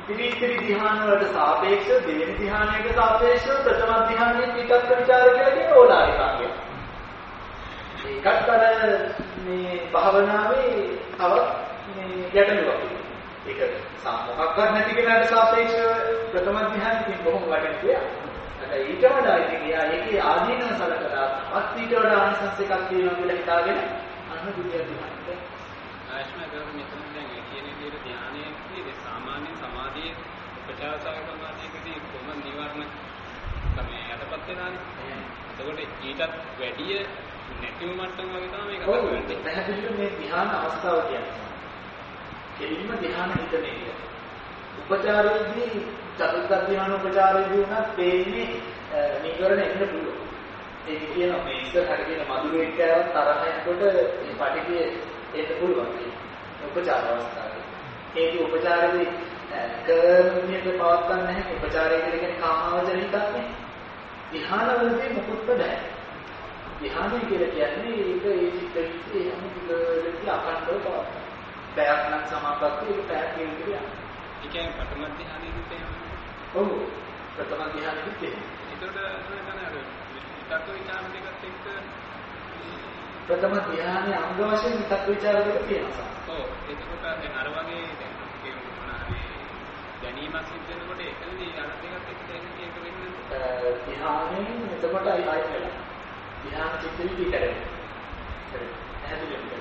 ඉතිරි ධ්‍යාන වලට සාපේක්ෂව දෙවෙනි ධ්‍යානයට සාපේක්ෂව ප්‍රථම ධ්‍යානයේ විතක්ක ਵਿਚාර කියලා කියන ඕලාරිකාංගය. ඒකත් අර මේ භාවනාවේ තවත් මේ ගැටලුවක්. ඒක මොකක්වත් නැති කෙනාට සාපේක්ෂව ප්‍රථම ධ්‍යානෙකින් බොහොම වටින දෙයක්. නැත්නම් ඊට වඩා ඉතින් ඒකේ ආදීනව සලකලා අත් ඊට වඩා ආනිසංස එකක් තියෙනවා කියලා හිතාගෙන අන්න බුද්ධ ධ්‍යානෙට ආයශ්මා ගෞරව මෙතන දැන් කියන විදිහට ධ්‍යානයේ කියන්නේ සාමාන්‍ය සමාධියේ උපචාරසාර සමාධියකදී කොහොම නිවර්ණ තමයි යටපත් වෙනානේ. එතකොට ඊටත් වැඩිය නැතිව මට්ටම වගේ තමයි මේක කරන්නේ. පැහැදිලිව මේ ධ්‍යාන අවස්ථාව කියන්නේ. කෙලින්ම ධ්‍යාන හිතන්නේ කියන්නේ. උපචාරයේදී චතුර්ථ ධ්‍යාන උපචාරයේදී උනත් දෙන්නේ නිවර්ණ එන්න පුළුවන්. ඒක කියනවා මේ ඉස්සරහට කියන මధుරේ කෑවත් තරහ යනකොට මේ පටිගියේ ඒක පුළුවන්. උපචාර අවස්ථාවේ. ඒකේ උපචාරයේදී කර්මණියට පවත්වන්න නැහැ. උපචාරය කියන්නේ කාමාවචර හිතක් නේ. ධ්‍යානවලදී මොකොත් බෑ. ධ්‍යානය කියලා කියන්නේ ඒක ඒ චිත්තයේ අනුකූලව අකණ්ඩව පවත්වන. පැයක් නම් සමාපatti ඒක පැයක් කියන්නේ. ඒ කියන්නේ ප්‍රථම ධ්‍යානෙදී තියෙනවා. ඔව්. ප්‍රථම ධ්‍යානෙදී තියෙනවා. ඒකට තමයි අර විතක්ක විචාර දෙකත් එක්ක ප්‍රථම ධ්‍යානයේ අංග වශයෙන් විතක්ක විචාර දෙක තියෙනවා. ඔව්. ඒකකොට දැන් අර වගේ දැන් දැනීමක් සිද්ධ වෙනකොට එතනදී අර දෙකත් එක්ක දැනෙන්නේ ඒක වෙන්නේ ධ්‍යානයෙන් එතකොට අයි වෙලා. ධ්‍යාන චිත්ත විදි කරේ. හරි. හැදෙන්නේ නැහැ.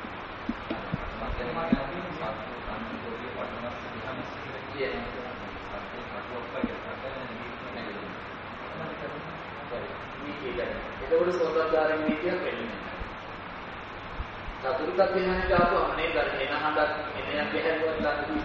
එතකොට සෝදාචාරයෙන් නීතියක් වෙන්නේ නැහැ. චතුර්ථ ධ්‍යානයට ආපුවම නේද අර එන හඳක් එනයක් ගැහැරුවත් ලක්දී.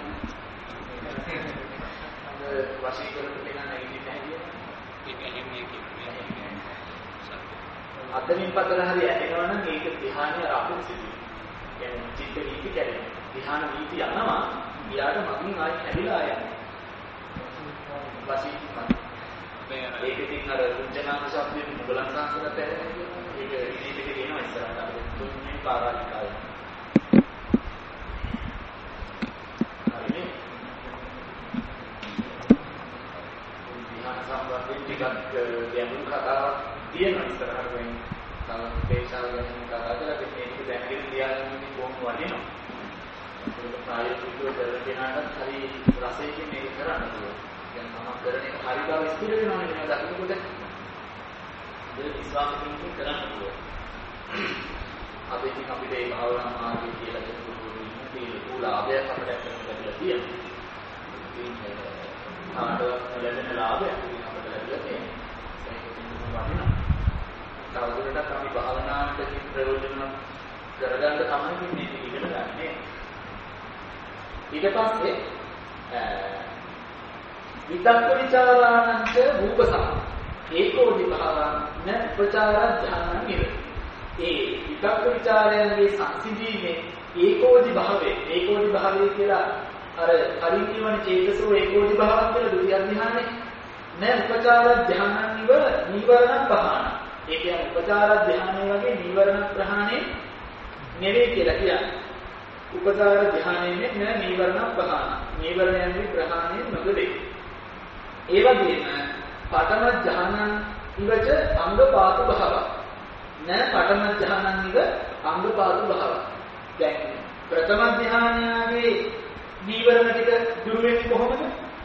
වශී කරපු කෙනා නැගිටින්නේ නැහැ කියන්නේ. ඒක එන්නේ අතනින් පතර හරි ඇහෙනවා නම් ඒක ධ්‍යානය රාපුත් සිදුවේ. කියන්නේ චිත්ත නීති කැරේ. ධ්‍යාන නීති යනවා. ඊයාට මගින් ආයි හැදිලා යනවා. වශී ඒක ඉතින් අර කුංජනාම ශබ්දයෙන් මුගලන් සංස්කෘත පැහැදිලි කියනවා. ඒක ඉදිරියට කියනවා ඉස්සරහට අර තුන්වෙනි පාරාලිකාව. හරිනේ. ධ්‍යාන සම්බන්ධයෙන් ටිකක් ගැඹුරු කතාවක් තියෙනවා ඉස්සරහට වෙන්නේ. තව දේශාව ගැන කතා කරලා මේක දැනගෙන තියාගන්න කොහොම වටිනවා. ඒක ප්‍රායෝගිකව කරන කෙනාට හරි රසයෙන් මේක කරන්න පුළුවන්. දැන් මම කරන එක හරි බව ස්ථිර වෙනවා නේ මම දකින්නකොට ඒක විශ්වාසයෙන් කරන්න පුළුවන්. අපි ඉතින් අපිට මේ භාවනා මාර්ගය කියලා දෙන්න ලාභයක් අපිට ලැබිලා තියෙනවා. ඉතින් ආඩව ලැබෙන ලාභයක් අපිට ලැබිලා තියෙනවා. ඒක වටිනවා. තවදුරටත් අපි භාවනාවට ප්‍රයෝජන කරගන්න තමයි මේ ඉගෙන ගන්න. ඊට පස්සේ විතක්ක විචාරාණංච රූපසම ඒකෝ විභාවං න උපචාර ධ්‍යාන නිර. ඒ විතක්ක විචාරයන්ගේ සංසිඳීමේ ඒකෝදි භාවයේ කියලා අර කලින් කියවන චේතසෝ ඒකෝදි භාවං කියලා දෙවි අධ්‍යානෙ න උපචාර ධ්‍යාන නිවරණ පහන. ඒ කියන්නේ උපචාර ධ්‍යානය වගේ නිවරණ ප්‍රහාණය නෙවෙයි කියලා කියන්නේ. උපචාර ධ්‍යානයේ න නිවරණ පහන. නිවරණයන්ගේ ප්‍රහාණය නොකරේ. ඒ වගේම පඨම ධ්‍යානං ඉවච අංගපාතු භාව. න පඨම ධ්‍යානං ඉව අංගපාතු භාව. දැන් ප්‍රථම ධ්‍යානයේ නීවරණ ටික දුරු වෙන්නේ කොහොමද?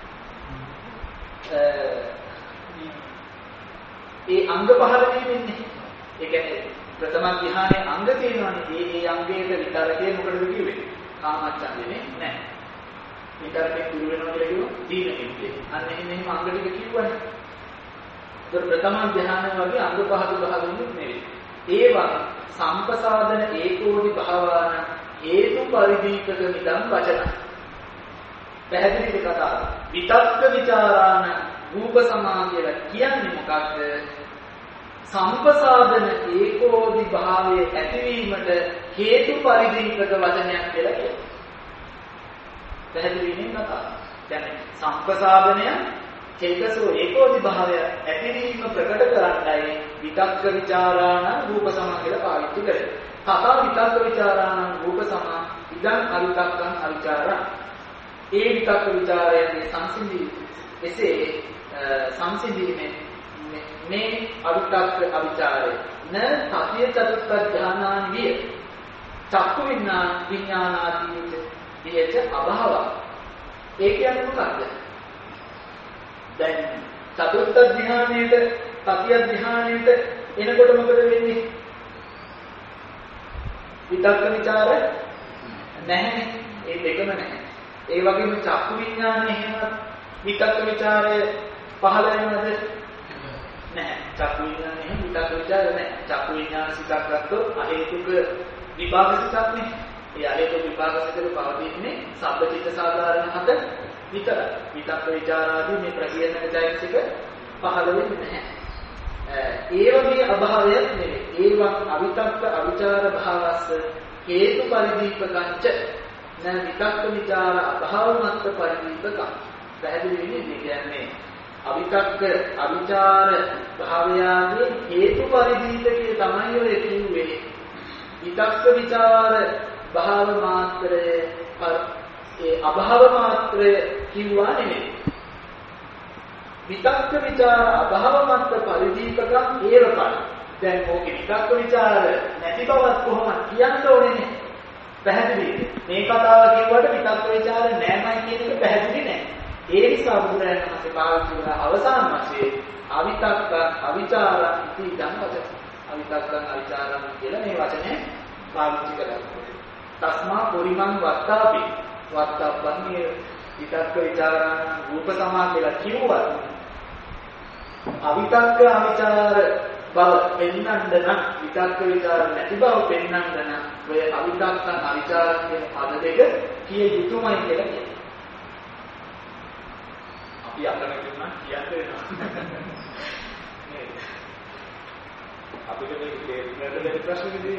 ඒ අංග පහළ වෙන්නේ. ඒ කියන්නේ ප්‍රථම ධ්‍යානයේ අංග තියෙනවානේ. ඒ අංගයේ විතරකේ මොකටද කිව්වේ? කාමච්ඡන්දනේ නැහැ. විතරකේ දුරු වෙනවා කියලා කිව්වොත් දීනකෙන්නේ. අන්න එහෙම අංග ටික කිව්වනේ. ඒක ප්‍රථම ධ්‍යාන වගේ අංග පහළ වෙන්නේ නෙවෙයි. ඒවා සම්පසාදන ඒකෝදි භාවාන හේතු පරිදීපක නිදම් වචන. පැහැදිලි කතාව. විතක්ක ਵਿਚාරාණ රූප සමාධිය කියන්නේ මොකක්ද? සම්පසාදන ඒකෝදි භාවයේ ඇතිවීමට හේතු පරිදීපක වචනයක් කියලා කියනවා. පැහැදිලි වෙන්නේ කතාව. කියන්නේ සම්පසාදනය චේතසෝ ඒකෝදි භාවය ඇතිවීම ප්‍රකට කරන්නයි විතක්ක ਵਿਚාරාණ රූප සමා කියලා පාවිච්චි කරන්නේ. තථා විතක්ක ਵਿਚාරාණ රූප සමා ඉදං අවිතක්කං අවිචාරං. ඒ විතක්ක ਵਿਚාරයන්ගේ එසේ සංසිඳීමෙන් මේ අවිතක්ක අවිචාරය න තතිය චතුත්ථ ඥානාන් විය චක්කු විඥානාදී විහෙත අභාව. ඒ කියන්නේ මොකක්ද? දැන් චතුත්ථ ධ්‍යානයේට තතිය ධ්‍යානයේට එනකොට මොකද වෙන්නේ? විතක්ක ਵਿਚාර නැහැ. ඒ දෙකම නැහැ. ඒ වගේම චක්කු විඥානයේ එහෙම විතක්ක ਵਿਚාරය පහළ වෙනවද? නැහැ. චක්කු විඥානයේ එහෙම විතක්ක ਵਿਚාර නැහැ. චක්කු විඥාන සිතක් ගත්තොත් අහේතුක විභාග සිතක් නේ. ඒ අහේතුක විභාග සිතේ පවතින්නේ සබ්බචිත්ත සාධාරණ හත විතරයි. විතක්ක ਵਿਚාර ආදී මේ ප්‍රකීර්ණක චෛතසික පහළ වෙන්නේ නැහැ. ඒ වගේ අභාවයක් නෙවෙයි. ඒවත් අවිතක්ක අවිචාර භාවස්ස හේතු පරිදීපකංච න විතක්ක විචාර අභාවමත්ත පරිදීපකං. පැහැදිලි වෙන්නේ කියන්නේ අවිතක්ක අවිචාර භාවයාගේ හේතු පරිදීපකයේ තමයි ඔය කිව්වේ. විතක්ක විචාර භාව මාත්‍රය ඒ අභාව මාත්‍රය කිව්වා නෙමෙයි. විතක්ක විචාර අභාවමත්ත පරිදීපකං ඒවකං. දැන් ඕකේ විතක්ක විචාර නැති බවත් කොහොමද කියන්න ඕනේ? පැහැදිලිද? මේ කතාව කියුවට විතක්ක විචාර නැමයි කියන එක පැහැදිලි නැහැ. ඒ නිසා බුදුරජාණන් වහන්සේ පාවිච්චි කරන අවසාන වශයෙන් අවිතක්ක අවිචාර ඉති ධම්මද. අවිතක්කං අවිචාරං කියලා මේ වචනේ පාවිච්චි කරනවා. තස්මා පරිමං වත්තාපි වත්තප්පන්නේ විතක්ක විචාරණ රූප සමා කියලා කිව්වත් අවිතක්ක අවිචාර බව පෙන්වන්න නම් විතක්ක විචාර නැති බව පෙන්වන්න නම් ඔය අවිතක්ක අවිචාර කියන පද දෙක කිය යුතුමයි කියලා කියනවා. අපි අකමැති වුණා කියන්න වෙනවා. නේද? අපිට මේ ප්‍රශ්නේ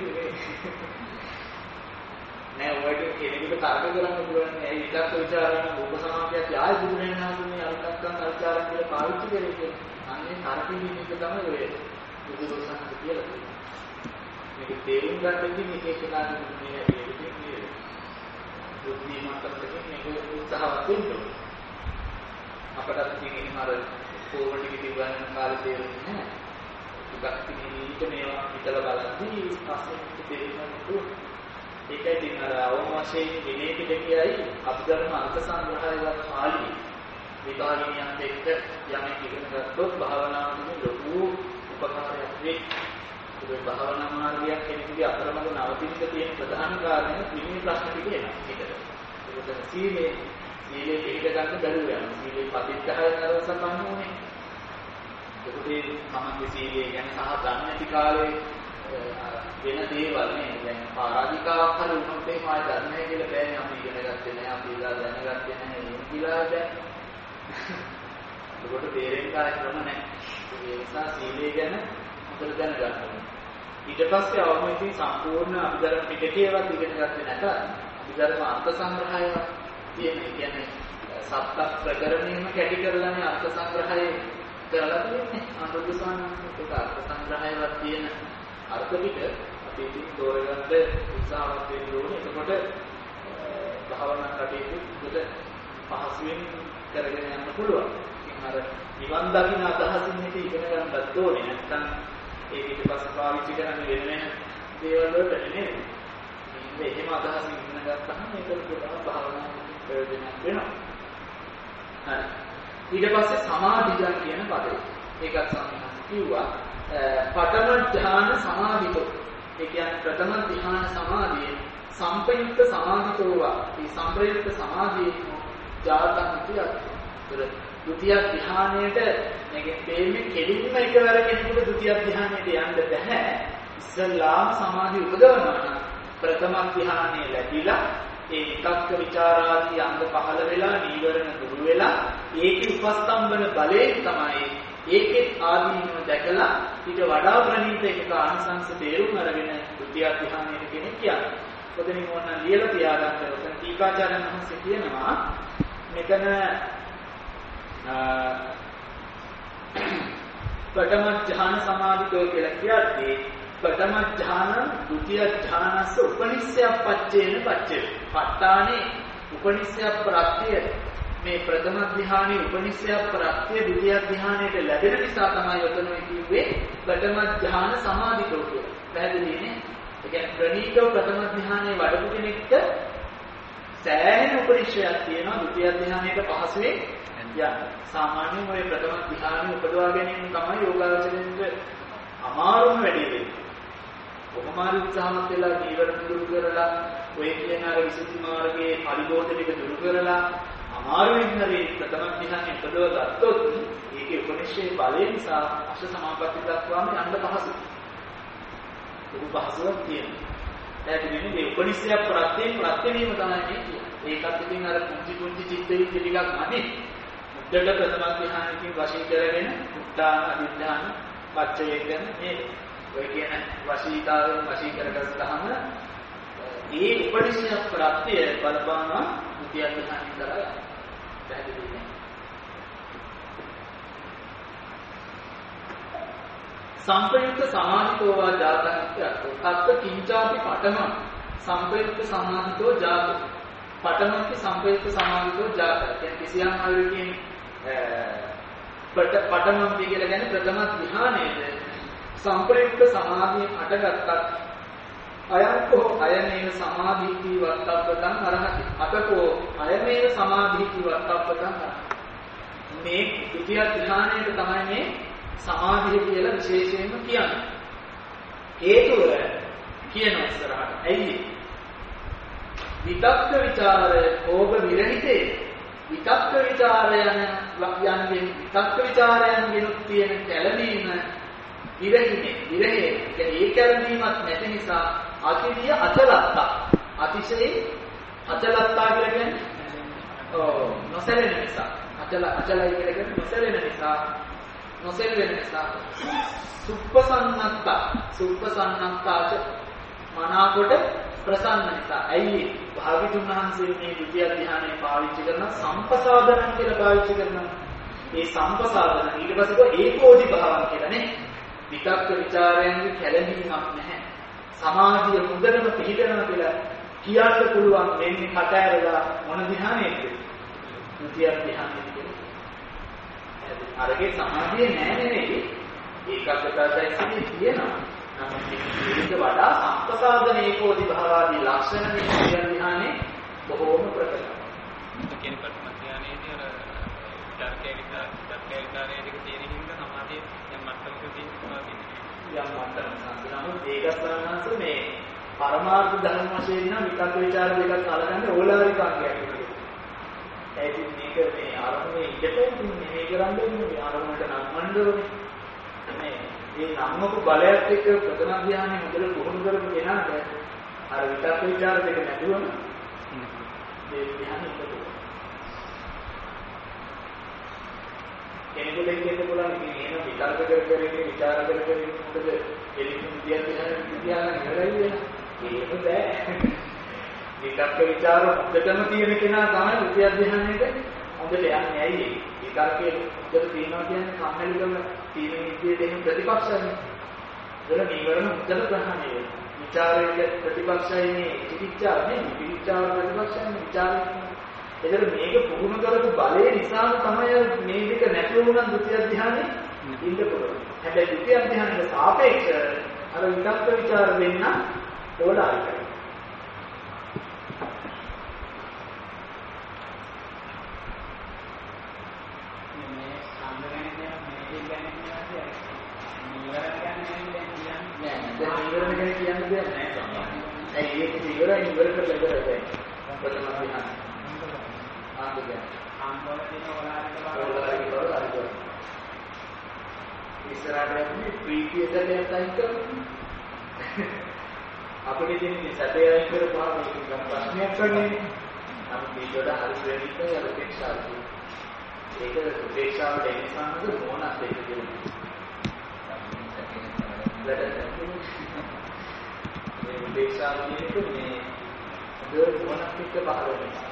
නෑ ඔයගෙන් කෙනෙකුට තර්ක කරන්න පුළුවන් නෑ විතක්ක ਵਿਚාරණ රූප සමාපියක් ආයි බුදුරජාණන් වහන්සේ අවිතක්කං අවිචාරං කියලා පාවිච්චි කරේ. අන්නේ තර්කෙදී මේක තමයි ඔය බුදු දොසන්ට කියලා තියෙන්නේ. මේක තේරුම් ගන්න ඉතින් එක කාලෙක මේ ඇවිල්ලා බුද්ධිමත්කමකින් මේක උත්සාහවත් වෙන්න ඕනේ. අපට තියෙන අර කොහොමද කිව්වන කාලේ තේරුන්නේ නෑ. ටිකක් තිබීට මේවා හිතලා බලද්දී පස්සේ තේරෙනවා. ඒකයි තින් අර අවමාශයෙන් විනය පිටකයයි අභිධර්ම අර්ථ සංග්‍රහයවත් පාළි විභාගිනියත් එක්ක යමෙක් ඉගෙන ගත්තොත් භාවනාවේ ලොකු උපකාරයක් වෙයි. ඒ භාවනා මාර්ගයක් කෙනෙකුගේ අතරමඟ නවතින්න තියෙන ප්‍රධාන කාරණය විනය ප්‍රශ්න ටික එනවා. ඒකට සීලේ පිළිග ගන්න බැරුව යනවා. සීලේ පතිත්තහය නරසපන්න ඕනේ. ඒකේ සමන්ගේ සීලේ ගැන සහ දන්නේ නැති කාලේ වෙන දේවල් නේ. දැන් ආරාධිකාවක් හරි වුණොත් එහෙම ආය දන්නේ කියලා බෑනේ. අපි ඉගෙන ගත්තේ නැහැ, අපි ඉලා දැනගත්තේ නැහැ කියලා දැන්. ඒකට තේරෙන්න කාර්ය ක්‍රම නැහැ. ඒ නිසා සීලය ගැන හොඳට දැනගන්න ඕනේ. ඊට පස්සේ අවම ඉතින් සම්පූර්ණ අභිධර්ම පිටකේවත් ඉගෙන ගත්තේ නැත. අභිධර්ම අර්ථ සංග්‍රහය කියන්නේ කියන්නේ සත්‍ය ප්‍රකරණයම කැටි කරලානේ අර්ථ සංග්‍රහය කරලා තියෙන්නේ. අනුරුද්ධ සානන්දට අර්ථ සංග්‍රහයවත් තියෙන අර්ථ පිට අපි ඉතින් තෝරගන්න උත්සාහවත් වෙන්න ඕනේ. එතකොට භාවනා කටයුතු උඩ පහසුවෙන් කරගෙන යන්න පුළුවන්. ඉතින් අර නිවන් දකින්න අදහසින් මේක ඉගෙන ගන්නත් ඕනේ. නැත්නම් ඒක ඊට පස්සේ පාවිච්චි කරන්න වෙන දේවල් වලට නෙමෙයි. ඉතින් එහෙම අදහසින් ඉගෙන ගත්තාම මේක පොඩ්ඩක් භාවනා ප්‍රයෝජනයක් වෙනවා. හරි. ඊට පස්සේ සමාධිජන් කියන පදේ. ඒකත් සම්මත කිව්වා. පඨම ධ්‍යාන සමාධිතෝ. ඒ කියන්නේ ප්‍රථම ධ්‍යාන සමාධියේ සම්පයුක්ත සමාධිතෝවා. මේ සම්ප්‍රයුක්ත සමාධියේ ජාතම් කියනවා. ද්විතිය ධ්‍යානයේට මේක තේන්නේ කෙලින්ම එකවර කෙනෙකුට ද්විතිය ධ්‍යානයට යන්න බෑ. ඉස්සල්ලාම සමාධිය උපදවනවා නම් ප්‍රථම ධ්‍යානයේ ලැබිලා ඒ විතක්ක ਵਿਚාරාදී අංග පහළ වෙලා නීවරණ දුරු වෙලා ඒකේ උපස්තම්බන බලයෙන් තමයි ඒකේ ආදීනව දැකලා ඊට වඩා ප්‍රණීත එකක ආනිසංස තේරුම් අරගෙන ද්විතිය ධ්‍යානයට කෙනෙක් කියන්නේ. ඔතනින් ඕන ලියලා තියාගන්න. ඔතන ටීකාචාර්යන් වහන්සේ කියනවා මෙතන ප්‍රථම ධ්‍යාන සමාධිතෝ කියලා කියන්නේ ප්‍රථම ධ්‍යාන ဒုတိ ය ධ්‍යානස්ස උපනිස්සය පච්චේන පච්චේ. පට්ඨානේ උපනිෂය ප්‍රත්‍ය මේ ප්‍රථම ධ්‍යානයේ උපනිෂය ප්‍රත්‍ය ද්විතිය ධ්‍යානයට ලැබෙන නිසා තමයි ඔතන කිව්වේ ප්‍රථම ධ්‍යාන සමාධිතෝ කියලා. පැහැදිලි නේ? ඒ කියන්නේ ප්‍රණීතව ප්‍රථම ධ්‍යානයේ වඩපු කෙනෙක්ට සෑහෙන උපනිෂයක් තියෙනවා ද්විතිය ධ්‍යානයට පහසුවෙන් යන්න. සාමාන්‍යයෙන් ඔය ප්‍රථම ධ්‍යානෙ උපදවා ගැනීම තමයි යෝගාචරයෙන්ට අමාරුම වැඩේ වෙන්නේ. කොහොමාරි උත්සාහවත් වෙලා ජීවන දුරු කරලා ඔය කියන අර විසුද්ධි මාර්ගයේ පරිබෝධ ටික දුරු කරලා අමාරුවෙන් හරි ප්‍රථම ධ්‍යානෙ උපදව ගත්තොත් ඒකේ උපනිෂේ බලය නිසා අෂ්ට සමාපatti දක්වාම යන්න පහසුයි. ඒක පහසුවක් තියෙනවා. දැන් මේ උපනිෂය ප්‍රත්‍යයෙන් ප්‍රත්‍යවීම තමයි කියන්නේ. ඒකත් ඉතින් අර පුංචි චිත්ත විද්‍ය ටිකක් නැති. මුද්දට ප්‍රථම ධ්‍යානකින් වශී කරගෙන උත්තාන අධිධ්‍යාන පච්චය ගැන මේ ඔය කියන වශීතාවෙන් වශී කරගත්තාම ඒ උපනිෂය ප්‍රත්‍ය බලපාන ද්විතිය ධ්‍යානෙ කරා පැහැදිලි වෙනවා. සංපයුක්ත සමාධිතෝවා ජාතක්ඛ්‍යක්ඛ තත්ත කිංචාපි පඨම සංපයුක්ත සමාධිතෝ ජාත පඨමති සංපයුක්ත සමාධිතෝ ජාත කියන්නේ කිසියම් ආයතනකින් පඨමම් කියලා කියන්නේ ප්‍රථම ධ්‍යානයේ සංප්‍රයුක්ත සමාධිය අටගත්තත් අයංකෝ අයමේව සමාධිති වත්තප්පතං අරහති අතකෝ අයමේව සමාධිති වත්තප්පතං අරහති මේ ද්විතිය ධ්‍යානයේ තමයි මේ සමාධිය කියලා විශේෂයෙන්ම කියන්නේ. හේතුව කියනවා ඉස්සරහට. ඇයි? විතක්ක ਵਿਚාර ඕග විරහිතේ විතක්ක ਵਿਚාරයන් විතක්ක විචාරයන්ගෙන් තියෙන කැළඹීම විරහිනේ විරහේ කියන්නේ ඒ කැළඹීමක් නැති නිසා අතිවිය අචලත්තා අතිශයින් අචලත්තා කියලා කියන්නේ නොසැලෙන නිසා අචලයි කියලා කියන්නේ නොසැලෙන නිසා නොසෙල්වෙන නිසා සුප්පසන්නත්තාච මනාකොට ප්‍රසන්න නිසා. ඇයි භාග්‍යතුන් වහන්සේ මේ ද්විතිය ධ්‍යානය පාවිච්චි කරන සම්පසාදනන් කියලා පාවිච්චි කරනවා. ඒ සම්පසාදන ඊට පස්සේ ඒකෝදි භාවම් කියලා නේ. විතක්ක ਵਿਚාරයන්ගේ කැළඹීමක් නැහැ. සමාධිය මුදලම පිළිගන්නවා කියලා කියන්න පුළුවන් වෙන්නේ කට ඇරලා මොන ධ්‍යානෙද? ද්විතිය ධ්‍යානෙ. අරගේ සමාධිය නෑ නෙවෙයි ඒකගතතාවයයි තියෙනවා. නමුත් මේක වඩා සම්පසාදන ඒකෝදි භාවාදී ලක්ෂණ මේ ධ්‍යානෙ බොහෝම ප්‍රකටයි. කියන ප්‍රථම ධ්‍යානයේදී අර චර්කේවිතාරයේ තියෙන හින්දා සමාධිය යම් මට්ටමකදී යම් මට්ටමක නමුත් ඒක සාමාන්‍යස මේ පරමාර්ථ ධර්ම වශයෙන් නම් විතක් විචාර දෙකක් අලගන්නේ ඕලාරික අංගයක් විදිහට. ඒක මේක මේ ආරම්භයේ ඉඳපෙන්නේ මේ කරන්නේ මේ ආරම්භයට නම්මන්න ඕනේ. මේ නම්මක බලයත් එක්ක ප්‍රථම ධ්‍යානෙ මුදල පුහුණු කරපු කෙනාට අර විතක් විචාර දෙක නැතුවම මේ ධ්‍යානෙ ඉඳපො. කෙනෙකුට කියන්න පුළුවන් ඉතින් එහෙම විතර්ක කර ඉන්නේ විචාර කර ඉන්නේ මොකද එලිකුන් ධ්‍යාන ඉවරයි වෙන. ඒක බෑ. විතක්ක ਵਿਚාර හොඳටම තියෙන කෙනා තමයි ද්විතිය ධ්‍යානෙට හොඳට යන්නේ. ඇයි විතර්කයේ හොඳට තියෙනවා කියන්නේ සම්මැලිකම තියෙන විදිහේ දෙන ප්‍රතිපක්ෂයනේ. ඒක නීවරණ හොඳට ප්‍රහාණය වෙනවා. විචාරයේ ප්‍රතිපක්ෂයනේ චිකිච්ඡාව නෙමෙයි. විචාර ප්‍රතිපක්ෂයනේ විචාරය. ඒතර මේක පුහුණු කරපු බලය නිසා තමයි මේ දෙක නැති වුණා ද්විතිය ධ්‍යානෙ ඉන්න පුළුවන්. හැබැයි ද්විතිය ධ්‍යානෙට සාපේක්ෂව අර විතක්ක ਵਿਚාර වෙන්න ඕලාරිකයි. අපිට තියෙන සැපේ අයින් කරපුවාම මේක ගන්න ප්‍රශ්නයක් වෙන්නේ. අපි මේකට හරි ප්‍රේරිත වෙලා උපේක්ෂාව කියනවා. ඒක උපේක්ෂාව දෙන්නසන්නද මොනක්ද ඒක කියන්නේ. මේ උපේක්ෂාව කියන්නේ මේ දෙයක් මොනක් එක්ක පහළ වෙනවා.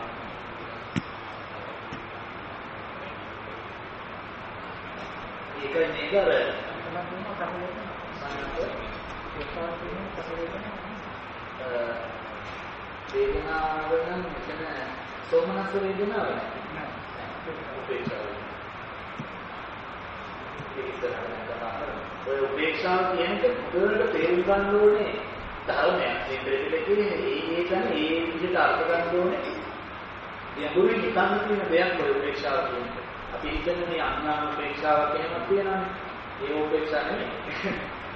ඒක නේදර වේදනාව නම් මෙතන සෝමනස්ස වේදනාව නෑ. උපේක්ෂාව. ඔය උපේක්ෂාව කියන්නේ හොඳට තේරුම් ගන්න ඕනේ ධර්මයක්. ඉන්ද්‍රිය කියන්නේ ඒ කියන්නේ ඒ විදිහට අර්ථ ගන්න ඕනේ. ගැඹුරින් හිතන්න තියෙන දෙයක් ඔය උපේක්ෂාව කියන්නේ. අපි හිතන්නේ මේ අඥාන උපේක්ෂාවක් එහෙම තියෙනවානේ. ඒ උපේක්ෂාව නෙමෙයි.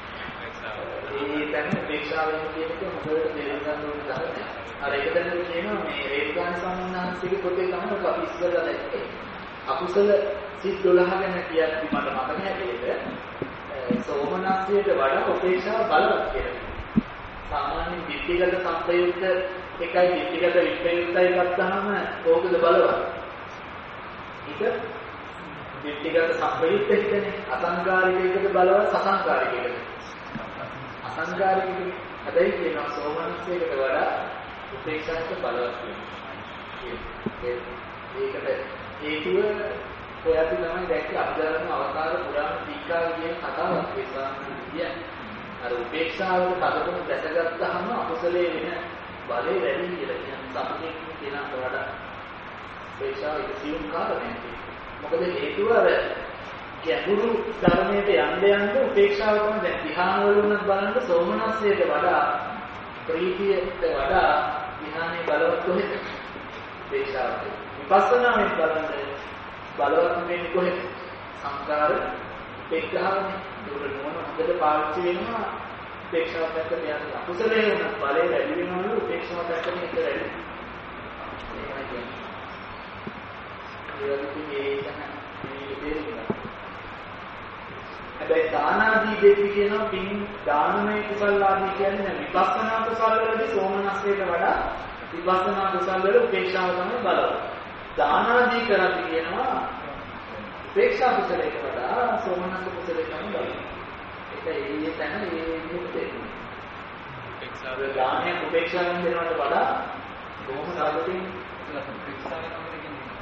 ඒ දැන් උපේක්ෂාවෙන් කියන එක හොඳට තේරුම් ගන්න ඕනේ ධර්මයක්. අර එක දැනගෙන කියනවා මේ රේරුකාණ සම්මානහන්සේගේ පොතේ තමයි අපි ඉස්සරලා දැක්කේ. අකුසල සිත් 12 ගැන කියද්දි මට මතක හැටියට සෝමනස්සියට වඩා උපේක්ෂාව බලවත් කියලා. සාමාන්‍යයෙන් විත්තිගත සම්ප්‍රයුක්ත එකයි විත්තිගත විප්‍රයුක්තයි ගත්තාම ඕකද බලවත්. ඒක විත්තිගත සම්ප්‍රයුක්ත හිතනේ අසංකාරික එකද බලවත් සසංකාරික එකද? අසංකාරික එක. හැබැයි කියනවා සෝමනස්සියට වඩා උපේක්ෂාවට බලවත් වෙනවා. ඒකට හේතුව ඔය අපි තමයි දැක්කේ අභිධර්ම අවතාර පුරාණ ටීකා කියන කතාවක් කියන්නේ. අර උපේක්ෂාවට පදතුන දැසගත්තාම අකුසලයේ වෙන බලය වැඩි කියලා කියන්නේ සම්පූර්ණ කෙනාට වඩා උපේක්ෂාව එක සියුම් කාරණයක්. මොකද හේතුව අර ගැඹුරු ධර්මයට යන්න උපේක්ෂාව තමයි දැන් ධ්‍යාන වල උනත් බලන්න සෝමනස්සයට වඩා ප්‍රීතියට වඩා ධ්‍යානයේ බලවත් කොහෙද? උපේක්ෂාවට. විපස්සනාවෙන් බලන්න බලවත් වෙන්නේ කොහෙද? සංකාර උපේක්ෂාවනේ. ඒක නෝන හොඳට පාවිච්චි වෙනවා උපේක්ෂාව පැත්තට යන අකුසලයේ උනත් බලය වැඩි වෙනවලු උපේක්ෂාව පැත්තට එක වැඩි. ඒකයි කියන්නේ. ඒ වගේ හැබැයි දානාදී දෙවි කියනවා පින් දානමය කුසල ආදී කියන්නේ විපස්සනා කුසල වලදී සෝමනස්සයට වඩා විපස්සනා කුසල වල උපේක්ෂාව තමයි බලවත්. දානාදී කරද්දී කියනවා උපේක්ෂා කුසලයට වඩා සෝමනස්ස කුසලයට තමයි බලවත්. ඒක ඒ තැන ඒ විදිහට දෙන්නේ. උපේක්ෂාව දානය උපේක්ෂාවෙන් දෙනවට වඩා බොහොම සාධකෙන් උපේක්ෂාව තමයි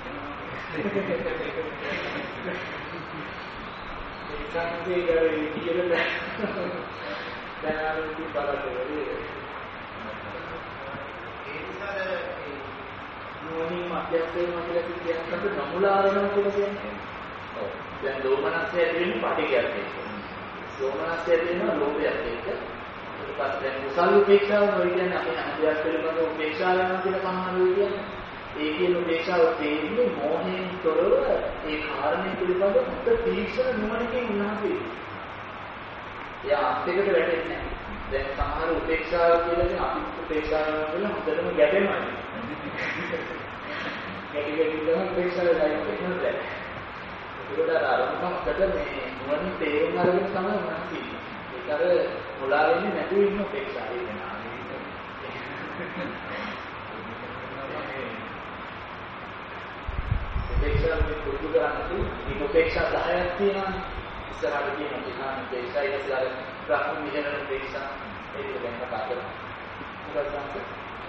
ඒකන්සේ ගාවේ කියලා දැන් ආරම්භ බලද්දී ඒ නිසා නෝනි මැදස්සේ මොකද කියන්නේ නමුලාරණ කියලා කියන්නේ. ඔව්. දැන් දෝමනස්සේ ඇති වෙන්නේ පාටිකයක් එක්ක. දෝමනස්සේ ඇති වෙනවා ලෝභයක් එක්ක. ඊට පස්සේ දැන් කුසල උපේක්ෂාව මොකද කියන්නේ අපි හැම දෙයක් පිළිබඳව උපේක්ෂාව කරනවා කියලා සම්මාන කියන්නේ. ඒ කියන උපේක්ෂාව තේින්නේ මෝහයෙන් තොරව ඒ කාරණේ පිළිබඳව හොඳ තීක්ෂණ නුවණකින් උනාසේ. එයා අත්‍යකට වැටෙන්නේ නැහැ. දැන් සමහර උපේක්ෂාව කියන්නේ අපි උපේක්ෂාව වල හොඳටම ගැටෙනවා. ගැටි උපේක්ෂාව දැනෙන්නේ නැහැ. ඒකට ආරම්භකට මේ නුවණින් තේරුම් අරගෙන තමයි උනාසේ. ඒක අර මුලා වෙන්නේ නැතුව ඉන්න උපේක්ෂාව වෙනවා. උපේක්ෂාවෙන් පුරුදු කරන්නේ මේ උපේක්ෂා 10ක් තියෙනවා. ඉස්සරහට කියන ධ්‍යාන උපේක්ෂා ඉස්සරහ බ්‍රහ්ම විහරණ උපේක්ෂා ඒක ගැන කතා කරමු. මොකක්ද සංකල්ප?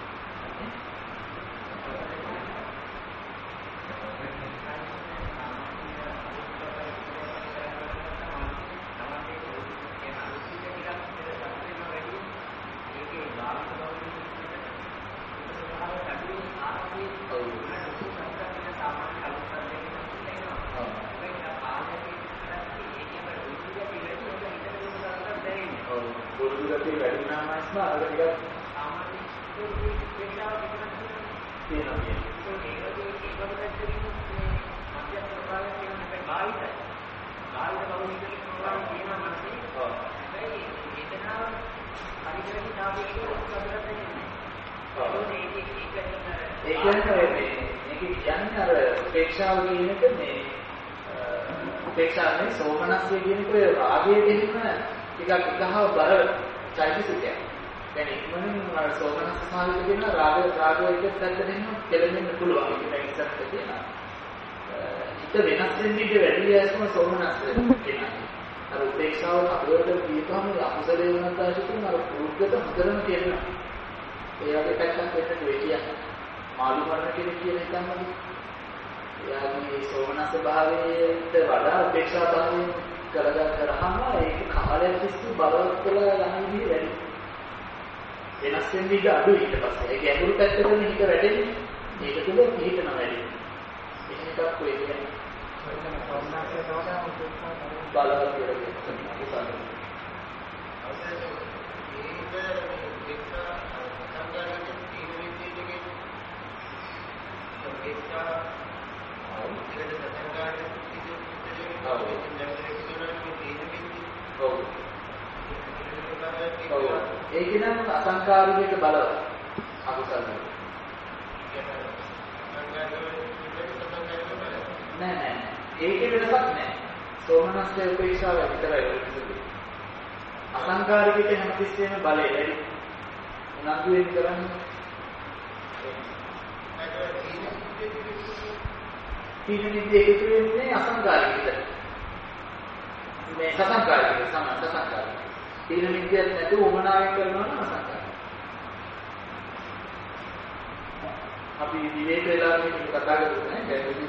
උපේක්ෂාවේ සෝමනස්සේ කියනකොට රාගයේ දෙන්න ටිකක් එකහව බර චෛතසිකයක්. දැන් ඉක්මනින් අර සෝමනස්ස සාහිත්‍ය කියන රාගය එක්ක පැත්ත දෙන්න කෙලෙන්න පුළුවන්. ඒක ඉස්සරහට කියනවා. හිත වෙනස් වෙන්න ඉඩ වැඩි ඇස්ම සෝමනස්ස කියනවා. අර උපේක්ෂාව අපලට දීපම අකුසලේ වුණත් ආශිතුන අර පුරුද්දට හතරම කියනවා. ඒ වගේ පැත්තක් වෙන්න දෙවිය. මාළු මරණ කෙනෙක් කියන එකම එයාගේ සෝමනස්ස භාවයට වඩා උපේක්ෂා භාවයෙන් කරගත්තාම ඒක කාලයක් තිස්සේ බලවත් කරලා යන විදිහ වැඩි. වෙනස් වෙන විදිහ අඩුයි ඊට පස්සේ. ඒ ගැඹුරු පැත්තට හිත වැටෙන්නේ. ඒක තුළ පිළිතන වැඩි. එහෙම එකක් කොහෙද කියන්නේ? බලවත් කියලා කියනවා. ඒක නම් අසංකාරික බලවත් අකුසල නෑ ඒකේ වෙනසක් නෑ. සෝමනස්සේ උපේක්ෂාව විතරයි වෙන්නේ. අසංකාරිකයට හැමතිස්සෙම බලය වැඩි. උනන්දු වෙන්න කරන්නේ. තීනනිදී ඒක වෙන්නේ අසංකාරිකයට. මේ සසංකාරික සසංකාරික. තීනනිදියත් නැතුව උමනාවෙන් කරනවා නම් අසංකාරික. අපි විවේක වෙලා මේක කතා කරන්නේ නැහැ.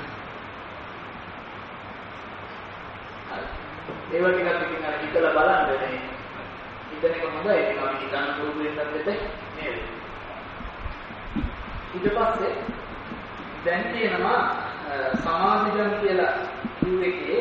ඒව ටිකක් ඉතින් අර හිතලා බලන්න නේ. හිතන එක හොඳයි. ඒක අපි හිතන පුරුදු වෙන්නත් දෙත නේද? ඊට පස්සේ දැන් කියනවා සමාධිජන් කියලා කිව්වේ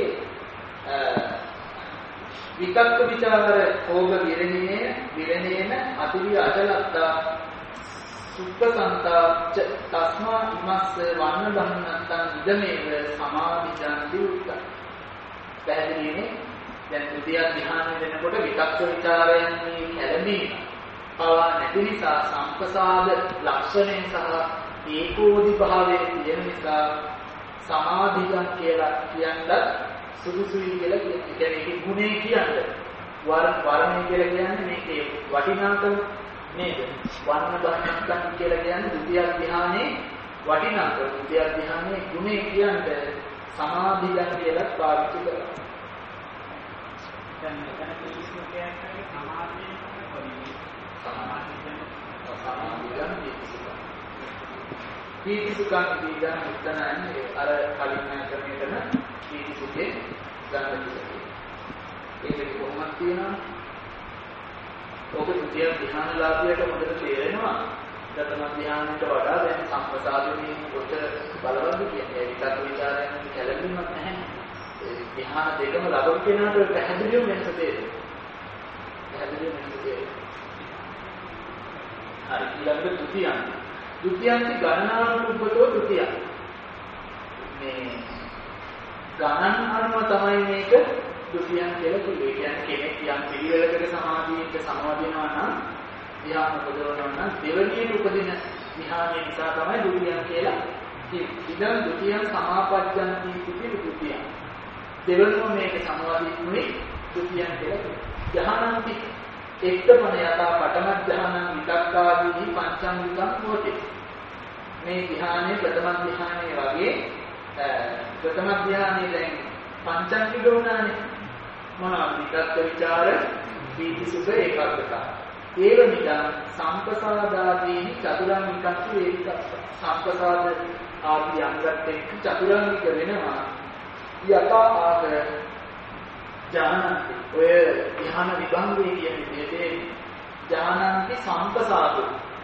විකල්ප විචාර ඕග විරණේන අතිවි අචලත්තා සුත්තසන්තා තස්මා ඉමස්ස වන්න බන්නත්තං ඉදමේව සමාධිජන් දියුක්ත. පැහැදිලිනේ. දැන් ද්විතිය ධ්‍යාන වෙනකොට විතක්ක ਵਿਚාරයන් මේ කැළඹීම පවා නැති නිසා සංපසාද ලක්ෂණය සහ ඒකෝදි භාවයේ තියෙන නිසා සමාධියන් කියලා කියන්නත් සුදුසුයි කියලා කියනවා. ඒ කියන්නේ ඒකේ ගුණේ කියන්නේ වර්ණය කියලා කියන්නේ මේකේ වටිනාකම නේද? වර්ණ බහනක්කන් කියලා කියන්නේ ද්විතිය ධ්‍යානයේ වටිනාකම. ද්විතිය ධ්‍යානයේ ගුණේ කියන්නේ සමාධියන් කියලා පාවිච්චි කරනවා. දැන් මෙතන කිසිමකයක් නැහැ සමාධිය කොහොමද? සමාධියන් පීතිසුඛං දීගන මුත්තනන්නේ අර කලින් කරන්නේතන පීතිසුඛේ ගන්න කිව්වා. ඒක කොහොමද කියනවා? ඔබ ද්විතිය ධ්‍යානලාභියට හොඳට තේරෙනවා. ප්‍රථම ධ්‍යානයට වඩා දැන් සම්ප්‍රසාදයේ කොච්චර බලවත්ද කියන්නේ. විතක් විචාරයන් කැළඹීමක් නැහැ. ධ්‍යාන දෙකම ලබන කෙනාට පැහැදිලිව වෙනස තේරෙනවා. හරි ඊළඟට ද්විතියන්ති ගණනානුකූපතෝ ද්විතිය. මේ ගණන් අනුව තමයි මේක ද්විතියන් කියලා කිව්වේ. කියන්නේ කෙනෙක් යම් පිළිවෙලකට සමාධියට සමවදිනවා නම් ධ්‍යාන උපදවනවා නම් දෙවෙනියට උපදින ධ්‍යානය නිසා තමයි ද්විතියන් කියලා කිව්වේ. ඉතින් ද්විතියන් සමාපජ්ජන්ති ද්විතිය. දෙවෙනිම මේක සමවදින්නේ ද්විතියන් කියලා කිව්වේ. ධ්‍යානන්ති එක්තපන යතා පඨම ධ්‍යානං විතක්කාදී පංචංගිකං හෝති. මේ ධ්‍යානයේ ප්‍රථම ධ්‍යානයේ වගේ ප්‍රථම ධ්‍යානයේ දැන් පංචංගික වුණානේ. මොනවාද? විතක්ක ਵਿਚාර, පීති සුඛ ඒකාග්‍රතාව. ඒව නිසා සම්පසාදාදී චතුරාංගිකං වේදික. සම්පසාද ආදී අංගත් එක්ක චතුරාංගික වෙනවා. යතා ආකාර ඥානන්ති ඔය ධ්‍යාන විභංගයේ කියන විදිහට ඥානන්ති සම්පසාදු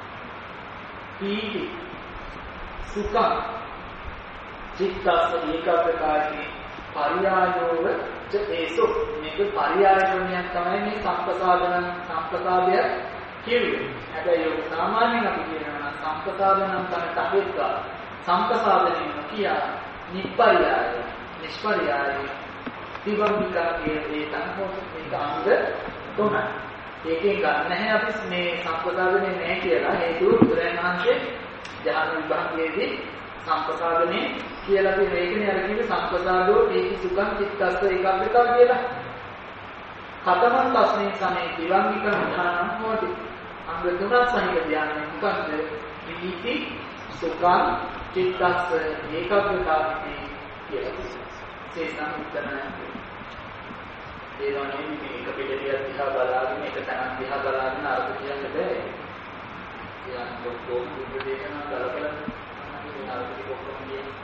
පීති සුඛ චිත්තස ඒකාග්‍රතාවී පරියායෝව චේසෝ මේක පරියාය ක්‍රමයක් තමයි මේ සම්පසාදය කියන්නේ. හැබැයි ඔය සාමාන්‍යයෙන් අපි කියනවා සම්පසාදනම් තමයි තහෙත්වා සම්පසාදනේ නොකියා නිප්පරියාය නිෂ්පරියාය තිවම්බිකාගේ ඒ තනකොත් මේ අංග තුනයි. ඒකෙන් ගන්න නැහැ අපි මේ සම්පසාදනේ නැහැ කියලා. හේතුව බුදුරජාණන්සේ ධ්‍යාන විභාගයේදී සම්පසාදනේ කියලා තියෙන ඒකනේ අර කිව්වේ සම්පසාදෝ ඒකි සුඛං චිත්තස්ස ඒකාග්‍රතාව කියලා. කතමන් තස්නේ සමේ තිවම්බික ධ්‍යානං හොති. අංග තුනක් සහිත ධ්‍යානය මොකක්ද? විවිති සුඛං චිත්තස්ස ඒකාග්‍රතාව කියලා. සේසම් උත්තරණය. ඒ වගේ මේක පිළිදියක් දිහා බලාගෙන එක තැනක් දිහා බලාගෙන අර්ථ කියන්න බෑ. යා කොහොම උපදේශන කරලා මේ අර්ථ කොහොමද කියන්නේ?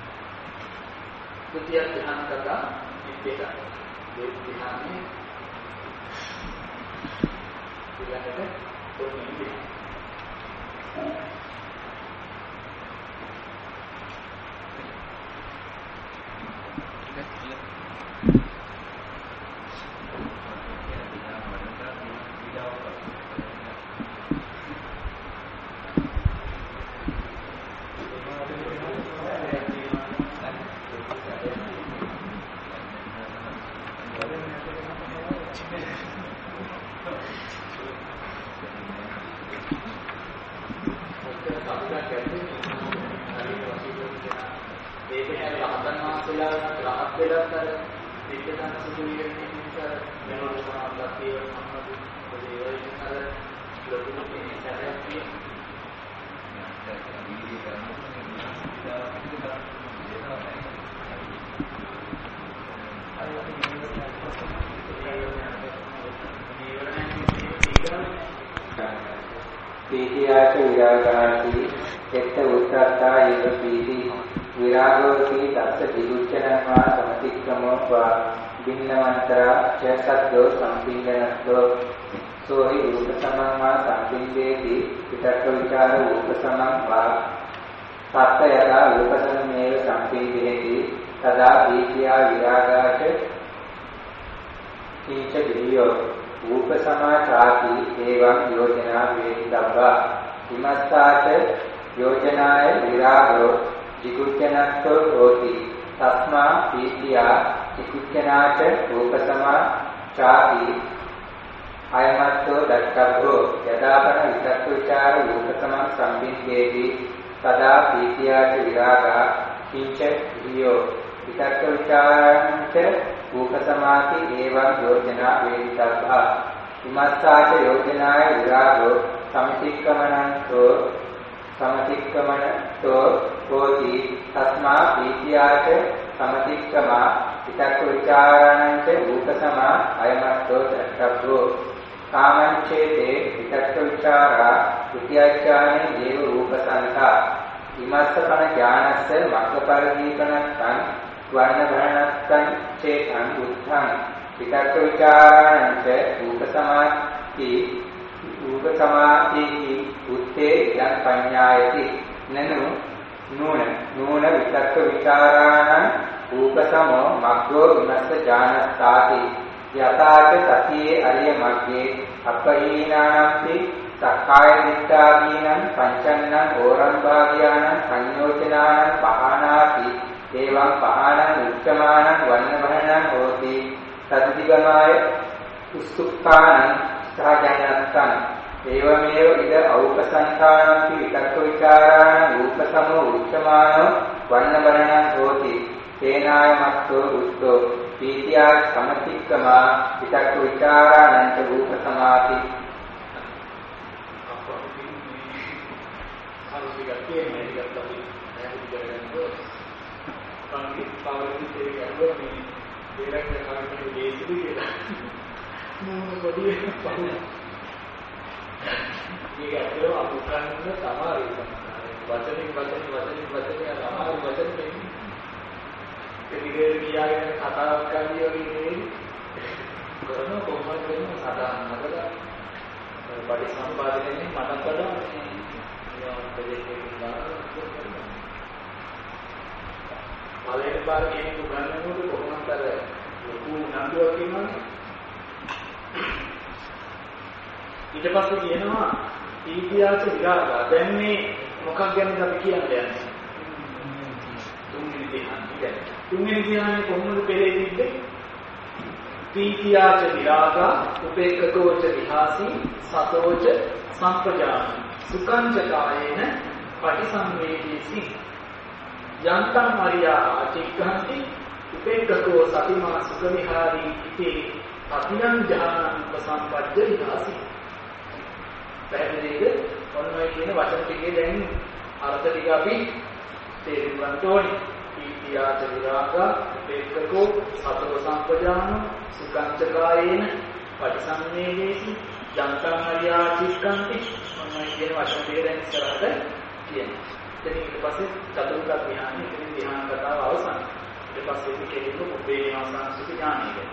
කුතිය ධ්‍යාන කරලා ඉතික. ඒ ධ්‍යානෙ ඊළඟට කොහොමද? රහතන් වහන්සේලා රහත් වෙලත් අර විද්‍යාන සුදුලියෙන් නිසා වෙනකොට සමානක් තියෙනවා සම්මත පොදේවලින් අර ලොකුම කෙනෙක් සැරයක් පීතියාච විරාගාති එත්ත උත්තරතා යුග පීති විරාගෝති දස්ස දිගුච්ඡනං වා සමතික්‍රමෝ වා බින්නවන්තරා චසද්දෝ සම්පින්දනස්සෝ සෝහි රූප සමං වා සම්පින්දේති පිටක්ක විචාර රූප සමං වා සත්ත යදා රූප සමේව සම්පින්දේති තදා පීතියා විරාගාච කීච විරියෝ රූප සමාචාති ඒවං යෝජනා වේදිතබ්බා විමස්සාච යෝජනාය විරාගෝ jiguccanatto hoti tasma pitiya jiguccanaca rupa sama chati ayamatto dattabho yadapana vitakka vicara rupa sama sambindeti tada pitiyaca viraga kinca hiyo vitakka vicaranca rupa samati evam yojana veditabha vimassaca yojanaya virago samitikkamananto samatikkamato hoti tasma pitiyaca samatikkama vitakka vicaranca rupasama ayamatto dattabho kamanchete vitakka vicara vityacchane eva rupasanta vimassapana jnanassa maggaparideepanattan varnabharanattan chetan utthan vitakka vicaranca rupasamati utte yan panyayati nanu nuna vitakka vicarana upasamo maggo vimassa janastati yataca tatiye ariya magge appahinanampi sakkaya dittādīnam pancannam orambhāgyanam sanyojanānam pahanāti evam pahanam uccamanam varnabharanam hoti tadigamāya ussukkhānam sahajannattam एवमेव इद औपसंस्थानमपि वितक्क विचाराणां रूपसमो उच्चमानो वर्णवर्णं भवति तेनायमत्तो रुद्धो पीत्या समतिक्रमा वितक्क विचाराणां च रूपसमाति මේක ඇත්තටම අමුකන්න තමයි වචනින් අමාරු වචන නෙමෙයි. ඒක කියාගෙන කතාවක් කරන්නේ වගේ නෙමෙයි. කරන කොහොමද වෙන සාධාරණ නේද? පරිසම්පාදනයේ මට වඩා පළවෙනි පාර කෙනෙකු ගන්නකොට කොහොමද අර ලොකු නඩුවක් ඉන්නවනේ. ඊට පස්සේ කියනවා පීතියාච විරාගා. දැන් මේ මොකක් ගැනද අපි කියන්නේ? තුන්වෙනි ධ්‍යානෙ. තුන්වෙනි ධ්‍යානෙ කොහොමද පෙරේ තිබ්බේ? පීතියාච විරාගා උපේක්ඛකෝච විහාසී සතෝච සම්පජාන සුඛංච කායේන පටිසංවේදීසි යන්තං මරියා ආචික්ඛන්ති උපේක්ඛකෝ සතිමා සුඛ විහාරී ඉති අතියං ඥානං උපසම්පජ්ජ විහාසී. පැහැදිලිද? ඔන්න ඔය කියන වචන ටිකේ දැන් අර්ථ ටික අපි තේරුම් ගන්න ඕනේ. පීතියාච විරාගා උපේක්ඛකෝ සතෝ සම්පජාන සුඛංච කායේන පටිසංවේදීසි යන්තං මරියා චික්ඛන්ති. ඔන්න ඔය කියන වචන ටික දැන් ඉස්සරහට කියනවා. එතන ඊට පස්සේ චතුර්ථ ධ්‍යානෙ ඉතින් ධ්‍යාන කතාව අවසන්. ඊට පස්සේ ඉති කෙරෙන්න ඔබේ නිවාසාංශික ඥානය ගැන.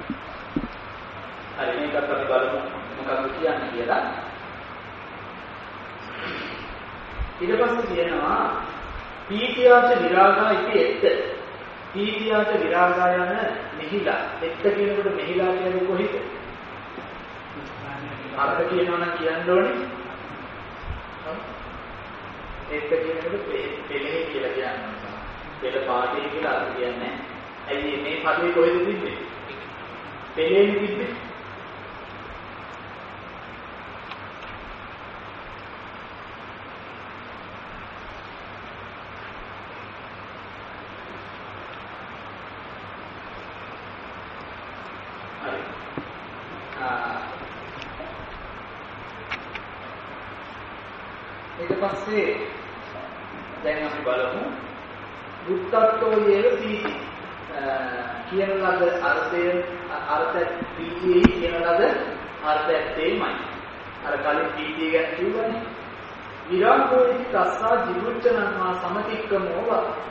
හරි මේකත් අපි බලමු මොකක්ද කියන්නේ කියලා. ඊට පස්සේ කියනවා පීතියාච විරාගා ඉති එත්ත. පීතියාච විරාගා යන මෙහිලා. එත්ත කියනකොට මෙහිලා කියන්නේ කොහෙද? අර්ථ කියනවා නම් කියන්න ඕනේ. එත්ත කියනකොට පෙළේ කියලා කියනවා. පෙළ පාදේ කියලා අර්ථ කියන්නේ. ඇයි මේ පදේ කොහෙද තිබ්බේ? පෙළේ තිබ්බේ. ඊට පස්සේ දැන් අපි බලමු බුද්ධත්වෝ යේව පීති කියන ලද අර්ථ පීතියේ කියන ලද අර්ථයක් තේමයි. අර කලින් පීතිය ගැන කිව්වනේ. විරාගෝති තස්සා ජිගුච්ඡනං සමතික්කමෝව.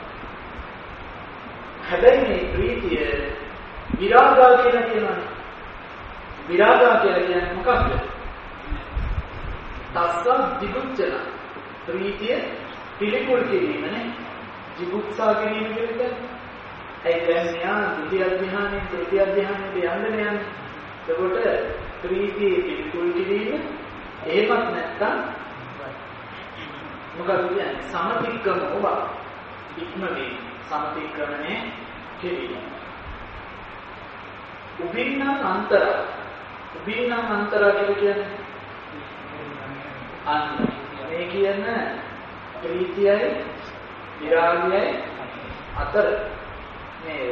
හැබැයි මේ ප්‍රීතිය විරාගා කියලා කියනවානේ. විරාගා කියලා කියන්නේ මොකක්ද? තස්සා ජිගුච්ඡන ප්‍රීතිය පිළිකුල් කිරීමනේ. ජිගුක්සා කිරීම කියන්නේ ඒ දැන් ද්විතිය අධ්‍යානයේ තෘතිය අධ්‍යානයේ යන්නේ යන්නේ. එතකොට ප්‍රීතිය පිළිකුල් කිරීම එහෙමත් නැත්නම් මොකද කියන්නේ? සමතික්‍රමව ඉක්මනේ සමතික්‍රමනේ කිරීම. උබින්න අන්තර කියන්නේ අන්න මේ කියන ප්‍රීතියයි විරාගයයි අතර මේ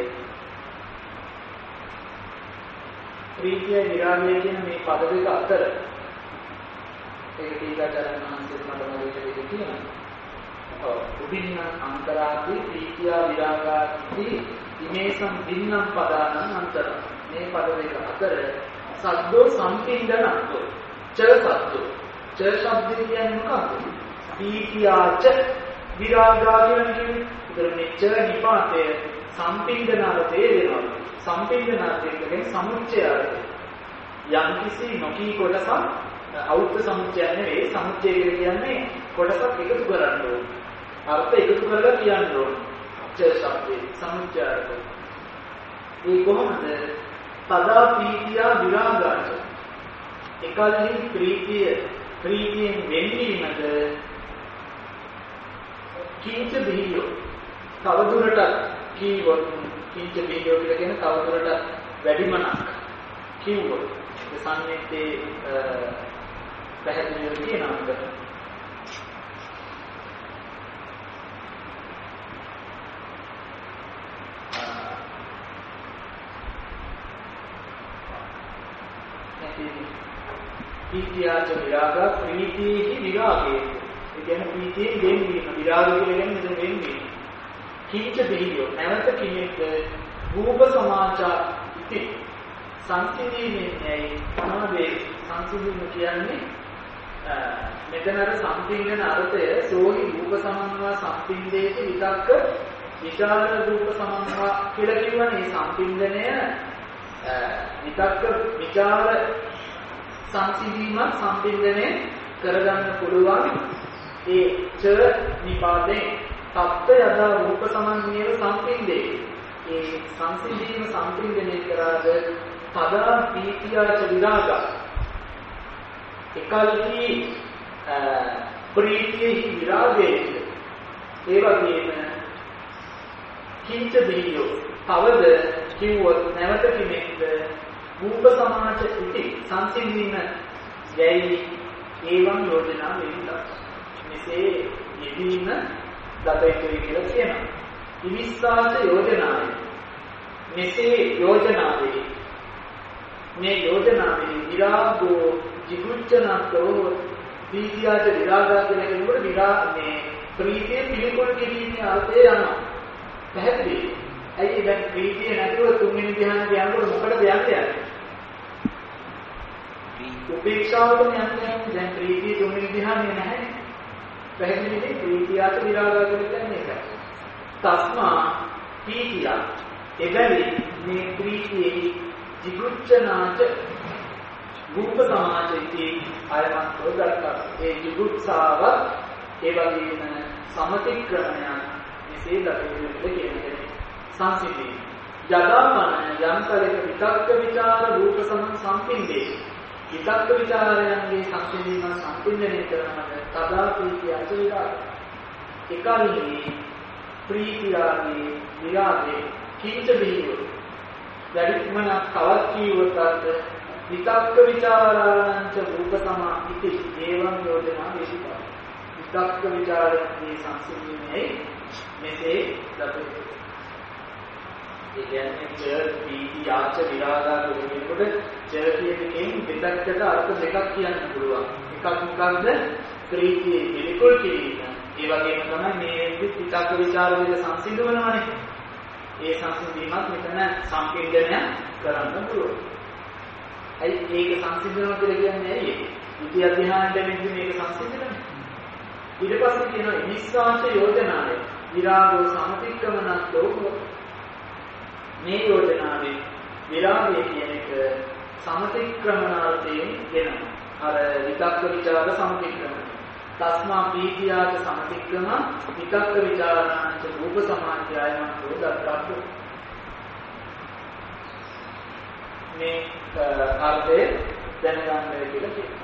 ප්‍රීතිය විරාගය කියන මේ පද දෙක අතර ඒක ටීකාචාර්යන් වහන්සේ මට මොකද කියනවා? උබින්න අන්තරාදී ප්‍රීතිය විරාගාදී ඉමේසම් භින්නම් පදානං අන්තර මේ පද දෙක අතර සද්දෝ සම්පින්දනක්තෝ ච සද්දෝ ච ශබ්දය කියන්නේ මොකක්ද? ප්‍රීතියාච විරාගා කියන්නේ උතර මෙච්ච නිපාතය සම්පින්දනාර්ථය වෙනවා. සම්පින්දනාර්ථය කියන්නේ සමුච්චය අර්ථය. යම්කිසි නොකී කොටසක් අවුත් සමුච්චය නෙවෙයි සමුච්චය කියන්නේ කොටසක් එකතු කරන්න ඕන. අර්ථ එකතු කරලා කියන්න ඕන. ච ශබ්දේ සමුච්චය අර්ථය. ඒ කොහොමද? තදා ප්‍රීතිය විරාගාච. එකල්හි ප්‍රීතියෙන් වෙන්වීමද කිංච බිහියෝ තවදුරටත් කීවොත් කිංච බිහියෝ කියලා කියන තවදුරටත් වැඩිමනක් කිව්වොත් ඒ සම්මිතේ පැහැදිලිව කියනවා. ප්‍රීතියාච විරාග ප්‍රීතිහි විරාගේ. ඒ කියන්නේ ප්‍රීතියෙන් වෙන්වීම විරාග කියලා කියන්නේ මෙතන වෙන්වීම. කිංච බිහියෝ නැවත කිනෙක රූප සමාචා ඉති සංසිඳීමේයි මොනවද සංසිඳීම කියන්නේ මෙතන අර සම්පින්දන අර්ථය සෝහි රූප සමන්වා සම්පින්දේති විතක්ක විචාර රූප සමන්වා කියලා කියවනේ සම්පින්දනය විතක්ක විචාර සංසිඳීම සම්පින්දනය කරගන්න පුළුවන් ඒ ච නිපාතේ තත්ත යදා රූප සමන්නියව සම්පින්දේ ඒ සංසිඳීම සම්පින්දනය කරාද තදා ප්‍රීතියාච විරාග එකල්හි ප්‍රීතියෙහි විරාගයේ ඒ වගේම කිංච බිහියෝ තවද කිව්වොත් නැවත කිනෙක්ද රූප සමාච ඉති සංසිඳීම යයි ඒවම් යෝජනා වෙනවා. මෙසේ යෙදීම දතේතුයි කියලා කියනවා. ඉවිස්සාච යෝජනාවේ මෙසේ යෝජනාවේ මේ යෝජනාවේ විරාගෝ ජිගුච්ඡනතෝ ප්‍රීතියාච විරාගා කියන කෙනෙකුට විරාගනේ ප්‍රීතිය පිළිකුල් කිරීමේ අර්ථය යනවා. පැහැදිලි? ඇයි දැන් ප්‍රීතිය නැතුව තුන්වෙනි ධ්‍යානෙට යනකොට මොකටද යන්නේ? උපේක්ෂාවට යන්නේ දැන් ප්‍රීතිය තුන්වෙනි ධ්‍යානෙ නැහැ. පැහැදිලිද? ප්‍රීතියාච විරාගා කියන්නේ ඒකයි. තස්මා ප්‍රීතිය එබැවි මේ ප්‍රීතියේ ජිගුච්ඡනාච රූප සමාජයේ ආයමත් හොදලා ඒ ජිගුත්සාව ඒ වගේම සමතික්‍රමණය මෙසේ දකින්න කියන්නේ සංසිද්ධි යදාමන යම්කලක විතක්ක විචාර රූප සම්පින්දේ විතක්ක විචාරයන්ගේ සංසිද්ධීම සම්පින්දනය කරනකොට තදා ප්‍රීතිය අචවිරා එකල්හි ප්‍රීතියාගේ විරාගේ කිංච බිහියෝ වැඩිමන තවත් කීවොත් විතක්ක විචාරාංච රූප සමාපිති ඒවම් යෝජනා වේදිකා විතක්ක විචාරයේ සංසිද්ධියේ මෙසේ දතේ ඒ කියන්නේ ච පීති යාච විරාගා කියනකොට ච කියන එකෙන් විතක්කට අර්ථ දෙකක් කියන්න පුළුවන්. එකක් මොකක්ද? ප්‍රීතිය පිළිකුල් කිරීම. ඒ වගේම තමයි මේ විතක්ක ਵਿਚාර වල සංසිඳවනවනේ. ඒ සංසිඳීමත් මෙතන සම්පින්දනය කරන්න පුළුවන්. ඒක සංසිඳනවා කියලා කියන්නේ ඇයි? ද්විතිය ධ්‍යානයෙන්දී මේක සංසිඳනවා. ඊට පස්සේ කියනවා නිස්සාච යෝජනාවේ විරාගෝ සමතික්‍රමනත්ෝ. මේ යෝජනාවේ විරාගය කියන එක සමතික්‍රමනාර්ථයෙන් වෙනවා. අර විතක්ක ਵਿਚාර සමතික්‍රමන. තස්මා ප්‍රීතියාච සමතික්‍රම විතක්ක ਵਿਚාරාණං රූප සමාධියයන්තෝ දත්තබ්බ. මේ අර්ථය දැනගන්න කියලා කියනවා.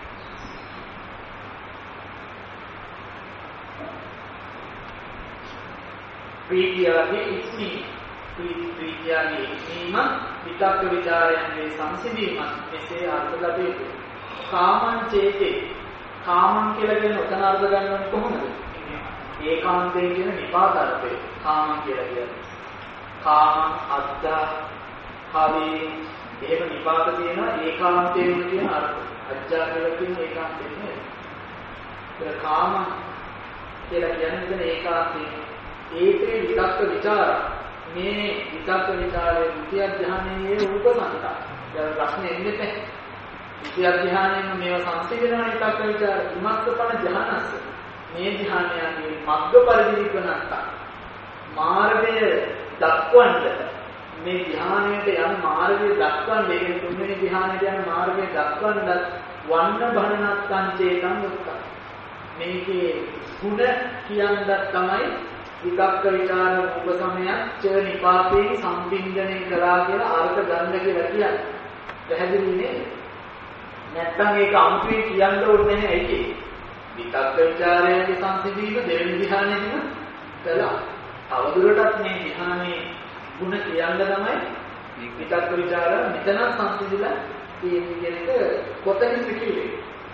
ප්‍රීතියගේ ඉක්මීම ප්‍රීතියගේ ඉක්මීම විතක්ක ਵਿਚාරයන්ගේ සංසිඳීම මෙසේ අර්ථ ගත යුතුයි. කාමං චේතේ කාමං කියලා කියන උතන අර්ථ ගන්නවනේ කොහොමද? ඒකාන්තයෙන් කියන නිපාත අර්ථය කාමං කියලා කියන්නේ. කාමං අද්දා හරි එහෙම නිපාත තියෙනවා ඒකාන්තයෙන් කියන අර්ථය. අජ්ජා කියලා කියන ඒකාන්තයෙන් නෙවෙයි. ඒක කාමං කියලා කියන්නේ ඒකාන්තයෙන්. ඒකේ විතක්ක ਵਿਚාර මේ විතක්ක ਵਿਚාරයේ ද්විතිය ධ්‍යානයේ උපසංකා. දැන් ප්‍රශ්නේ එන්නේ නැහැ. ද්විතිය ධ්‍යානයෙන් මේව සංසිඳන විතක්ක ਵਿਚාර විමස්සපන ධ්‍යානස්ස. මේ ධ්‍යානයන්ගේ මග්ග පරිදීකනත්ත. මාර්ගය දක්වන්න මේ ධ්‍යානයට යන මාර්ගය දක්වන්න කියන්නේ තුන්වෙනි ධ්‍යානයට යන මාර්ගය දක්වන්න වන්න භනනත්තං චේතං උත්ත. මේකේ ගුණ කියන්නත් තමයි විතක්ක ਵਿਚාර උපසමයක් ච නිපාතේ සම්පින්දණය කරා කියලා අර්ථ ගන්න කියලා කියන්නේ. පැහැදිලි නේද? නැත්තම් ඒක අමුතුවෙන් කියන්න ඕනේ නැහැ ඒකේ. විතක්ක ਵਿਚාරයේ සංසිඳීම දෙවෙනි ධ්‍යානයේදීම කළා. තවදුරටත් මේ ධ්‍යානයේ ගුණ කියන්න තමයි විතක්ක ਵਿਚාර මෙතන සංසිඳිලා තියෙන කියන එක කොතනින්ද කිව්වේ?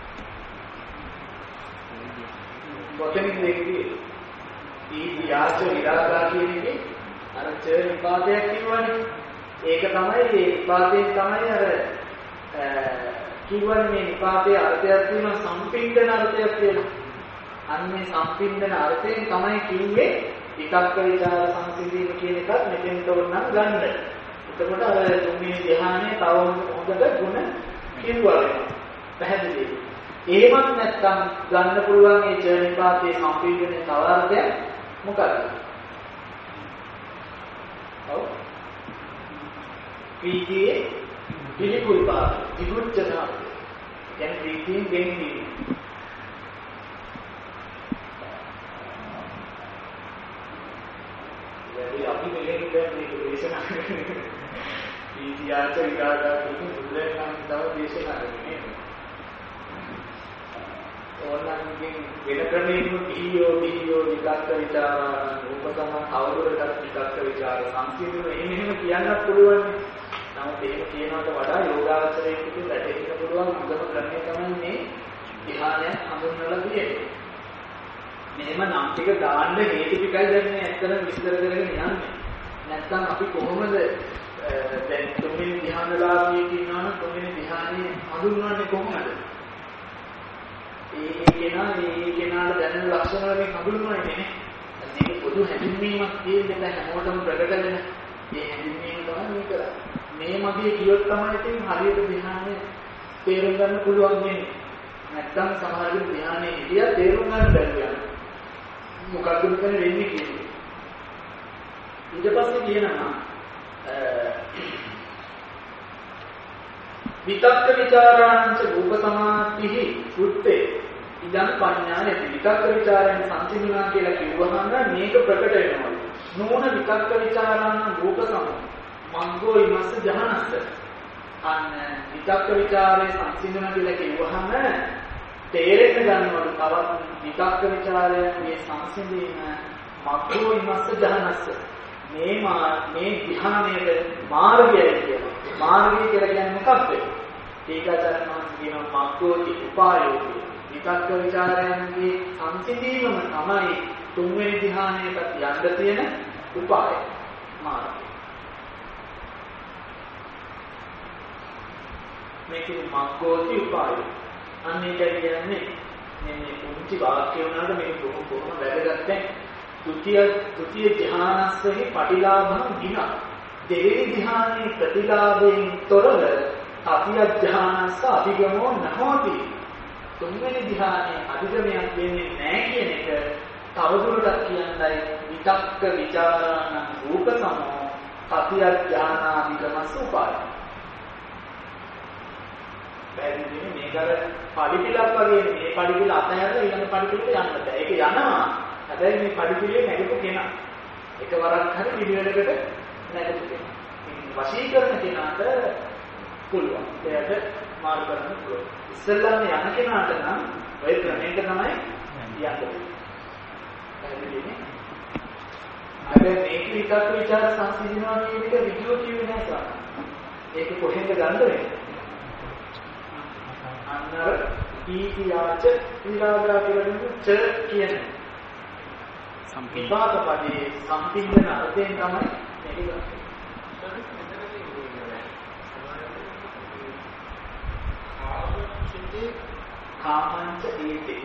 කොතනින්ද කිව්වේ? ඊදියාච විරාගා කියන එකේ අර ච නිපාතයක් කියවනේ. ඒක තමයි ඒ නිපාතයෙන් තමයි අර කියවන්නේ මේ නිපාතයේ අර්ථයක් තියෙනවා සම්පින්දන අර්ථයක් තියෙනවා. අන්නේ සම්පින්දන අර්ථයෙන් තමයි කිව්වේ විතක්ක ਵਿਚාර සංසිඳීම කියන එකත් මෙතෙන්ට ඕනනම් ගන්න. එතකොට අර තුන්වෙනි ධ්‍යානයේ තව හොඳට ගුණ කිව්වා වෙනවා. පැහැදිලිද? එහෙමත් නැත්නම් ගන්න පුළුවන් මේ ච නිපාතයේ සම්පින්දනයේ තව අර්ථයක් මොකක්ද? ඔව්. ප්‍රීතියේ පිළිකුල් බව, විමුක්තතාව. දැන් ප්‍රීතියෙන් වෙන්නේ. වැඩි අපි මෙලෙන් මේක දේශනා කරන්නේ. ප්‍රීතියාච විකාරා කියන බුදුරජාණන් තව දේශනා කරන්නේ. ඕනන්ගෙන් වෙන ක්‍රමයකින් දීයෝ විතක්ක ਵਿਚාරා රූපසම අවුරකට විතක්ක ਵਿਚාර සංසිඳුන එහෙම කියන්නත් පුළුවන්. නමුත් ඒක කියනකට වඩා යෝගාචරයේ පිටු වැටෙන්න පුළුවන් හොඳම ක්‍රමය තමයි මේ ධ්‍යානය හඳුන්වලා දෙන්නේ. මෙහෙම නම් ටික දාන්න හේතු ටිකයි දැන් මේ ඇත්තටම විස්තර කරගෙන යන්නේ. නැත්නම් අපි කොහොමද දැන් තුන්වෙනි ධ්‍යානලාභී කියනවා නම් තුන්වෙනි ධ්‍යානයේ හඳුන්වන්නේ කොහොමද? ඒ කෙනාට දැනෙන ලක්ෂණ වලින් හඳුන්වන්නේ නේ. මේක පොදු හැඳින්වීමක් කියන්නේ හැමෝටම ප්‍රකට වෙන. මේ හැඳින්වීම තමයි මේ කරන්නේ. මේ මගේ කියොත් තමයි ඉතින් හරියට ධ්‍යානය තේරුම් ගන්න පුළුවන් වෙන්නේ. නැත්තම් සමහර විට ධ්‍යානයේ හිටියා තේරුම් ගන්න බැරි වෙනවා. මොකක්ද මෙතන වෙන්නේ කියන්නේ. ඊට පස්සේ කියනවා විතක්ක ਵਿਚාරාංච රූප සමාධිහි උත්තේ ඉදන් පඤ්ඤාය විතක්ක ਵਿਚාරයන් සංසිඳුණා කියලා කිව්වහම මේක ප්‍රකට වෙනවා. නෝන විතක්ක ਵਿਚාරාං රූප සමාධි මංගෝ ඉමස්ස ජහනස්ස. අන්න විතක්ක ਵਿਚාරයේ සංසිඳුණා කියලා කිව්වහම තේරෙන්න ගන්නවලු තවත් විතක්ක ਵਿਚාරයේ සංසිඳීම මංගෝ ඉමස්ස ජහනස්ස. මේ ධ්‍යානයේ මාර්ගයයි කියනවා. මාර්ගය කියලා කියන්නේ මොකක්ද? ඒකතරම කියනවා මග්ගෝති උපායෝති. විතක්ක ਵਿਚාරයන්ගේ සංසිඳීමම තමයි තුන්වෙනි ධ්‍යානයට යන්න තියෙන උපාය මාර්ගය. මේක මග්ගෝති උපායෝ. අන්න ඒක කියන්නේ මේ පුංචි වාක්‍ය වුණාට මේක කොහොම වැදගත් නැහැ. ဒုတိယ ධ්‍යානස්සෙහි පටිලාභං වින දෙවෙනි ධ්‍යානයේ ප්‍රතිලාභයෙන් තොරව තතිය ධ්‍යානස්ස අධිගමෝ නහෝති. තුන්වෙනි ධ්‍යානයේ අධිගමයක් වෙන්නේ නැහැ කියන එක තවදුරටත් කියන්නයි විතක්ක ਵਿਚාරාණ රූප සමෝ තතිය ධ්‍යානාධිගමස්ස උපාය. පැහැදිලිනේ මේකර පරිපිලක් වගේ මේ පරිපිල අතහැරලා ඊළඟ පරිපිලට යන්න බෑ. ඒක යනවා. හැබැයි මේ පරිපිලේ නැගපු කෙනා එකවරක් හරි පිළිවෙලකට නැගපු කෙනා. වශීකරණ කෙනාට පුළුවන්. එයාට මාර්ග කරන්න පුළුවන්. ඉස්සෙල්ලාම යන කෙනාට නම් ඔය ක්‍රමයක තමයි යන්නේ. පැහැදිලිනේ? හැබැයි මේක විතක් විචාර සංසිඳනවා කියන එක විදියෝ කියුවේ නැහැ සාරා. ඒක කොහෙන්ද ගන්න වෙන්නේ? අන්නර ඊතියාච විරාගා කියලා ච කියන්නේ විපාක පදේ සම්පින්දන අර්ථයෙන් තමයි මේක ගන්නේ. කාමංච ඒතේ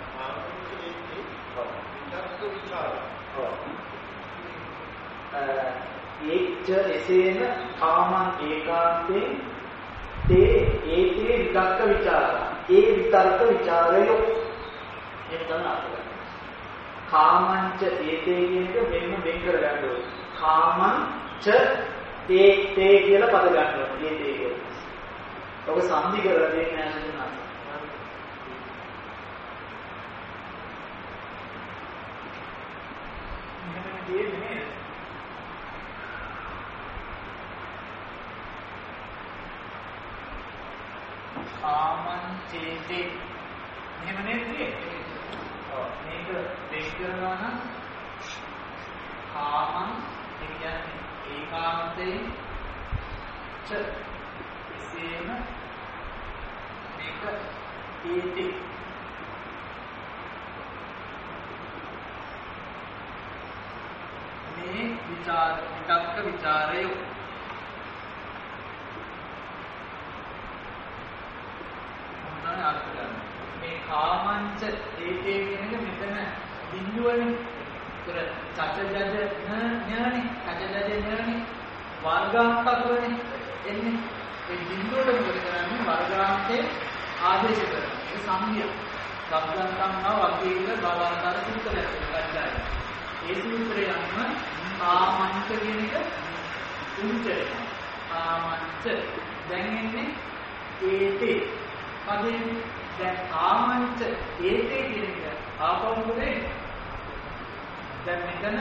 ඒච්ච එසේන කාමං ඒකාන්තේ තේ ඒතේ විතක්ක ਵਿਚාර ඒ විතර්ක ਵਿਚාරය එහෙම තමයි අර්ථය. කාමංච ඒතේ කියන එක මෙන්න වෙන් කර ගන්න ඕනේ. කාමංච ඒතේ කියලා පද ගන්න ඕනේ. ඒතේ කියලා. ඔබ සම්දි කරලා දෙන්නේ නැහැ නේද? මෙහෙම දෙන්නේ කාමං චේතේ එහෙම නේද? ඔව් මේක වෙන් කරනවා නම් කාමං ඒ කියන්නේ ඒකාන්තයෙන් ච එසේම මේක ඒති මේ විචාර විතක්ක ਵਿਚාරය මේ කාමංච ඒතේ කියන එක මෙතන බිඳුවනේ. ඒතර චචජජ ඥානේ චචජජ ඥානේ වර්ගාන්තක වෙන්නේ එන්නේ. ඒ බිඳුවට මොකද කරන්නේ? වර්ගාන්තේ ආදේශ කරනවා. ඒ සම්මිය. සම්බන්තම්ම වගේක බවාන්තර සූත්‍රයක් ගන්නයි. ඒ සූත්‍රය අනුව කාමංච කියන එක උච්චය. කාමංච දැන් එන්නේ ඒතේ පදේ දැන් කාමංච ඒතේ කියන එක ආපෞද්ගලේ දැන් මෙතන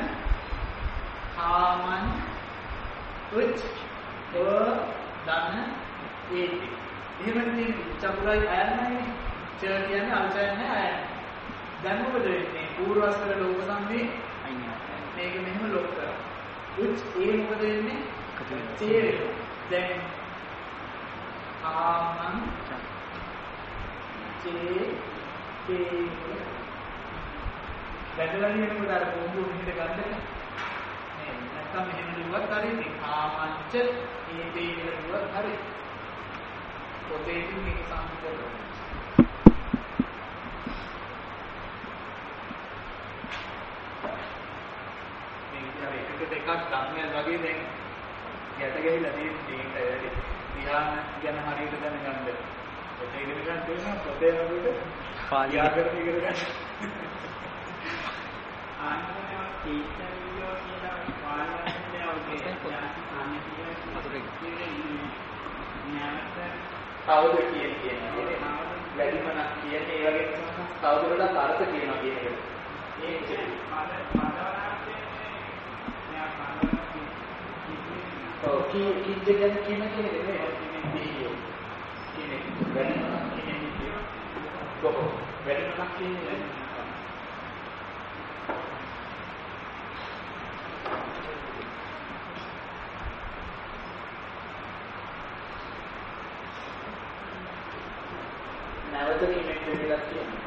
කාමං උච් දන ඒතේ එහෙම තියෙන චතුරායි අයන්නයි ච කියන්නේ අල්සයන්නේ අයන්න. දැන් මොකද වෙන්නේ? පූර්වස්තර ලෝක සම්මේ මේක මෙහෙම ලොක් කරා. උච් ඒ මොකද වෙන්නේ? තේරෙනවා. දැන් කාමං බැදලා කියනකොට අර පොම්බු මෙහෙට ගන්නද නේ නැත්තම් මෙහෙම දුවත් හරි කාමංච ඒතේ කියලා දුවත් හරි පොතේ ඉතින් මේක සම්පූර්ණ මේක හරි එකකට එකක් ධර්මයන් වගේ දැන් ගැට ගැහිලා තියෙන්නේ ධ්‍යාන ගැන හරියට දැනගන්න. පොතේ ඉගෙන ගන්න තියෙනවා පොතේ වලට යාකරන ඉගෙන ගන්න. ආනන්දේ තීතවියෝ කියලා වාලන්නේ අවුදේ ආනන්දේ අතුරේ ඥානත කවුද කියන්නේ වැඩිමනක් කියන්නේ ඒ වගේ කවුරුලට අර්ථ කියනවා කියන එක. ඒක කිජ්ජගෙන කියන කෙනෙක් නෙමෙයි. කියන්නේ වැඩිමනක් කියන්නේ කොහොම වැඩිමනක් කියන්නේ නැවත කෙනෙක් වෙලා කියනවා.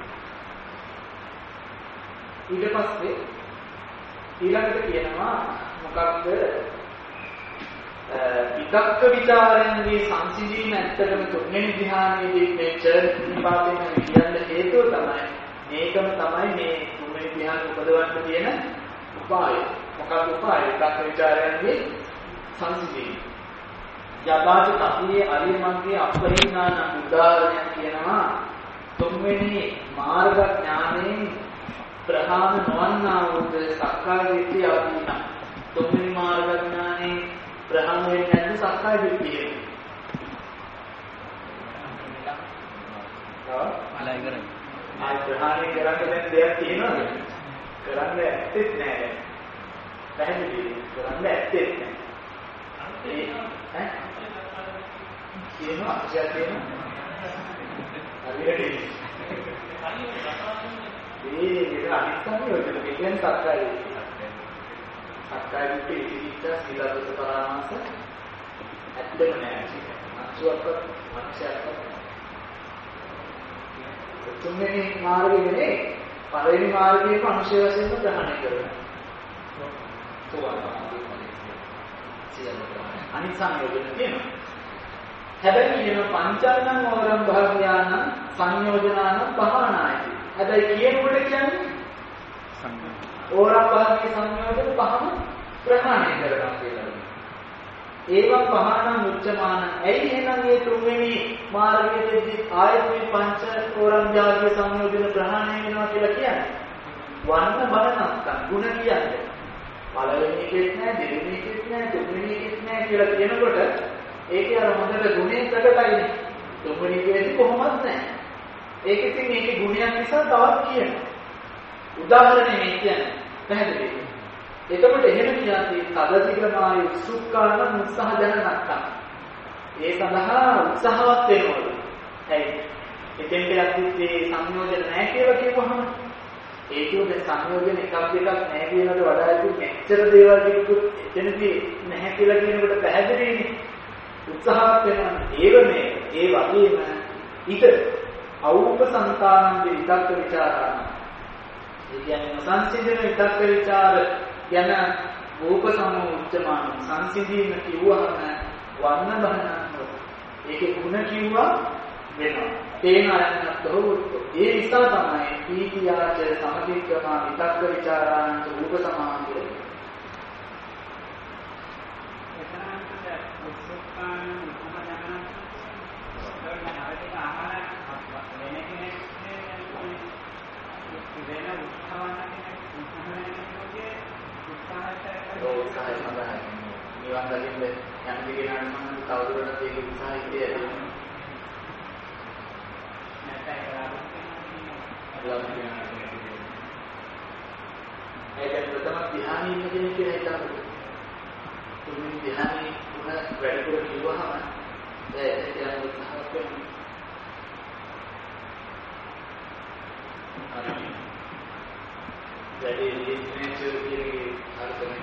ඊට පස්සේ ඊළඟට කියනවා මොකක්ද විතක්ක ਵਿਚාරයන්ගේ සංසිඳීම ඇත්තටම තුන්වෙනි ධ්‍යානයේදී මේ චර්නිපාතයෙන් කියන්න හේතුව තමයි මේකම තමයි මේ තුන්වෙනි ධ්‍යාන උපදවන්න තියෙන උපාය. මොකක්ද උපාය? විතක්ක විචාරයන්ගේ සංසිඳීම. යථාච තතියේ අරිය මග්ගේ අපරිණාන උදාහරණයක් කියනවා තුන්වෙනි මාර්ග ඥානයෙන් ප්‍රහාණ නොවන්නා වූ සක්කාය දිට්ඨිය අවදීන. තුන්වෙනි මාර්ග ඥානයෙන් ප්‍රහාණ වෙන්නේ නැද්ද සක්කාය දිට්ඨිය? අලයි කරන්නේ. ආයි ප්‍රහාණය කරන්න දැන් දෙයක් තියෙනවද? කරන්න ඇත්තෙත් නෑ දැන්. පැහැදිලිද? කරන්න ඇත්තෙත් නෑ. ඈ? කියනවා අක්ෂය කියනවා. හරියට. ඒක අනිත් සංයෝජන කියන්නේ සක්කාය දිට්ඨිය. සක්කාය දිට්ඨිය ඉතිරිච්ච සීලබ්බත පරාමාස ඇත්තම නෑ. අක්ෂයවත් මනුෂ්‍යයවත් තුන්වෙනි මාර්ගයේ පළවෙනි මාර්ගයේ අනුශය වශයෙන් ග්‍රහණය කරනවා. අනිත් සංයෝජන තියෙනවා. හැබැයි කියන පංචානං ඕරම් භාග්‍යාන සංයෝජනාන පහනායි. හැබැයි කියනකොට කියන්නේ ඕරම් භාග්‍ය සංයෝජන පහම ප්‍රහාණය කරනවා කියලා. ඒවා පහනම් උච්චමාන. ඇයි එහෙනම් මේ තුන්වෙනි මාර්ගයේදී ආයත මේ පංච ඕරම් භාග්‍ය සංයෝජන ප්‍රහාණය වෙනවා කියලා කියන්නේ? වන්න බල නැත්තම් ಗುಣ කියන්නේ. පළවෙනි එකෙත් නෑ, දෙවෙනි එකෙත් නෑ, තුන්වෙනි එකෙත් නෑ කියලා කියනකොට ඒකේ අර හොඳට ගුණේ ප්‍රකටයිනේ. තුන්වෙනි එකේදී කොහොමද නෑ. ඒක ඉතින් මේකේ ගුණයක් නිසා තවත් කියනවා. උදාහරණයක් මේ කියන්නේ. පැහැදිලිද? එතකොට එහෙම කියන්නේ තදතිගමාය උත්සුක්කාන උත්සාහ දැන නැත්තම්. ඒ සඳහා උත්සාහවත් වෙනවලු. ඇයි? එතෙන්ට යද්දී සංයෝජන නැහැ කියලා කියවහම ඒ කියන්නේ සංයෝජන එකක් දෙකක් නැහැ කියනකට වඩා ඉතින් මෙච්චර දේවල් කිව්වොත් එතනදී නැහැ කියලා කියනකොට පැහැදිලිනේ. උත්සාහවත් වෙනවා. ඒ වගේම ඊට අවුපසංතානන්ද විතක්ක ਵਿਚාරාන. ඒ කියන්නේ සංසිඳන විතක්ක ਵਿਚාර යන රූප සමුච්චමාන සංසිඳීම කිව්වහම වන්න බහනක්. ඒකේ ಗುಣ කිව්වා වෙනවා. තේන අයන්නතෝ ඒ නිසා තමයි පීතියාච සමතික්‍රම විතක්ක ਵਿਚාරාන රූප සමාන කියන්නේ. උත්සාහය සඳහා නිවන් දකින්න යම් දිගිනාට මම තවදුරටත් ඒක උත්සාහය කියලා. ඒක ප්‍රථම ධ්‍යානෙ ඉන්න කෙනෙක් කියලා හිතන්න. තුන්වෙනි ධ්‍යානෙ උන වැඩිපුර කිව්වහම ඒක උත්සාහයක් වෙනවා. වැඩි ලිස්නේචර් කියන්නේ අර්ථනේ.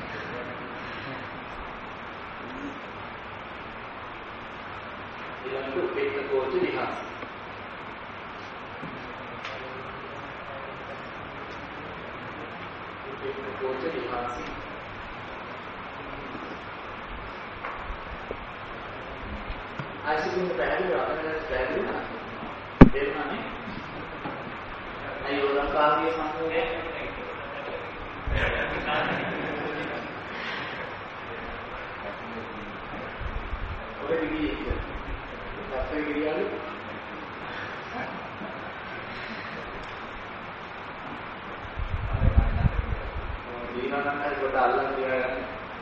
ඊළඟට උපේක්ෂකෝච විහාස. උපේක්ෂකෝච විහාසි. ආශිකින් පැහැදිලි අපරාධ පැහැදිලි නා. තේරුණානේ? අයෝරම් කාර්ය සංයෝගය ඔය විදිහට අපේ ගිරියලු දීනනන්තයි කොට අල්ලන් තියාගන්න.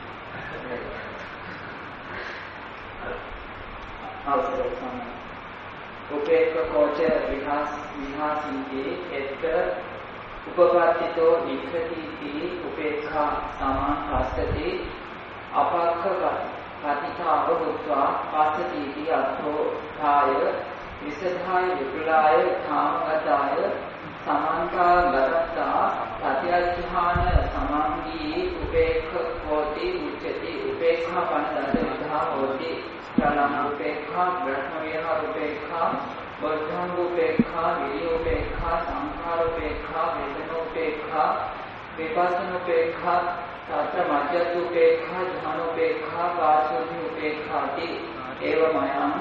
අවසරයි. උපේක්ඛකෝච විහාසීගේ එත්ත උපපත්තිතෝ වික්ඛතිති උපේක්ඛා සමාපස්සති අපක්ඛ පතිතාව බුද්ධා පස්සතිති අත්ථෝ ථාය විසධාය විපුලාය කාමගතාය සමාන්තා ගතත්තා සත්‍යඥාන සමාංගී උපේක්ඛෝති උච්චති උපේක්ඛා පනදත විධා හෝති චලන උපේක්ඛා බ්‍රහ්ම විහාර උපේක්ඛා බද්ධංග උපේක්ඛා විරිය උපේක්ඛා සංඛාර උපේක්ඛා වේදන උපේක්ඛා විපස්සන උපේක්ඛා තත් මජ්ජත් උපේක්ඛා ධාන උපේක්ඛා පාසෝධි උපේක්ඛාති ඒවමයං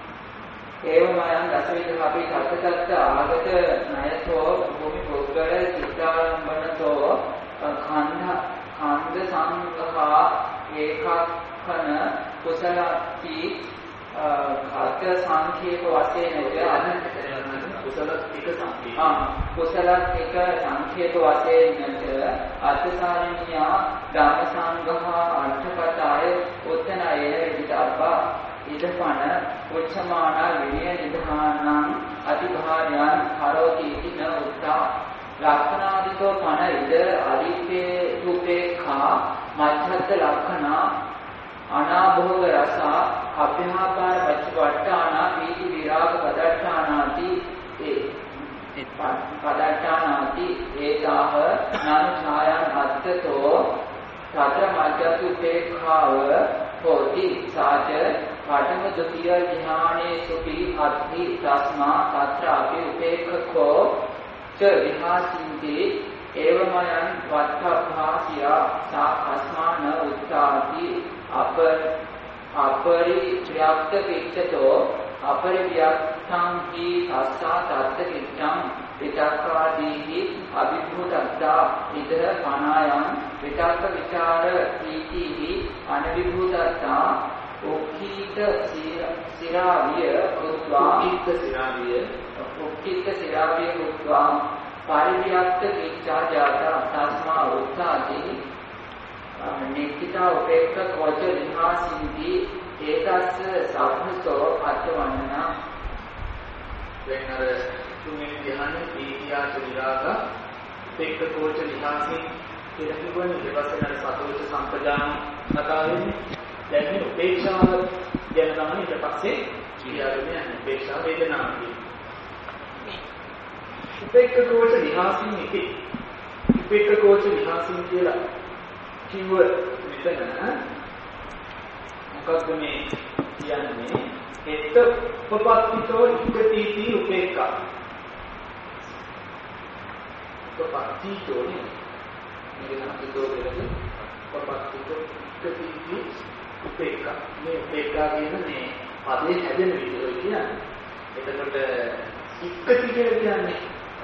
දසවිධාපි තත්තත්ත ආගත ණයතෝ භූමි පුද්ගල චිත්තාරම්භනතෝ ඛණ්ඩ සංඝා ඒකක්ඛන කුසලති ඝාත සංඛේප වශයෙන් කුසල එක සංඛේප කුසල එක සංඛේප වශයෙන් අර්ථසාරිණ්‍යා ධම්ම සංඝා අර්ථකතාය උත්තනයේ විදබ්බා ඉදපන උච්චමාන විනය නිධානං අතිභාර්යං කරෝති ඉති න උත්තා ලක්ඛනාදිකෝ පන ඉද අරිත්තේ උපේක්ඛා මච්ඡත්ත ලක්ඛනා අනාභෝග රස අභ්‍යහාකාර පච්චවට්ඨාන පීති විරාග පදට්ඨානාති පදට්ඨානාති ඒතාහ නං ඡායං අත්තතෝ තත මච්ඡත් උපේක්ඛාව හෝති සාච පඨම ද්විතිය ධ්‍යානේසුපි අත්ථි තස්මා තත්‍ර අපි උපේක්ඛකෝ ච විහාසින්ති ඒවමයන් වත්තභාසියා සා අස්මාන උත්තාති අපරිව්‍යක්ත කිච්ඡතෝ අපරිව්‍යක්තං හි තස්සා තත්ත කිච්ඡං විතක්කාදීහි අභිභූතත්තා ඉද පනායං විතක්ක විචාර පීතිහි අනවිභූතත්තා උක්ඛීත සිරාවිය උත්වා පරිව්‍යක්ත කිච්ඡා ජාතා තස්මා උත්තාති නික්ඛිතා උපේක්ඛ කෝච විහාසින්ති ඒතස්ස සබ්බතෝ අත්වන්නනා වෙන අර තුන්වෙනි ධ්‍යානෙ පීතියාච විරාග උපේක්ඛ කෝච විහාසින් කියලා කිව්වනේ ඊට පස්සේ අර සතෝච සම්පජාන කතා වෙන්නේ දැන් මේ උපේක්ෂාව ගැන තමයි ඊට පස්සේ කියන්නේ උපේක්ෂා වේදනාව කියන්නේ උපේක්ඛ කෝච විහාසින් එකේ උපේක්ඛ කෝච විහාසින් කියලා කිව්ව මෙතන මොකක්ද මේ කියන්නේ එත් උපපත්තිතෝ ඉක්කතිති උපේක්ඛා උපපත්තිතෝ මේක අපිටෝ දෙන්නේ උපපත්තිතෝ ඉක්කතිති උපේක්ඛා මේ උපේක්ඛා කියන්නේ පදේ හැදෙන විදිහ කියන්නේ එතකොට ඉක්කති කියලා කියන්නේ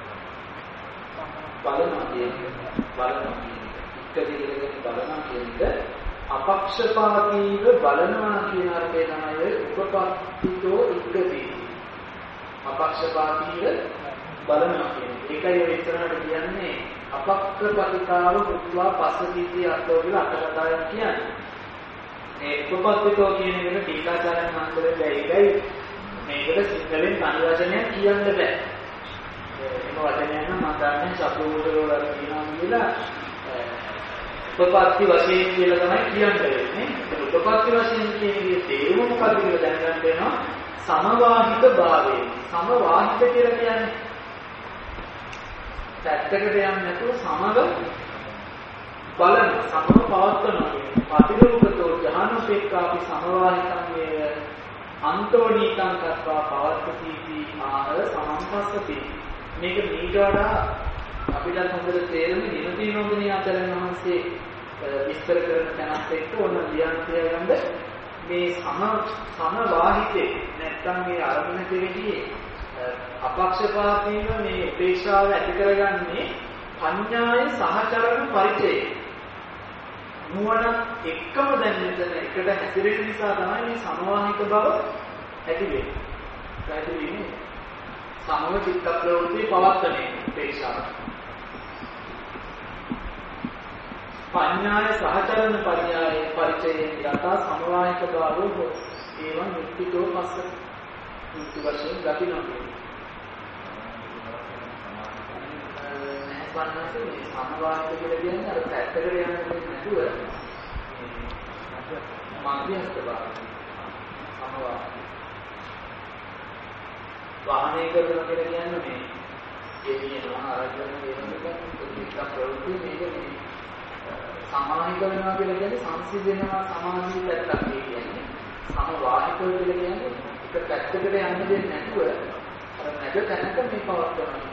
බලනවා කියන්නේ අපක්ෂපාතීව බලනවා කියන අර්ථය තමයි උපපත්තිතෝ ඉක්කති. අපක්ෂපාතීව බලනවා කියන්නේ. ඒකයි ඔය ඉස්සරහට කියන්නේ අපක්ෂපතිතාව උත්වා පස්සතිති අර්ථය කියලා අටකතාවෙන් කියන්නේ. මේ උපපත්තිතෝ කියන එකට ටීකාචාර්යන් වහන්සේලා ඒකයි මේකට සිංහලෙන් තනි වචනයක් කියන්න බෑ. එම වචනයක් නම් මම දන්නේ සතුටුවල කියනවා කියලා උපපත්ති වශයෙන් කියලා තමයි කියන්නේ. ඒක උපපත්ති වශයෙන් කියන්නේ තේරුම මොකක්ද කියලා දැනගන්න වෙනවා. සමවාහිත භාවය. සමවාහිත කියලා කියන්නේ පැත්තකට යන්නේ නැතුව සමග බලන සමව පවත්වනවා. පතිරූපතෝ ඥානෝපේක්ඛාපි සමවාහිතං වේ අන්තෝනීතං කତ୍වා පවත්තති ආහ සමම්පස්සති. මේක මීට වඩා අපිට හොඳට තේරෙන්නේ නිමතිනෝදනී ආචාර්යන් වහන්සේ විස්තර කරන තැනත් එක්ක ඕන ලියන්න තියාගන්න මේ සමවාහිතේ නැත්තම් මේ අරමුණ දෙවිදී අපක්ෂපාතීව මේ උපේක්ෂාව ඇති කරගන්නේ පඤ්ඤාය සහචරණ පරිචය නුවණ එක්කම දැන් මෙතන එකට හැසිරෙන නිසා තමයි මේ සමවාහිත බව ඇති වෙන්නේ. පැහැදිලි නේද? සමව චිත්ත ප්‍රවෘත්ති පවත්තනේ උපේක්ෂාව. පඤ්ඤාය සහචරණ පරියායේ පරිචයෙන් යථා සමවාහිත බවෝ ඒවං මුක්තිදෝ පස්ස මුක්ති වශයෙන් දකිනවා. පන්නස මේ සමවාහිත කියලා කියන්නේ අර පැත්තකට යන්නේ නැතුව මධ්‍යස්ථ භාවය සමවාහිත වාහනය කරනවා කියලා කියන්නේ මේ එළියනවා ආරම්භන වෙනකොට චිත්ත ප්‍රවෘත්ති මේක මේ සමාහිත වෙනවා කියලා කියන්නේ සංසිඳෙනවා සමාධිය පැත්තක් කියන්නේ සමවාහිත කියලා කියන්නේ එක පැත්තකට යන්න දෙන්නේ නැතුව අර නැග තැනක මේ පවත්වනවා.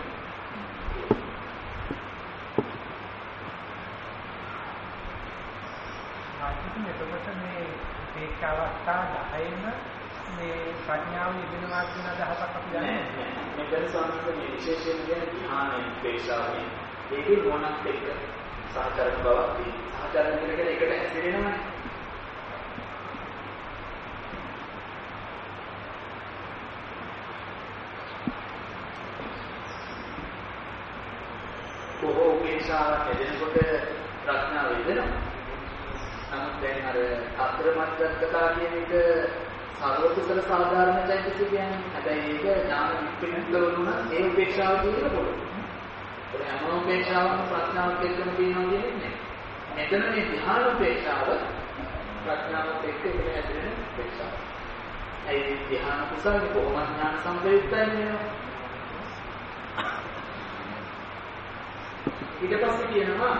එතකොට මේ එක් අවස්ථා 10ම මේ ප්‍රඥාව ඉගෙනවා කියන අදහසක් අපි ගන්නවා. මෙතන සම්පූර්ණ විශේෂයෙන් කියන ධ්‍යාන උපේක්ෂාවනේ ඒකේ මොනක් එක්ක සහචරක බවක් තියෙනවා. සහචරක කියලා එකට හැසිරෙනවනේ. කොහොම උපේක්ෂාව හැදෙනකොට ප්‍රඥාව වෙනවා. නමුත් දැන් අර අත්‍රමත්කතා කියන එක සර්වකුසල සාධාරණ චෛතසික කියන්නේ. හැබැයි ඒක ඥාන විප්‍රතිකල වුණා ඒ උපේක්ෂාව කියන පොළ. ඒ හැම උපේක්ෂාවක්ම ප්‍රඥාවත් එක්කම තියෙනවා කියන්නේ නැහැ. මෙතන මේ ධ්‍යාන උපේක්ෂාව ප්‍රඥාවත් එක්ක එකට හැදෙන උපේක්ෂාව. ඒ ධ්‍යාන කුසල කොහොමද ඥාන සම්ප්‍රයුක්තයි වෙනවා. ඊට පස්සේ කියනවා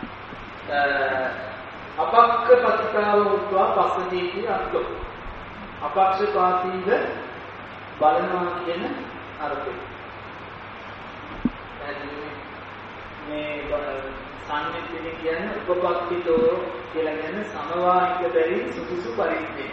අපක්ක පතිතාව උත්වා පස්සදීති අත්ෝ අපක්ෂපාතීව බලනවා කියන අර්ථය. මේ සම්මිතිය කියන්නේ උපපක්ඛිතෝ කියලා කියන්නේ සමවාහික බැරි සුදුසු පරිද්දේ.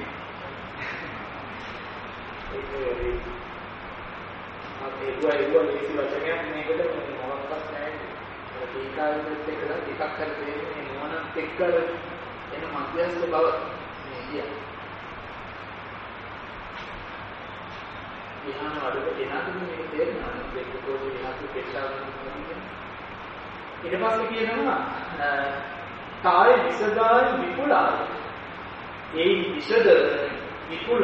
ඒක ලේසි වචනයක් මේකට මොකක්වත් නැහැ. ඒකාවිදත් එක්කලා ටිකක් හරි දෙන්නේ මොනක් එක්ක එන මධ්‍යස්ථ බව මේ කියන්නේ. ධ්‍යාන වලට එනකම් මේක තේරෙනවා. ඒක පොඩි විහාතු පෙට්ටාවක් නෙමෙයි. ඊට පස්සේ කියනවා කාය විසදාය විපුලාය. ඒ විසද විපුල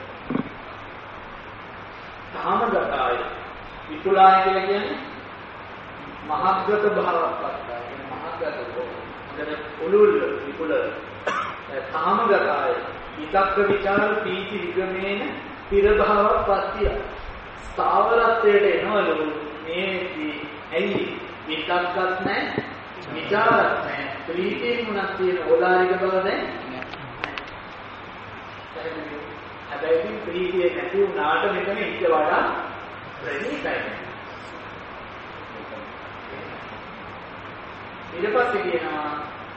තාමගතය විපුලාය කියලා කියන්නේ මහග්ගත භාවයක් ගන්න. මහග්ගත මොකද උලුල් විපුල තාමගතය විතක්ක විචාර පීති විගමේන පිර භාවයක් පත්‍ය ස්ථාවරත්වයට එනවලු මේදී ඇයි විතක්කත් නැහැ විචාරත් නැහැ ප්‍රීතිය මොනක් තියෙන ඕලාරික බව නැහැ. හැබැයි ප්‍රීතිය නැති වුණාට මෙතන ඊට වඩා ප්‍රණීතයි. ඊට පස්සේ කියනවා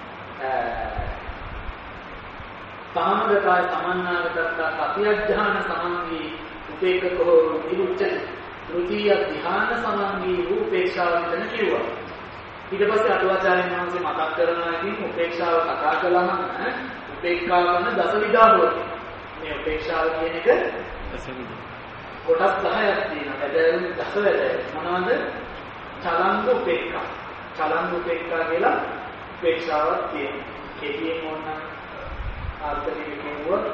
තාමගතය සමන්නාගතත්තා සතියඥාන සමන්වී උපේක්ඛකෝ නිරුච්චති තෘතීය ධ්‍යාන සමන්වී උපේක්ෂාව වෙන කිව්වා. ඊට පස්සේ අටුවාචාර්යන් වහන්සේ මතක් කරනවා ඉතින් උපේක්ෂාව කතා කළාම උපේක්ඛාව කරන දසවිධාවෝයි. මේ උපේක්ෂාව කියන එක කොටස් 10ක් තියෙනවා. හැබැයි දසවැද මොනවද? චලංග උපේක්ඛා. චලංග උපේක්ඛා කියලා උපේක්ෂාවක් තියෙනවා. කෙටියෙන් ඕන ආර්ථික කිව්වොත්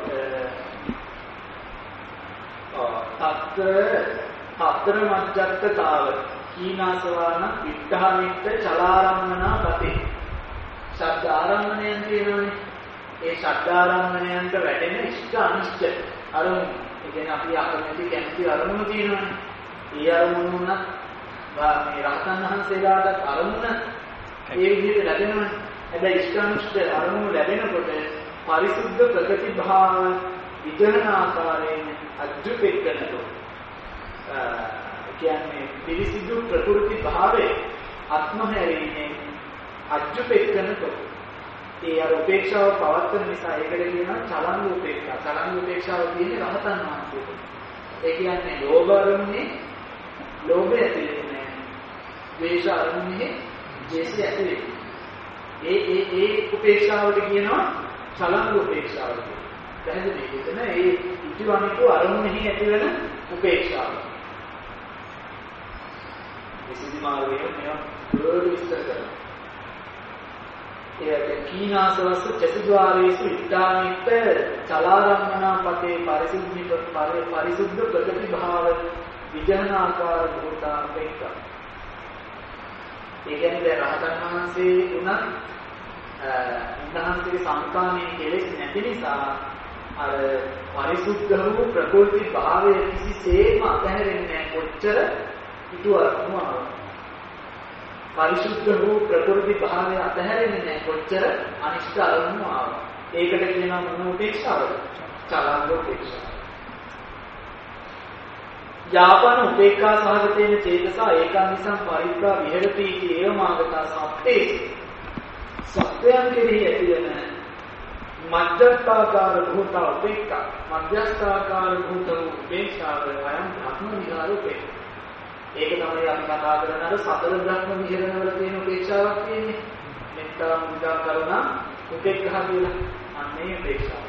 තත්ත්‍ර මජ්ජත්තතාව කීනාසවාන විද්ධාමිත්ත චලාරම්මනා පතේ. ශබ්ද ආරම්මණයන් තියෙනවානේ. ඒ ශබ්ද ආරම්මණයන්ට වැටෙන ඉෂ්ඨ අනිෂ්ඨ අරමුණු. ඒ කියන්නේ අපි අකමැති කැමති අරමුණු තියෙනවානේ. ඒ අරමුණු උනත් මේ රහතන් වහන්සේලාට අරමුණ ඒ විදිහට ලැබෙනවානේ. හැබැයි ඉෂ්ඨ අනිෂ්ඨ අරමුණු ලැබෙනකොට පරිසුද්ධ ප්‍රගති භාව විදහන ආකාරයෙන් අජ්ජුපෙක්කනතෝ කියන්නේ පිරිසිදු ප්‍රකෘති භාවයේ ආත්මහැරීමේ අජ්ජුපෙක්කනතෝ ඒ අර උපේක්ෂාව පවත්වන නිසා ඒකට කියනවා චලංග උපේක්ෂා. චලංග උපේක්ෂාව කියන්නේ රහතන් වහන්සේට. ඒ කියන්නේ ලෝභ අරමුණේ ලෝභය ඇති වෙන්නේ නැහැ. ද්වේෂ අරමුණේ ද්වේෂය ඇති වෙන්නේ. ඒ උපේක්ෂාවට කියනවා චලංග උපේක්ෂාව කියලා. පැහැදිලිද? එතන ඒ ඉතිවනිකෝ අරමුණෙහි ඇතිවන උපේක්ෂාව. විසුද්ධි මාර්ගයේ මේවා වලට විස්තර කරනවා. ඒ කීනාසවස්ස චතුද්වාරේසු ඉද්ධාමිත්ත චලාරම්මනා පතේ පරිසුද්ධ ප්‍රගති භාව විජහන ආකාර භූතාපේක්ෂ. ඒ කියන්නේ රහතන් වහන්සේ උනත් උන්වහන්සේගේ සංකාමයේ කෙලෙස් නැති නිසා අර පරිසුද්ධ වූ ප්‍රකෘති භාවය කිසිසේත්ම අතහැරෙන්නේ නැහැ. කොච්චර හිතුවම පරිසුද්ධ වූ ප්‍රකෘති භාවය අතහැරෙන්නේ නැහැ. කොච්චර අනිෂ්ඨ අරමුණු ආවා. ඒකට කියනවා මොන උපේක්ෂාවද? චලංග උපේක්ෂාව. යාපන උපේක්ඛා සහගතේන චේතසා ඒකානිසං පරිත්‍යා විහෙරති ඒවමාගතා සත්‍යේ සත්‍යයන් කෙරෙහි ඇතිවන මධ්‍යස්ථාකාර භූත උපේක්ඛා මධ්‍යස්ථාකාර භූත උපේක්ෂාව අයම් භ්‍රම විහාර උපේක්ඛා. ඒක තමයි අපි කතා කරන අර සතර බ්‍රහ්ම විහරණ වල තියෙන උපේක්ෂාවක් තියෙන්නේ. මෙත්තා මුදිතා කරුණා උපේක්ඛා කියලා. අන්නේ උපේක්ෂාව.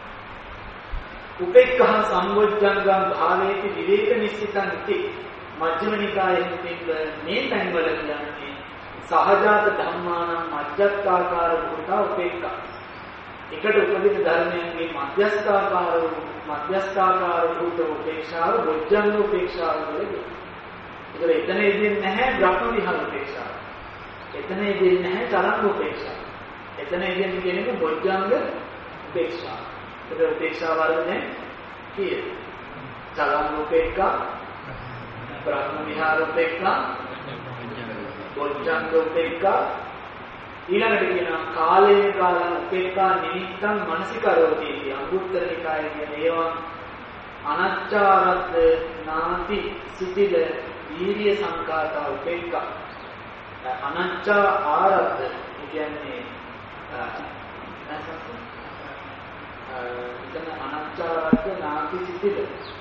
උපේක්ඛා සම්වොජ්ජංගම් භාවේති විවේක නිස්සිතං ඉති. මජ්ක්‍ධිම නිකායේ තියෙන මේ තැන්වල කියන්නේ සහජාත ධම්මානම් මධ්‍යස්ථාකාර භූත උපේක්ඛා. එකට උපදින ධර්මයන්ගේ මධ්‍යස්ථාකාර භූත උපේක්ෂාව වොජ්ජංග උපේක්ෂාව කියලා. ඒතර එතන ඉදින් නැහැ බ්‍රහ්ම විහාර උපේක්ෂාව. එතන ඉදින් නැහැ තරංග උපේක්ෂාව. එතන ඉදින් කියන්නේ වොජ්ජංග උපේක්ෂාව. ඒතර උපේක්ෂාව වර්ගනේ කීයද? තරංග උපේක්ෂා, බ්‍රහ්ම විහාර උපේක්ෂා, වොජ්ජංග උපේක්ෂා. ඊළඟට කියනවා කාලේ කාලන උපේක්ඛා නිමිත්තං මනසිකරෝති කිය. අංගුත්තර නිකායේ කියන ඒවා අනච්චාරත් නාති සිතිල වීර්ය සංකාතා උපේක්ඛා. අනච්චා ආරද්ධ කියන්නේ එතන අනච්චාරත් නාති සිතිල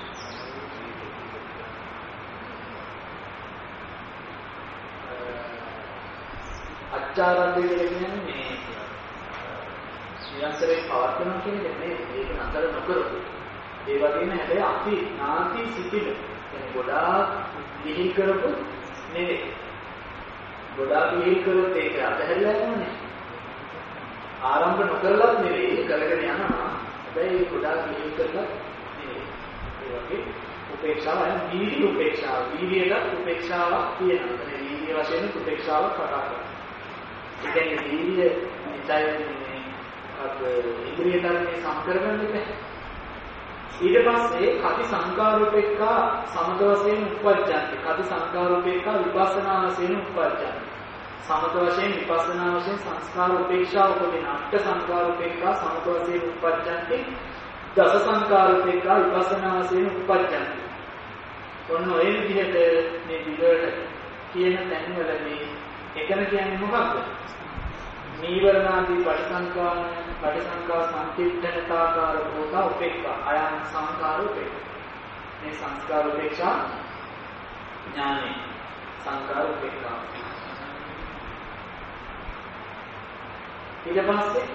අච්චාරද්ද කියලා කියන්නේ මේ ශ්‍රීයන්තරේ පවත්වන කියන්නේ මේක නතර නොකරපු. ඒ වගේම හැබැයි අපි නාති සිටින කියන්නේ ගොඩාක් ගිහි කරපු නෙවෙයි. ගොඩාක් ගිහි කරොත් ඒක අතහැරලා යනවනේ. ආරම්භ නොකරලත් නෙවෙයි කරගෙන යනවා. හැබැයි ගොඩාක් ගිහි කරලා නෙවෙයි. ඒ වගේ උපේක්ෂාව වීර්ය උපේක්ෂාව. වීර්යයට උපේක්ෂාවක් තියෙනවා. ඒ වීර්ය වශයෙන් උපේක්ෂාවක් කතා කරනවා. ඒ කියන්නේ වීර්ය නිසායනේ ඉන්ද්‍රිය ධර්මයේ සම්කරගන්න බෑ. ඊට පස්සේ කති සංකාරූපේක්ඛා සමත වශයෙන් උප්පජ්ජන්ති. කති සංකාරූපේක්ඛා විපස්සනා වශයෙන් උප්පජ්ජන්ති. සමත වශයෙන් විපස්සනා වශයෙන් සංස්කාර උපේක්ෂා උපදින. අට්ඨ සංකාරූපේක්ඛා සමත වශයෙන් උප්පජ්ජන්ති. දස සංකාරූපේක්ඛා විපස්සනා වශයෙන් උප්පජ්ජන්ති. ඔන්න ඔය විදිහට මේ විවරණ කියන තැන්වලදී එකන කියන්නේ මොකක්ද? නීවරණාදී පටිසංකා සංකිට්ඨනතාකාර භූත උපේක්ඛා අයං සංකාර උපේක්ඛා. මේ සංස්කාර උපේක්ෂා ඥානෙ සංකාර උපේක්ඛා. ඊට පස්සේ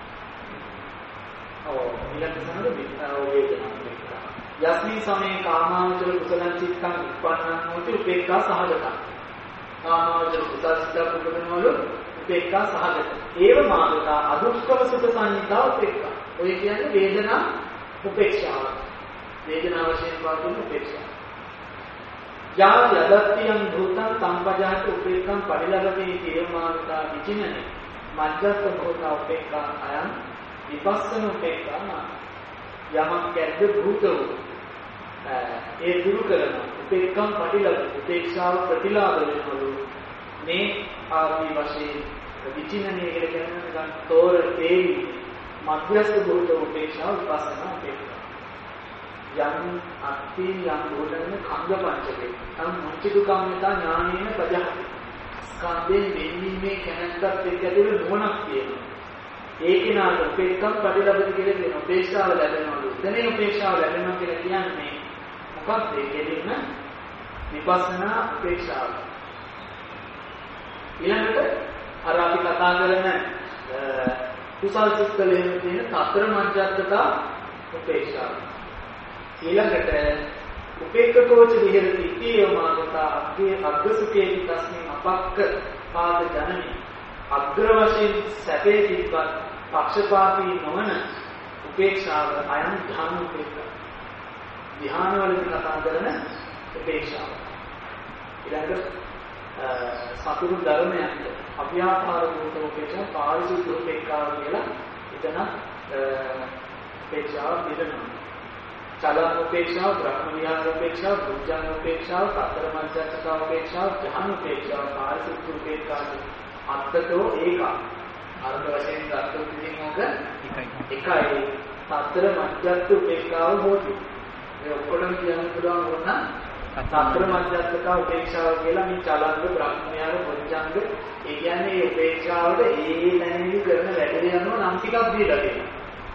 ඊළඟ සමග විස්තර වේදනා උපේක්ඛා. යස්මින් සමේ කාමාවචර කුසලං චිත්තං උප්පන්නං හෝති උපේක්ඛා සහගතං. කාමාවචර කුසල සිතක් උපදිනවලු උපේක්ඛා සහගත. ඒව මානතා අදුක්ඛම සුඛ සංහිතා උපේක්ඛා. ඔය කියන්නේ වේදනා උපේක්ෂාව. වේදනා වශයෙන් පාදුන උපේක්ෂාව. යා යදත්තියං භූතං සම්පජාත උපේක්ඛං පරිලබති ඒව මානතා විචිනනේ. මජ්ජත් භූත උපේක්ඛා අයං විපස්සන උපේක්ඛා නා. යමක් ඇද්ද භූත වූ ඒ දුරු කරන උපේක්ඛං පරිලබති උපේක්ෂාව ප්‍රතිලාභ වෙනවලු. මේ ආදී වශයෙන් විචිනනේ කියලා කියන්නේ නිකන් තෝර තේරි මධ්‍යස්ථ භූත උපේක්ෂාව විපස්සනා උපේක්ෂා. යම් අත්ති යම් භූතන ඛණ්ඩ පංචකේ තම මුචිතුකාමිතා ඥානේන පජහති. ස්කන්ධේ මෙන්නීමේ කැමැත්තත් එක්ක ඇතුළේ නුවණක් තියෙනවා. ඒකේ නාම උපේක්ඛං පරිලබති කියලා කියන උපේක්ෂාව ලැබෙනවලු. එතනේ උපේක්ෂාව ලැබෙනවා කියලා කියන්නේ මොකක්ද? ඒකෙදින්න විපස්සනා උපේක්ෂාව. ඊළඟට අර අපි කතා කරන කුසල් සිත්වලින් තියෙන සතර මධ්‍යස්ථතා උපේක්ෂාව. ඊළඟට උපේක්ඛකෝච විහෙරති ඉතිය මානතා අග්ගසුකේ තස්මින් අපක්ක පාද ජනනි. අග්‍ර වශයෙන් සැපේ තිබ්බත් පක්ෂපාතී නොවන උපේක්ෂාව අයන් ධම්ම උපේක්ෂා. ධ්‍යානවලදී කතා කරන උපේක්ෂාව. ඊළඟට සතුරු ධර්මයන්ට අව්‍යාපාර භූත උපේක්ෂා පාරිශුද්ධ උපේක්ෂාව කියලා එතන උපේක්ෂාව දෙනවා. චලන උපේක්ෂාව, බ්‍රහ්ම විහාර උපේක්ෂාව, බුද්ධංග උපේක්ෂාව, සතර මධ්‍යස්ථතා උපේක්ෂාව, ධ්‍යාන උපේක්ෂාව, පාරිශුද්ධ උපේක්ෂාව අත්තතෝ ඒක. අර්ථ වශයෙන් ගත්තොත් ඉතින් මොක එකයි සතර මධ්‍යස්ථ උපේක්ෂාව හොති. ඒ ඔක්කොම කියන්න පුළුවන් වුණා සතර මධ්‍යස්ථතා උපේක්ෂාව කියලා මේ චලංග බ්‍රහ්ම විහාර බුද්ධංග ඒ කියන්නේ මේ උපේක්ෂාවට ඒ තැනදී කරන වැඩේ යනවා නම් ටිකක් දීලා තියෙනවා.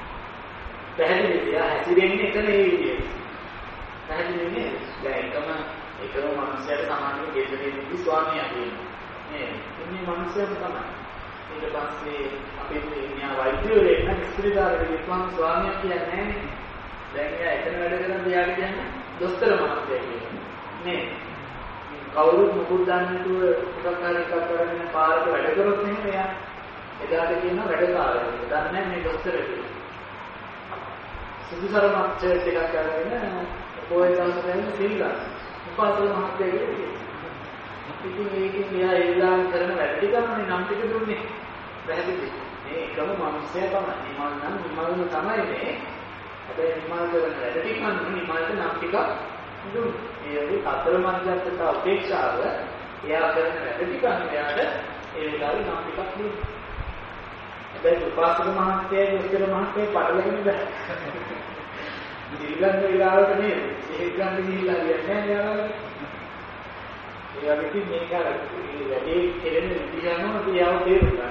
පැහැදිලිද? හැසිරෙන්නේ එතන ඒ විදියට. පැහැදිලි නේද? දැන් එකම මනුස්සයෙක් සාමාන්‍යයෙන් ගෙදරින්දී ස්වාමියා කියනවා. නේද? ඉන්නේ මනුස්සයෙක් තමයි. ඊට පස්සේ අපේ මෙයා වෛද්‍යවරයෙක් නම් ස්ත්‍රීදාරයෙක් වුණාම ස්වාමියා කියන්නේ නැහැ. දැන් එයා එතන වැඩ කරන දියාගේ කියන්නේ දොස්තර මහත්තයා කියනවා. නේද? කවුරුත් මුකුත් දන්නේ නැතුව එකක් කරගෙන පාරක වැඩ කරොත් එහෙම එයා එදාට කියනවා වැඩකාරයෙක්. දන්නේ නැහැ මේ දොස්තර කියලා. සුදුසර මච්චර් ටිකක් අරගෙන පොයේ දවසට සිල් ගන්න. උපාසක මහත්තයා කියන්නේ. ඉතින් මේකෙන් මෙයා ඒලාම් කරන වැඩ ටිකමනේ නම් ටික දුන්නේ. පැහැදිලි. මේ එකම මිනිස්සයා තමයි. නිමල් නම් නිමල්ම තමයි මේ. හැබැයි නිමල් කරන වැඩ ටික නම් නිමල්ට නම් ටිකක් දුන්නේ. ඒ වගේ අතර මන්ජත්තට අපේක්ෂාව එයා කරන වැඩ ටික අනුයාට ඒ වෙලාවේ නම් ටිකක් දුන්නේ. හැබැයි උපාසක මහත්තයා දොස්තර මහත්තයා පටලගෙන බෑ. දිල්ගන්න විලාවට නේද? ඒක ගන්න ගිහිල්ලා කියන්නේ නැහැ යාළුවා. ඒ වගේ මේක අර වැඩේ කෙරෙන විදිහ යනවා තියාව තේරුම් ගන්න.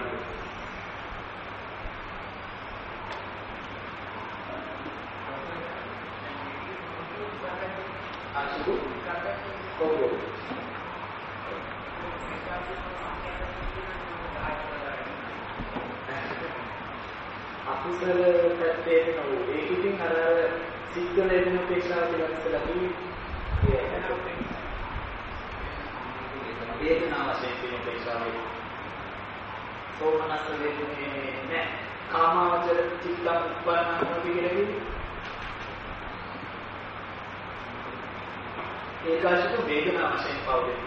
ආසු කොහොමද? අකුසල පැත්තේ නෝ ඒක ඉතින් අර සිද්ධ වෙන උපේක්ෂාව කියලා ඉස්සලා කිව්වේ වේදනාව වශයෙන් තියෙන උපේක්ෂාවයි සෝමනස්ස වේදනේ නෑ කාමාවචර චිත්තං උප්පන්නෝ කියලා කිව්වේ ඒකාශක වේදනාව වශයෙන් පවතින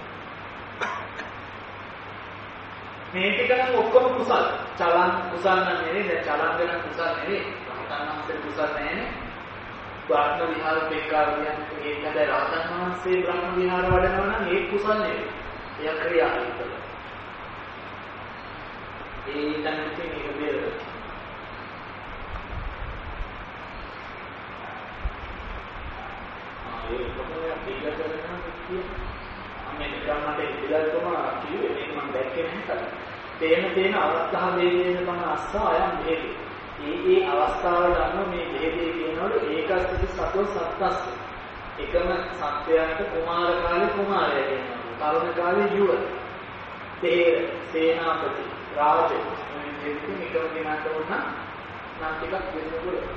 මේ ටික නම් ඔක්කොම කුසල චලන් කුසල නම් නෙවෙයි දැන් චලන් වෙන කුසල නෙවෙයි රහතන් වහන්සේ කුසල නැහැනේ බ්‍රහ්ම විහාර උපේක්ඛා කියන්නේ ඒකද රහතන් වහන්සේ බ්‍රහ්ම විහාර වඩනවා නම් ඒක කුසල නෙවෙයි ඒක ක්‍රියාවක් ඒ තැනකින් මේක බේරෙන්න ඒ කොහොමද පිළිගන්න කියන්නේ අනේ ගන්නට ඉතිලල්කම කිව්වේ මේක මම දැක්කේ නැහැ. තේන අවස්ථා වේදේන මන අස්සායම් හේතු. ඒ අවස්ථාවට අනුව මේ හේතේ කියනවලු ඒකස්ති සතෝ සත්තස්ස. එකම සත්‍යයන්ට කුමාර කාලේ කුමාරය කියනවා. තරුණ කාලේ යුව. තේර සේනාපති රාජ මේ දෙකකින් එකම දිනකට වුණා නම් ටිකක් වෙන්න පුළුවන්.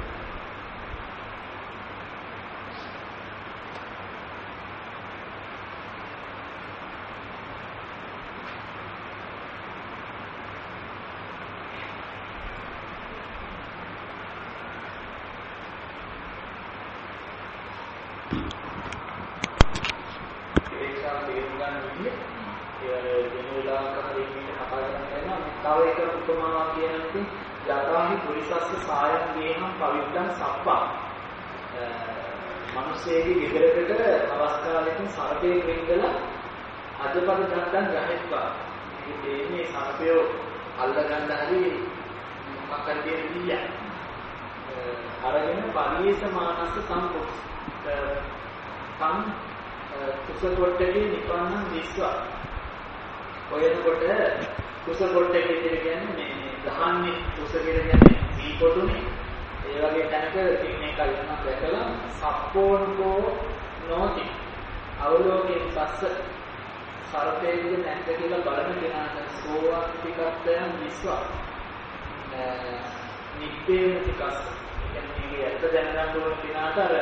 මනුස්සයෙක්ගේ ගෙදරකට අවස්ථාවකින් සර්පයෙක් වෙන්නලා අදපද ගන්න ගහප්පා. මේ දෙන්නේ සර්පය අල්ල ගන්න හරි මොකක් හරි දෙයක් දියා. අරගෙන පරිේශ මානස සම්පූර්ණ කුසකොට්ටේ නිපන්න විශ්වා. ඔයනකොට කුසකොට්ටේ කියන්නේ මේ දහන්නේ කුස කියන්නේ දීකොටුනේ. ඒ වගේ තැනක තින්නේ කල්පනා දැකලා සප්පෝන්කෝ නොති අවලෝකයෙන් පස්ස සර්පේගේ නැද්ද කියලා බලන කෙනාට සෝවාන්තිකත්වයන් විශ්වා නිබ්බේමතිකස් කියන්නේ ඇත්ත දැනගන්න ඕන කෙනාට අර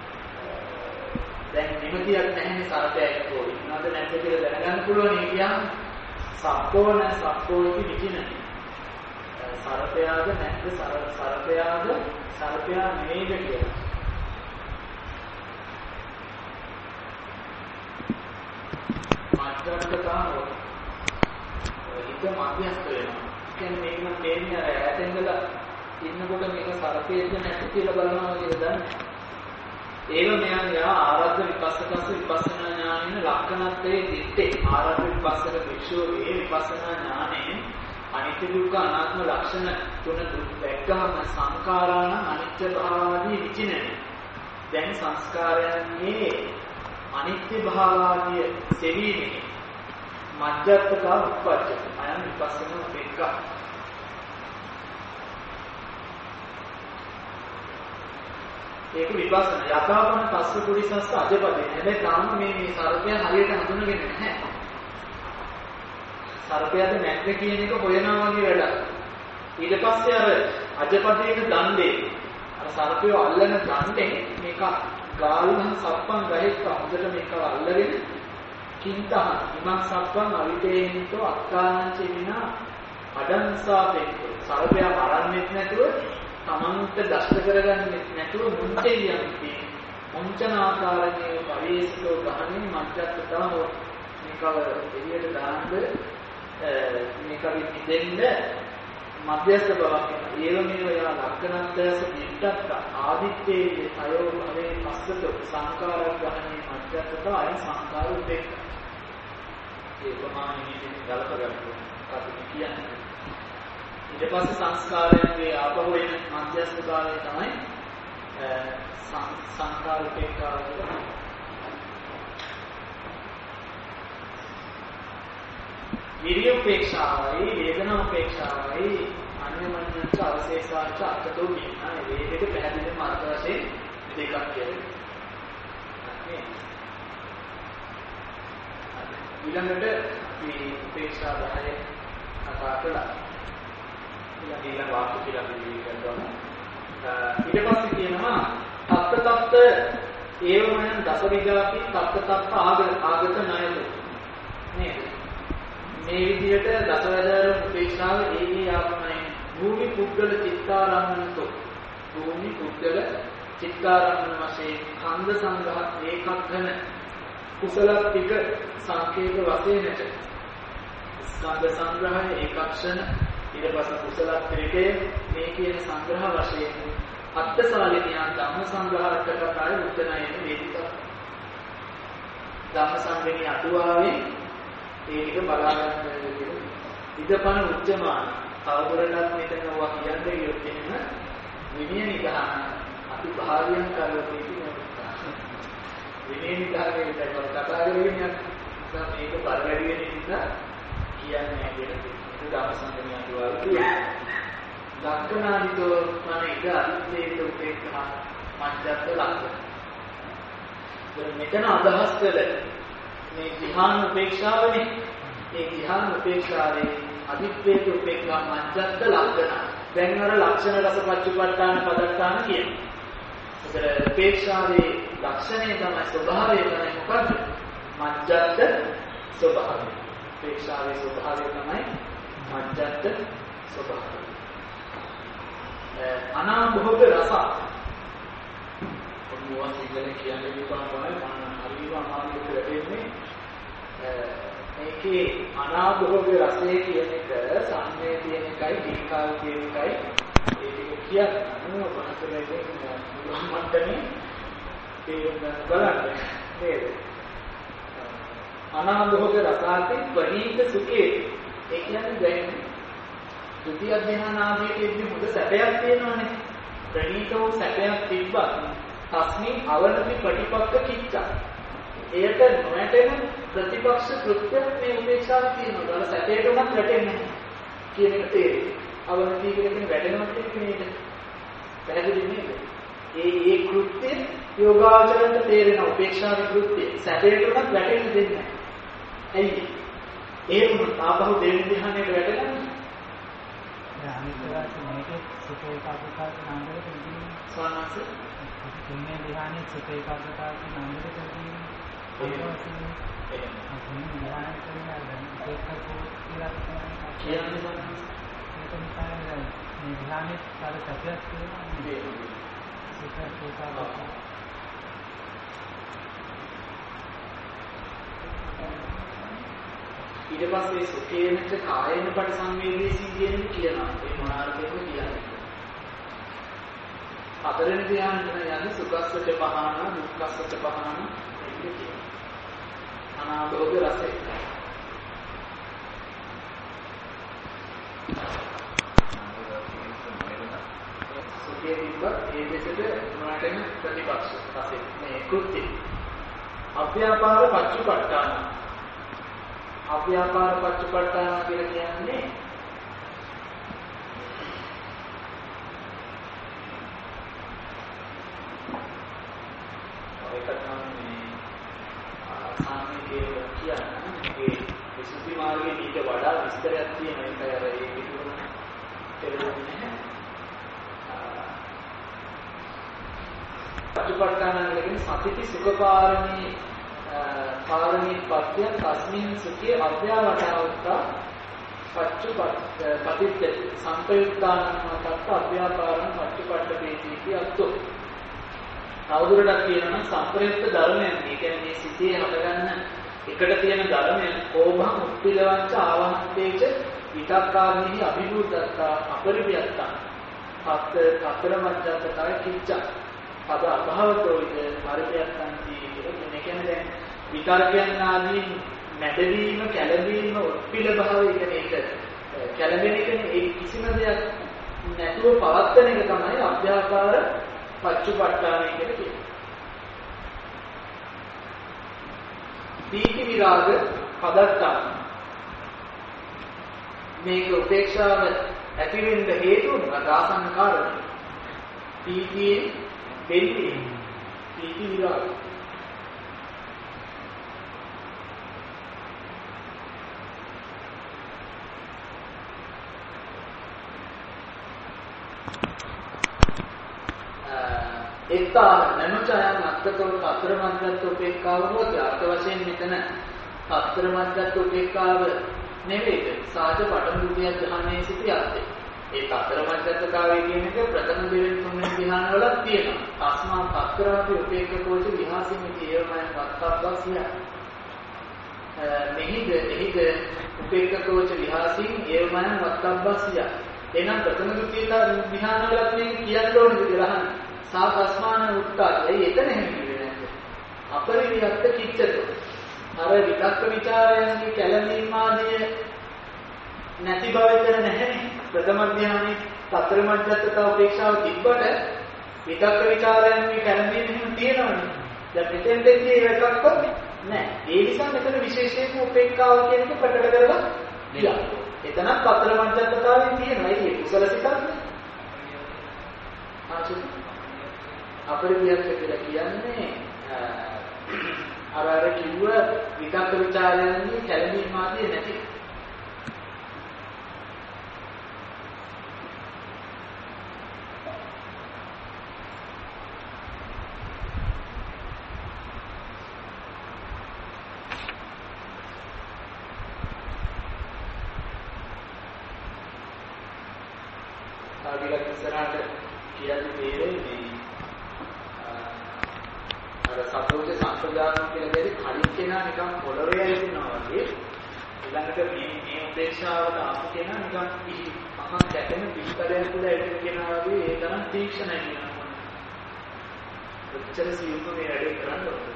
දැන් නිමතියක් නැහැනේ සර්පයා එක්කෝ ඉන්නවද නැද්ද කියලා දැනගන්න පුළුවන් ඒ කියන්නේ සප්පෝති විචිනයි සර්පයාද නැද්ද සර්පයා නෙමෙයිද කියලා. මාත්‍රකතාව හිත මධ්‍යස්ථ වෙනවා. කියන්නේ මේක නම් තේන්නේ අර ඈත ඉඳලා ඉන්නකොට මේක සර්පයේද නැද්ද කියලා බලනවා කියලා දන්නේ. ඒව මෙයා ආරද්ධ විපස්සකස්ස විපස්සනා ඥානින ලක්ෂණත්වයේ දිත්තේ ආරද්ධ විපස්සක වික්ෂෝවේ විපස්සනා ඥානෙ අනිත්‍ය දුක්ඛ අනාත්ම ලක්ෂණ තුන දැක්කම සංඛාරාණ අනිත්‍ය භාවාදී විචිනේ. දැන් සංස්කාරයන්ගේ අනිත්‍ය භාවාදී සෙවීමේ මධ්‍යස්ථක උපපච්චය අයන් විපස්සනා දෙක. ඒක විපස්සනා. යථාපන පස්ස කුඩිසස්ස අජපදේ. හැබැයි තාම මේ සර්පයා හරියට හඳුනගෙන නැහැ. සර්පයාද නැද්ද කියන එක හොයනවා වගේ වැඩක්. ඊට පස්සේ අර අජපදේක දණ්ඩේ අර සර්පයෝ අල්ලන දණ්ඩේ මේක ගාල්හන් සප්පන් ගහෙත් හොඳට මේක අල්ලගෙන කින්තහ ඉමක් සප්පන් අවිතේන්තෝ අක්කාංචිනා අඩන්සාපෙන්තෝ සර්පයා මරන්නෙත් නැතුව තමන්ට දෂ්ට කරගන්නෙත් නැතුව මුංචෙයියන්ති මුංචනාකාරණයේ පරිේශකෝ ගහන්නේ මජ්ජත්තතා මේකව එළියට දාන්න මේක විදෙන්න මධ්‍යස්ථ බවක් ඒව මේවා ලක්ෂණන්තස පිටක්ක ආදිත්තේ තයෝ භවේ පස්සත සංකාරයක් ගහන්නේ මධ්‍යස්ථතා අය සංකාර උපේක්ෂ ඒ ප්‍රමාණයෙන් ගලප ගන්නවා කවුද කියන්නේ ඊට පස්සේ සංස්කාරයන්ගේ ආපහු එන මධ්‍යස්ථතාවය තමයි සංකාර උපේක්ෂාව කියන්නේ විරිය උපේක්ෂාවයි වේදනා උපේක්ෂාවයි අන්‍යමඤ්ඤංච අවශේෂාංච අර්ථතෝ කියනවා. මේ දෙක පැහැදිලිවම අර්ථ වශයෙන් දෙකක් කියන්නේ. ඊළඟට අපි උපේක්ෂා 10 කතා කළා. ඊළඟ වාක්‍ය කියලා පිළිගන්නවා. ඊට පස්සේ කියනවා තත්ත ඒවමයන් දසවිගාපි තත්ත ආගත ණයතු. නේද? මේ විදිහට දසවැදෑරුම් උපේක්ෂාව ඒකේ ආත්මයි භූමි පුද්ගල චිත්තාරම්මනතෝ භූමි පුද්ගල චිත්තාරම්මන වශයෙන් ඛණ්ඩ සංග්‍රහ ඒකක් ඝන කුසලත්තික සංකේත වශයෙන්ට ස්කන්ධ සංග්‍රහය ඒකක්ෂණ ඊට පස්සේ කුසලත්තිකයේ මේ කියන සංග්‍රහ වශයෙන් අත්සාලිනියන් ධම්ම සංග්‍රහකටකාරී උත්තනයන වේදික ධම්ම සංග්‍රහණී අටුවාවේ ඒක බලා ගන්න දෙයක්. ඉදපන උච්චමාන තවදුරටත් මෙතනවා කියන්නේ කියොත් එහෙම විනය නිගහන අපි භාවයන් කරලා තියෙනවා. විනය නිගහනේ විතරක් කතා කරගෙන යනවා. මේක බලවැඩි වෙන නිසා කියන්නේ නැහැ. ඒක ධම්ම සංගමය අදුවාවේ. ලක්ෂණානිතෝ මන ඉද අදිත්තේට උපේක්ෂා මඤ්ඤත්ත ලක්ෂණ. මෙතන අදහස් කළ මේ ධ්‍යාන උපේක්ෂාවනේ ඒ ධ්‍යාන උපේක්ෂාවේ අදිත්‍යයට උපේක්ෂා මජ්ජත් ලක්ෂණ දැන් අර ලක්ෂණ රස පච්චුපට්ඨාන පදත්තාන කියන්නේ. ඒතර උපේක්ෂාවේ ලක්ෂණය තමයි ස්වභාවය තමයි මොකද්ද? මජ්ජත් ස්වභාවය. උපේක්ෂාවේ ස්වභාවය තමයි මජ්ජත් ස්වභාවය. අනාභෝග රස මොනවද කියන්නේ විපාකවල හරිම අමාරුවට වැටෙන්නේ මේකේ අනාභෝග රසය කියන එක සංවේ කියන එකයි දීකාව කියන එකයි ඒක කියන්නේ මොනවද මට්ටමේ තේරුම් ගන්න බලන්න නේද අනාභෝග රසාති වහීත සුඛේ ඒ කියන්නේ දැන් ද්විතිය ධ්‍යාන ආදීකෙදී හොඳ සැපයක් තියෙනවානේ ප්‍රණීතව සැපයක් තිබ්බත් තස්මින් අවනති ප්‍රතිපක්ක කිච්චා එයට නොයැටෙන ප්‍රතිපක්ෂ කෘත්‍ය මේ උපේක්ෂාව තියෙනවා. අර සැපයට උනත් වැටෙන්නේ නැහැ කියන එක තේරෙයි. අවනති කියන්නේ වැටෙනවා කියන්නේ නේද? පැහැදිලි නේද? ඒ කෘත්‍ය යෝගාචරයට තේරෙන උපේක්ෂාවේ කෘත්‍ය සැපයට උනත් වැටෙන්න දෙන්නේ නැහැ. ඇයි? ඒ වුණත් ආපහු දෙවෙනි ධ්‍යානයට වැටෙනවා. අනිත් මේකේ සුඛ ඒකාග්‍රතාවට නන්දර දෙන්නේ. සානස තුන්වෙනි ධ්‍යානයේ සුඛ ඒකාග්‍රතාවට නන්දර දෙන්නේ. ඊට පස්සේ සුඛේනච කායේන පරිසංවේදීසී කියන කියනවා. ඒ මොනාරකේම කියන්නේ. හතරවෙනි ධ්‍යානෙට යන්නේ සුඛස්සච පහාන දුක්ඛස්සච පහාන අනාභෝග රසය. සුඛයේ තිබ්බ ඒ දෙසට නොයැටෙන ප්‍රතිපක්ෂ රසය මේ කෘත්‍ය. අව්‍යාපාර පච්චුපට්ඨාන. අව්‍යාපාර පච්චුපට්ඨාන කියලා කියන්නේ කියන්න මේ විසුද්ධි මාර්ගයේ ඊට වඩා විස්තරයක් තියෙන එකයි අර ඒ විදිහම තේරුන්නේ නැහැ. පටිපට්ඨාන වලකින් සතිති සුඛපාරමී පාරමී පත්‍ය තස්මින් සුඛේ අභ්‍යවටවත්තා පටිච්ච සංපයුක්තානං තත්ත අභ්‍යාපාරං පටිපට්ඨේති කියත්තු. තවදුරටත් කියනවා සංප්‍රයුක්ත ධර්මයන්. ඒ කියන්නේ මේ සිතේ හටගන්න එකට තියෙන ධර්මයන් කෝභං උප්පිලවංච ආවහන්තේච විතක්කාමෙහි අභිභූතත්තා අපරිවියත්තා අතර මජ්ජත්තය කිච්ඡා පද අභවතෝයිද පරිවියත්තන්ති කියලා කියන්නේ දැන් විතර්කයන් ආදී නැදවීම කැළඹීම උප්පිල භාවය කියන්නේ ඒක කැළඹෙන එකනේ ඒ කිසිම දෙයක් නැතුව පවත්තන එක තමයි අභ්‍යාපාර පච්චුපට්ඨානය කියලා කියන්නේ. දීති විරාග පදත්තාන මේක උපේක්ෂාව ඇති වෙන්න හේතු රාසන්න කාරණේ. දීතියේ දෙන්නේ දීති විරාග එක්තාව නනුචයන් අත්තතෝ අතර මද්දත් උපේක්ඛාව හොති. අර්ථ වශයෙන් මෙතන අතර මද්දත් උපේක්ඛාව නෙවෙයිද සාජ පඨම දුතිය ධානයේ සිටියත් ඒ අතර මද්දත්කාවේ කියන එක ප්‍රථම දෙවෙනි තුන්වෙනි ධ්‍යාන වලත් තියෙනවා. තස්මා පත්‍රාපි උපේක්ඛකෝච විහාසිමිති ඒවමයන් වත්තබ්බසිය මෙහිද උපේක්ඛකෝච විහාසින් ඒවමයන් වත්තබ්බසිය. එනම් ප්‍රථම දුතිය ධ්‍යාන වලත් මේක කියන්න ඕනේ කියලා අහන්නේ. සාකස්මාන උත්තාදයි එතන හැංගින්නේ නැහැ. අපරිවියත්ත කිච්ඡතෝ. අර විතක්ක ਵਿਚාරයන්ගේ කැළඹීම ආදී නැති බව විතර නැහැනේ. ප්‍රථම ධ්‍යානයේ සතර මජ්ජත්තක උපේක්ෂාව තිබ්බට විතක්ක ਵਿਚාරයන්ගේ කැළඹීම එහෙම තියෙනවනේ. දැන් මෙතෙන් දෙකේ එකක්වත් නැහැ. ඒ නිසා මෙතන විශේෂයෙන්ම උපේක්ෂාව කියන එක ප්‍රකට කරලා දිලා. එතනත් සතර මජ්ජත්තකාවෙන් තියෙනවා. ඒක කුසල සිතක් නේ. අපරිවියත්ත කියලා කියන්නේ අර කිව්ව විතක්ක ਵਿਚාරයන්ගේ කැළඹීම ආදී නැති. ආදිලා ඉස්සරහට කියන්නේ තේරෙන්නේ සතෝජ සංස්කෘතිය කියලා දෙවි කලින් කෙනා නිකන් පොළොවේ ඉන්නවා වගේ ඊළඟට මේ උපේක්ෂාවට ආපු කෙනා නිකන් මහා දැකෙන පිටකරයන් තුළ ඇවිත් කෙනා වගේ ඒ තරම් තීක්ෂණයි වෙනවා. උච්චර සියුම් මේ වැඩේ කරන්න ඕනේ.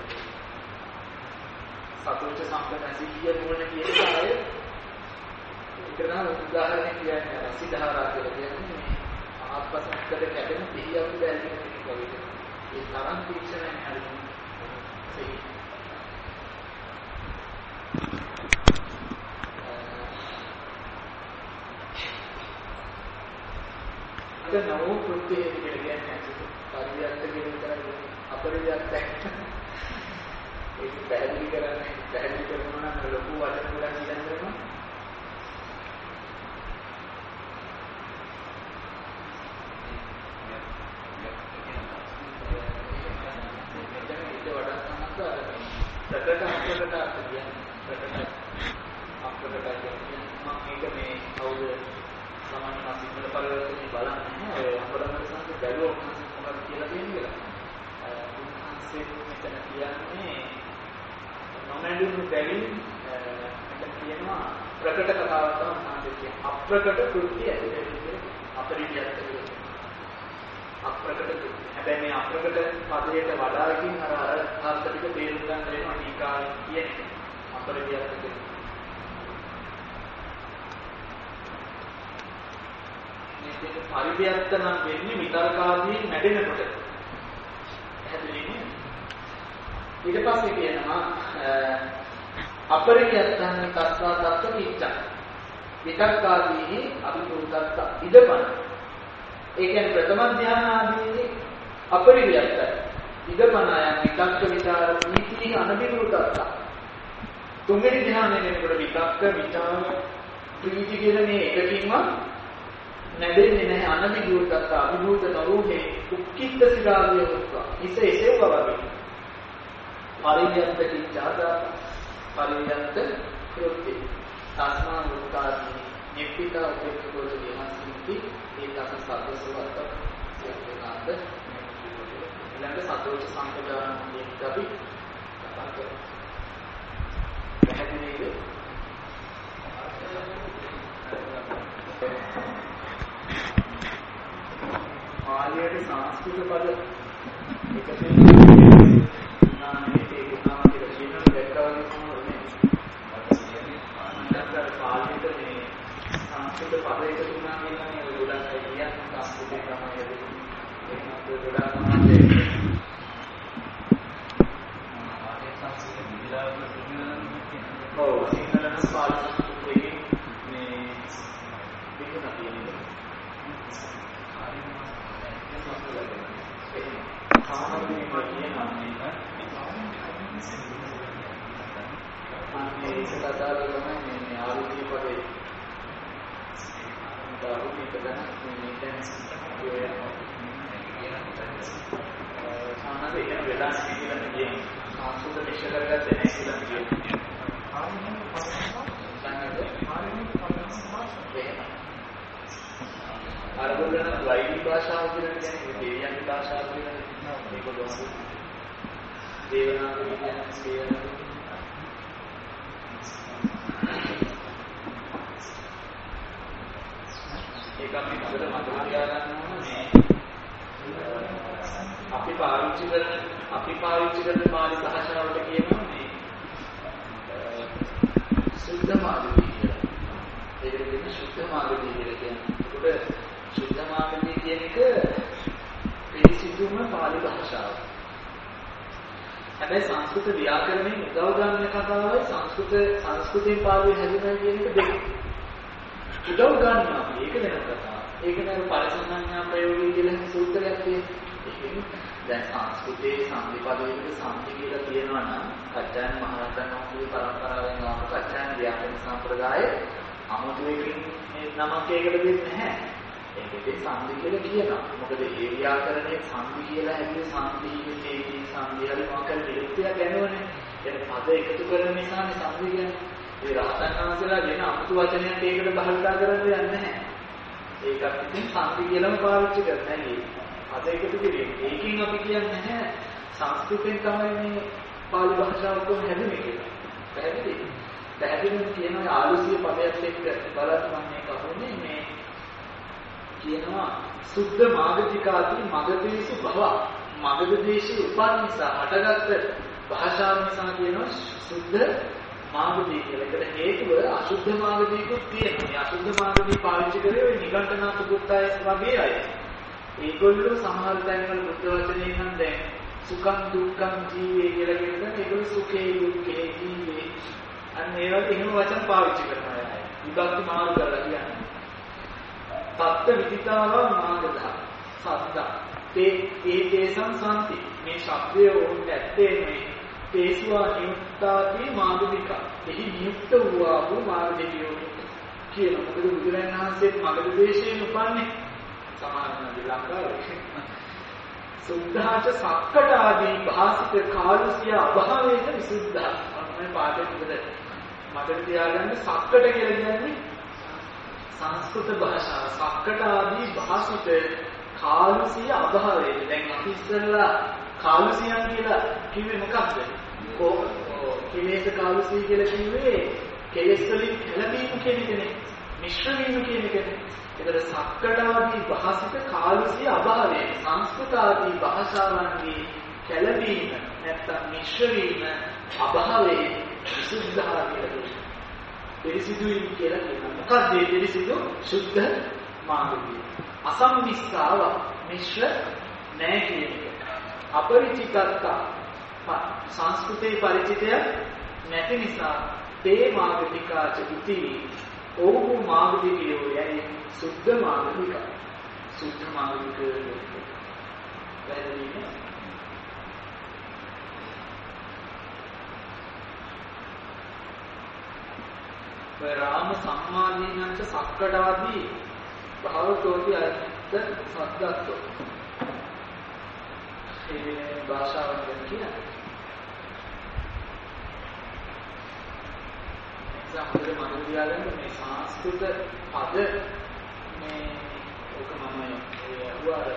සතෝජ සංස්කෘතිය මොන කියන කාය ඉතන උදාහරණයක් කියන්නේ සිද්ධාරා කියලා කියන්නේ ආත්පසකට කැඩෙන පිළියම් තුළ ඇවිත් කෙනෙක් වගේ. ඒ තරම් තීක්ෂණයි හරියට. අද නවෝ කෘත්‍යය කියලා කියන්නේ පරිවර්ත කියන විතරයි අපරිවර්ත ඒක පැහැදිලි කරනවා නම් ලොකු වචන ගොඩක් කියන්න වෙනවා. ප්‍රකට අප්‍රකට කියන්නේ අප්‍රකට කියන්නේ මම මේක මේ කවුද සාමාන්‍ය සිංහල පරිවර්තනේ බලන්නේ ඔය අපරමණ සංස්කෘතිය බැලුවොත් මොකක්ද කියලා කියන්නේ උන්වහන්සේ මෙතන කියන්නේ නොමැඩුණු බැවින් මෙතන කියනවා ප්‍රකට කතාවක් තමයි උන්වහන්සේ කියන්නේ අප්‍රකට කෘත්‍ය ඇති අපරිවියත් අප්‍රකට කෘත්‍ය. හැබැයි මේ අප්‍රකට පදයට වඩා ඉතින් අර අර්ථ ටික තේරුම් ගන්න වෙනවා ටීකාවේ කියන්නේ අපරිවියත් කියන්නේ. මේක පරිවියත් නම් වෙන්නේ විතර්කාදී නැඩෙනකොට. පැහැදිලි නේද? ඊට පස්සේ කියනවා අපරිවියත්තන් තස්සා තත්ත්ව කිච්ඡා. විතර්කාදී අභිපූතත්ත ඉදපන. ඒ කියන්නේ ප්‍රථම ධ්‍යාන ආදී අපරිවියත්තයි. ඉදපනායන් විතක්ක විචාර නීති අනබිරුතත්ත. තුන්වෙනි ධ්‍යානෙ වෙනකොට විතක්ක විචාර ප්‍රීති කියන මේ එකකින්ම නැදෙන්නේ නැහැ. අනවිභූතත් අවිභූත නරෝහේ උක්කිට සිරාවිය වත්වා. ඉත එසේව වගේ. පරියන්ත කිච්ඡාදා පරියන්ත කෘත්‍ය. තස්මා මුක්තාති නිප්පිතා උපේක්ඛෝ විහාසින්ති ඒකස සද්දසවත්ත යන්නාද ඊළඟ සතෝච සංකදාන දෙක අපි කතා කරමු. පැහැදිලිද? පාලියේ සංස්කෘත පද එකතේ නාමයේ තේරුණා කියලා කියනවා දැක්කවගේ තමයි. අnder පාලියේ මේ සංස්කෘත පද එකතු වුණා කියන්නේ ඔය ගොඩක් අය කියන්නේ සංස්කෘතේ තමයි ඒකත් ගොඩක් තමයි. ඔව් සිංහලන පාලි සංස්කෘතියේ මේ විකෘත තියෙනවා. සාමාන්‍යයෙන් කියනවා මේක ඒක කතාව තමයි මේ ආරුණ්‍ය පදේ. ආරුණ්‍ය පදන මේ දැන් සාමාන්‍යයෙන් කියන වෙලාව කියලා කියන්නේ සංස්කෘත මිශ්‍ර කරගත්තේ නැහැ කියලා කියනවා. ආරුණ්‍ය අරබුදන වෛදික භාෂාව කියලා කියන්නේ දේවයන්ගේ භාෂාව කියලා මේක ලොකු දේවනාගරි කියන්නේ සේවන ඒක අපි හොඳට මතක තියාගන්න ඕනේ. අපි පාවිච්චි කරන පාලි භාෂාවට කියනවා මේ සුද්ධ මාගධී කියලා. ඒකට කියන්නේ සුද්ධ මාගධී කියලා කියන්නේ. ඒක සුද්ධ මාගධී කියන එක පිළිසිතුම පාලි භාෂාව. හැබැයි සංස්කෘත ව්‍යාකරණයෙන් උදව් ගන්න කතාවයි සංස්කෘතයෙන් පාළුවේ හැදෙනවා කියන එක දෙක. උදව් ගන්නවා ඒක වෙන කතාවක්. ඒක නේද පරිසංඥා ප්‍රයෝගය කියලා සූත්‍රයක් තියෙන්නේ. දැන් සංස්කෘතයේ සංදිපදයකට සංදි කියලා කියනවා නම් කච්චායන මහරහතන් වහන්සේගේ පරම්පරාවෙන් ආපු කච්චායන ව්‍යාකරණ සම්ප්‍රදාය අමුතුවෙකින් නමක් ඒකට දෙන්නේ නැහැ. ඒකේ සංදි කියලා කියනවා. මොකද ඒ ව්‍යාකරණයේ සංදි කියලා හැදුවේ සංදි හරි මොකක්ද විරුද්ධයක් ගන්නවනේ. ඒක පද එකතු කරන නිසානේ සංදි කියන්නේ. ඒ රහතන් වහන්සේලා වෙන අමුතු වචනයක් ඒකට බහල්ලා කරන්න යන්නේ නැහැ. ඒකත් ඉතින් සංදි කියලාම පාවිච්චි කරන්නේ. පද එකතු කිරීම. ඒකෙන් අපි කියන්නේ නැහැ සංස්කෘතෙන් තමයි මේ පාලි භාෂාව කොහොම හැදුනේ කියලා. පැහැදිලිද? පැහැදිලිව කියනවා ආලෝසිය පදයක් එක්ක බලත් මම මේක අහුනේ මේ කියනවා සුද්ධ මාගධිකාති මගධේසු භව මගධ දේශේ උපන් නිසා හටගත්ත භාෂාව නිසා කියනවා සුද්ධ මාගධී කියලා. ඒකට හේතුව අසුද්ධ මාගධීකුත් තියෙනවා. මේ අසුද්ධ මාගධී පාවිච්චි කරේ ඔය නිගණ්ඨනාථ පුත්තය වගේ අය. ඒගොල්ලෝ සමහර තැන්වල බුද්ධ වචනේ නම් දැන් සුඛං දුක්ඛං ජීවේ කියලා කියනවා. ඒගොල්ලෝ සුඛේ දුක්ඛේ ජීවේ අන්න ඒ වගේ එහෙම වචන පාවිච්චි කරනවා අය. විභක්ති මාර්ග කරලා කියන්නේ. සත්‍ය විදිතාව මාර්ගදා සත්‍ත තේසං සම්ති මේ ශබ්දය ඕන් ඇත්තේ මේ තේසුවා නියුක්තාති මාර්ගික එහි නියුක්ත වූවා වූ මාර්ගිකයෝ කියන මොකද බුදුරජාණන් වහන්සේ මගධ දේශයෙන් උපන්නේ සමාන ලංකාවේ සුද්ධාච සක්කට ආදී භාසිත කාලසිය අභාවයෙන් විසුද්ධා මේ පාඩේ විතර මතක තියාගන්න සක්කට කියලා කියන්නේ සංස්කෘත භාෂාව සක්කට ආදී භාසිත කාලසිය අභාවයෙන් දැන් අපි ඉස්සෙල්ලා කාලසියන් කියලා කිව්වේ මොකක්ද? කෙලෙස් කාලසිය කියලා කිව්වේ කෙලෙස් වලින් කැළඹීම කියන එකනේ. මිශ්‍ර වීම කියන එකනේ. ඒතර සක්කට ආදී භාසිත කාලසිය අභාවයෙන් සංස්කෘත ආදී භාෂාවන්ගේ කැළඹීම නැත්නම් මිශ්‍ර වීම අභාවයෙන් විසුද්ධා කියලා කියනවා. පිරිසිදුයි කියලා කියනවා. මොකක්ද මේ පිරිසිදු? සුද්ධ මාර්ගය. අසම්මිස්සාව මිශ්‍ර නැහැ කියන එක. අපරිචිතත්ත සංස්කෘතේ පරිචිතය නැති නිසා තේ මාර්ගිකාච ඉති ඕහු මාර්ගිකයෝ යයි සුද්ධ මාර්ගික. සුද්ධ මාර්ගික වැරදිනේ. රාම සම්මාදීනංච සක්කටාදී භාවතෝති අර්ථ සද්දත්තෝ. ඒ භාෂාවෙන් කියන්නේ සම්පූර්ණ මනුෂ්‍යයන් මේ සංස්කෘත පද මේ ඔක මම අහුවා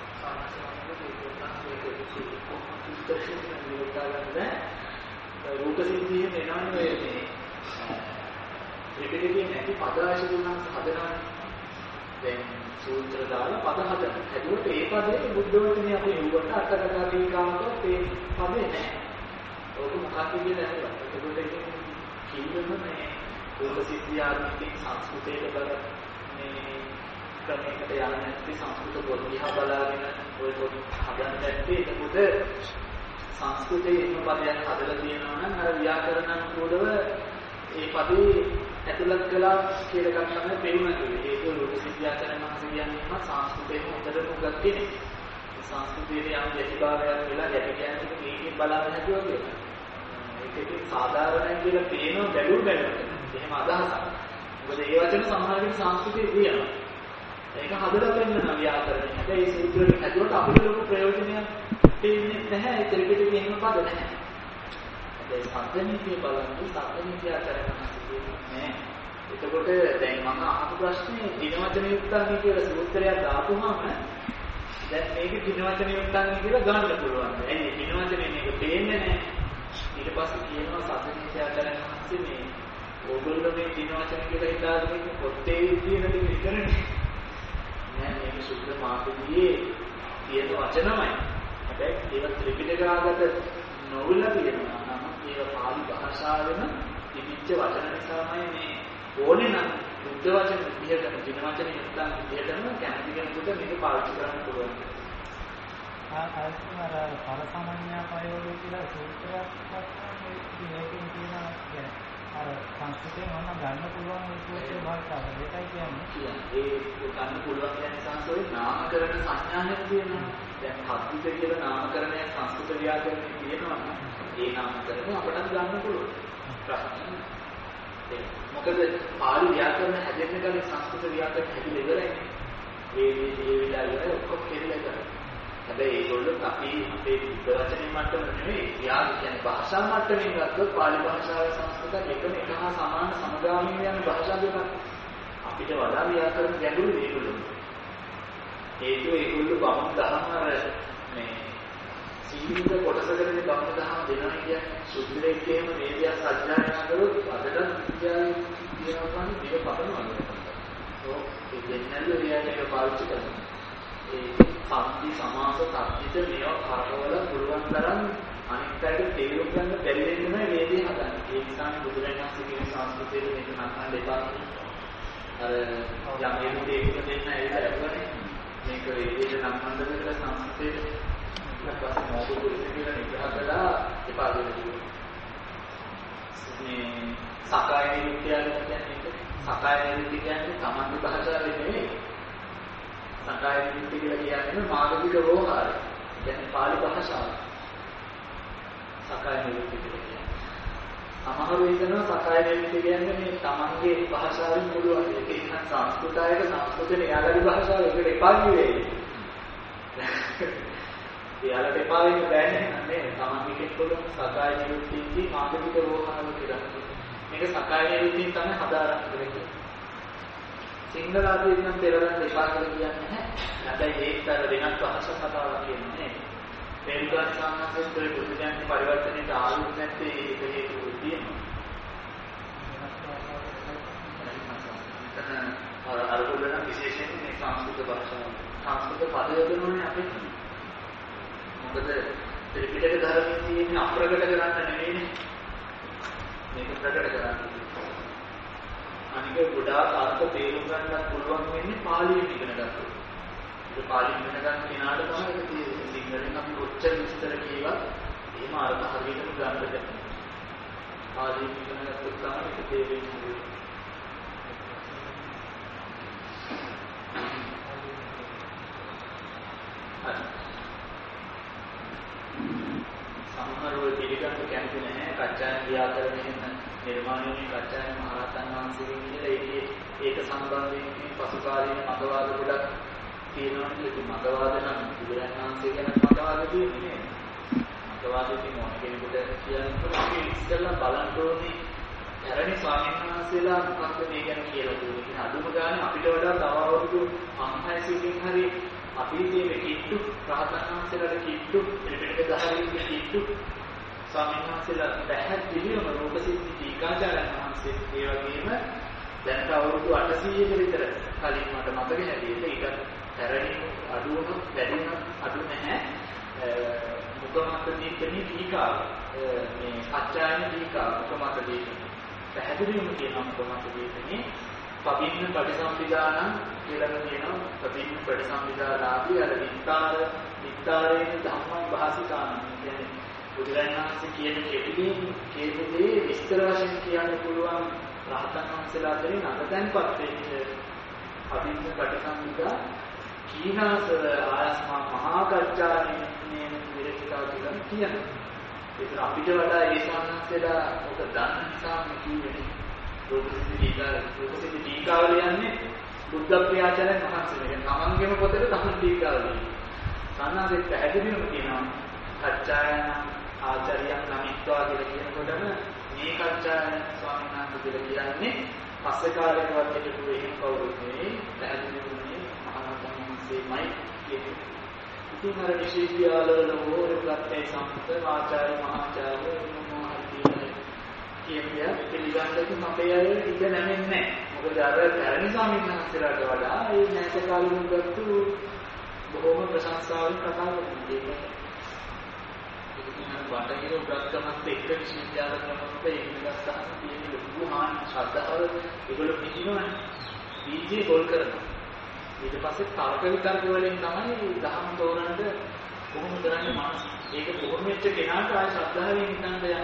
රූප සිද්ධියේ වෙනවනේ මේ ත්‍රිපිටකයේ නැති පද ආශි දුන්නා හදනවා. දැන් සූත්‍ර දාලා පද හදනවා. හැදුවට ඒ පදේ බුද්ධ වචනේ අපි යොමුවට අටකටා දීකාමක මේ පදේ නැහැ. ඔක මොකක්ද කියලා අහුවා. ඒකට කිව්වම මේ රූප සිද්ධිය ආර්ථික සංස්කෘතයේ බල මේ ක්‍රමයකට යන්නේ නැති සංස්කෘත පොත් දිහා බලාගෙන ඔය පොත් හදන්න දැක්කේ ඒකද සංස්කෘතයේ ඉන්න පදයක් හදලා තියෙනවා නම් අර ව්‍යාකරණ අනුකූලව ඒ පදේ ඇතුළත් කළා කියලා එකක් තමයි පෙරුණ කිව්වේ. ඒක රූප සිද්ධාචරණ මහස කියන්නේ සංස්කෘතයේ හොඳට උගත් කෙනෙක්. සංස්කෘතයේ යම් යටිභාවයක් වෙලා යටි කියන්නේ මේකෙන් බලාගෙන හිටියෝ කියලා. ඒකේ සාධාරණයි කියලා පේනවා බැලුවොත් එහෙම අදහසක්. මොකද ඒ වචන සමහරවිට සංස්කෘතියේ තියෙනවා. ඒක හදලා පෙන්නනවා ව්‍යාකරණය. හැබැයි ඒ සූත්‍රවලින් ඇතුළට අපිට ලොකු ප්‍රයෝජනයක් දෙන්නේ නැහැ. ඒ ත්‍රිපිටකයේ එහෙම පද නැහැ. ඒ සම්පූර්ණීය බලන්නේ සම්පූර්ණීය ආචරණය නෑ. එතකොට දැන් මම අහපු ප්‍රශ්නේ දින වචන යුක්තන්නේ කියලා සූත්‍රයක් දාපුවම දැන් මේක දින වචන යුක්තන්නේ කියලා ගන්න පුළුවන්. එන්නේ දින වචනේ මේක පේන්නේ නැහැ. ඊට පස්සේ කියනවා සම්පූර්ණීය ආචරණය මේ ඕගොල්ලෝ මේ දින වචන කියලා හිතාගෙන පොත්තේ කියන දේ විතරනේ. නෑ මේක සුද්ධ මාතෘකාවේ තියෙන වචනමයි. හැබැයි ඒක ත්‍රිපිටකාගත නොවුලා තියෙනවා. ඒක පාලි භාෂාවෙම තිබිච්ච වචන නිසාමයි මේ ඕනේ නම් බුද්ධ වචන විදිහටම දින වචන යුක්තන් විදිහටම කැමති කෙනෙකුට මේක පාවිච්චි කරන්න පුළුවන්. ආයතන අර පරසමඤ්ඤාපයෝ කියලා සූත්‍රයක් වත්නම් මේකෙන් කියන අර සංස්කෘතයෙන් ඕන ගන්න පුළුවන් සූත්‍රයේ භාෂාව. ඒකයි කියන්නේ. ඒ ගන්න පුළුවන් කියන්නේ සංස්කෘතේ නාමකරණ සංඥාවක් තියෙනවා. දැන් හත්විත කියලා නාමකරණය සංස්කෘත ව්‍යාකරණයේ තියෙනවා. ඒ නාමකරණ අපට ගන්න පුළුවන්. ප්‍රශ්න. මොකද පාලි ව්‍යාකරණ හැදෙන්න කලින් සංස්කෘත ව්‍යාකරණ හැදිලා ඉවරයි. ඒ විදිහට ඔක්කොම කෙරෙලා ඉවරයි. හැබැයි ඒගොල්ලෝ අපේ බුද්ධ වචනේ මට්ටම නෙවෙයි, කියන්නේ භාෂා මට්ටමින් ගත්තොත් පාලි භාෂාව සංස්කෘත එකම එක හා සමාන සමගාමීව යන භාෂා දෙකක්. අපිට වඩා ව්‍යාකරණ ගැඹුරු ඒගොල්ලෝ. ඒගොල්ලෝ බමුණු දහම මේ සීමිත කොටසකදී බමුණු දහම දෙනවා කියන්නේ සුද්ධලේ කියම වේදයක් සත්‍යයනා කරොත් අදට විද්‍යාවේ කියනවා නම් ඒක පතනවා. ඒ දෙන්නල්ල විද්‍යාවේ පාවිච්චි කරනවා. ඒ සම්පි සමාස තත්ත්විත මේවා කරවල පුළුවන් තරම් අනිත් පැයට තේරුම් ගන්න බැරි වෙන්නම වේදේ හදන්නේ. ඒ නිසානේ බුදුරජාණන් වහන්සේ කියන සංස්කෘතියේ මේක නන්නන්න දෙපා. අර යම් දෙයකට දෙන්න ඇවිල්ලා මේක වේදේ නන්නන්න දෙන්න සංස්කෘතියේ ඊපස්සේ මොකද කියලා නිග්‍රහ කළා එපා කියලා. මේ සකාය නිරුක්තිය කියන්නේ සකාය නිරුක්තිය කියන්නේ සාමාන්‍ය භාෂාවේ නෙවෙයි. සකාය නිරුක්තිය කියලා කියන්නේ මානවික ව්‍යවහාරය. කියන්නේ පාලි භාෂාව. සකාය නිරුක්තිය කියන්නේ. සමහර වෙලාවට සකාය නිරුක්තිය කියන්නේ මේ තමන්ගේ භාෂාවෙන් පුළුවන්. ඒක ඉන්න සංස්කෘතයක සංස්කෘතේ යාළුවගේ භාෂාව එකට එපා කිව්වේ. එයාලට එපා වෙන්න බෑනේ නන්නේ තමන්ගේ කෙනෙකුට සකාය නිරුක්තියදී මානවික ව්‍යවහාරය කියලා. මේක සකාය නිරුක්තියෙන් තමයි හදාරන්න වෙන්නේ. සිංහල ආදී නම් පෙරලන්න එපා කියලා කියන්නේ නැහැ. හැබැයි ඒකට වෙනත් භාෂා කතාවක් කියන්නේ. මේ විකාශ සම්මාසයෙන් බුදුදහමේ පරිවර්තනයට ආවොත් නැත්තේ ඒක හේතු තියෙනවා. අරගොල්ලන් විශේෂයෙන් මේ සංස්කෘත භාෂාව සංස්කෘත පද යොදනෝනේ අපේ. මොකද ත්‍රිපිටක ධර්මයේ තියෙන අප්‍රකට කරන්න නෙවෙයිනේ. මේක ප්‍රකට කරන්න. අනික ගොඩාක් අර්ථ තේරුම් ගන්නත් පුළුවන් වෙන්නේ පාලියෙන් ඉගෙන ගන්නකොට. ඒක පාලියෙන් ඉගෙන ගන්න කෙනාට තමයි ඒක තියෙන්නේ. සිංහලෙන් අපි ඔච්චර විස්තර කියවත් එහෙම අර්ථ හරියටම ගන්න බැහැ. පාලියෙන් ඉගෙන ගත්තොත් තමයි ඒක තේරෙන්නේ. සමහරව පිළිගන්න කැමති නැහැ කච්චාන් ව්‍යාකරණයෙන් නිර්මාණය කච්චායන මහරහතන් වහන්සේගෙන් කියලා ඒක සම්බන්ධයෙන් පසුකාලීන මතවාද ගොඩක් තියෙනවා. ඒක මතවාද නම් බුදුරජාණන් වහන්සේ ගැන මතවාද තියෙන්නේ නෑ. මතවාදයේ මොන කෙනෙකුට කියන්න පුළුවන් ඉස්සෙල්ලා බලන්න ඕනේ පැරණි ස්වාමීන් වහන්සේලා මොකක්ද මේ ගැන කියලා දුන්නේ. අදුම ගානේ අපිට වඩා තව අවුරුදු 5-6කින් හරි අතීතයේ කිට්ටු රහතන් වහන්සේලාට කිට්ටු පිළිපෙළක ගහරින් කිට්ටු ස්වාමීන් වහන්සේලා පැහැදිලිවම රූපසිද්ධි ටීකාචාර්යන් වහන්සේ ඒ වගේම දැනට අවුරුදු 800ක විතර කලින් මට මතක හැටියට ඊට පැරණි අඩුවම වැඩිම අඩු නැහැ. මුකමත දීපෙනී ටීකාව මේ කච්චායන ටීකාව මුකමත දීපෙනී පැහැදිලිවම කියනවා මුකමත දීපෙනී පබින්න පටිසම්භිදානං කියලා කියනවා. පබින්න පටිසම්භිදාලාභී අර විත්තාරේ ධම්මං භාසිතානං කියන්නේ බුදුරජාණන් වහන්සේ කියන කෙටිදී විස්තර වශයෙන් කියන්න පුළුවන් රහතන් වහන්සේලා අතරින් අගතැන්පත් වෙච්ච අභින්න පටිසම්භිදා කීනාසර ආයස්මා මහා කච්චායනේ විරකිතා කියලා කියනවා. ඒක අපිට වඩා ඒ ස්වාමීන්වහන්සේලා ඔක දන්න නිසා මේ කියන්නේ රූපසිද්ධි ටීකාවල යන්නේ බුද්ධ ප්‍රයාචාර්යන් වහන්සේලා. තමන්ගේම පොතේ තමන් ටීකාවල ඉන්නේ. සාමාන්‍යයෙන් පැහැදිලිවම කියනවා කච්චායන ආචාර්යයන් නමිත්වා කියලා කියනකොටම මේ කච්චායන ස්වාමීන් වහන්සේ කියලා කියන්නේ පස්සේ කාලයකවත් හිටපු එහෙම කවුරුත් නෙවෙයි පැහැදිලිවම මහානාථ වහන්සේමයි කියන්නේ. ඉතින් අර විශ්වවිද්‍යාලවල ඕරගත්තේ සම්පත ආචාර්ය මහාචාර්ය මොහොතේ කියන්නේ පිළිගන්නකම අපේ අය ඉඳ නැමෙන්නේ නැහැ. මොකද අර පැරණි ස්වාමීන් වහන්සේලාට වඩා මේ නැස කාලෙම ගත්තු බොහොම ප්‍රශංසාවෙන් කතා කරනවා. බටහිර උගත්කමත් එක්ක විශ්වවිද්‍යාල ක්‍රමවලට ඉංග්‍රීසියෙන් තියෙන ලොකු හානි ශ්‍රද්ධාව ඒගොල්ලෝ පිටිනවනේ. බීජේ ගොල් කරනවා. ඊට පස්සේ තර්ක විතර්ක වලින් තමයි දහම් තෝරන්න කොහොමද කරන්නේ මානස. ඒක කොහොම වෙච්ච කෙනාට ආය ශ්‍රද්ධාවෙන් හිතන්න යන්නේ.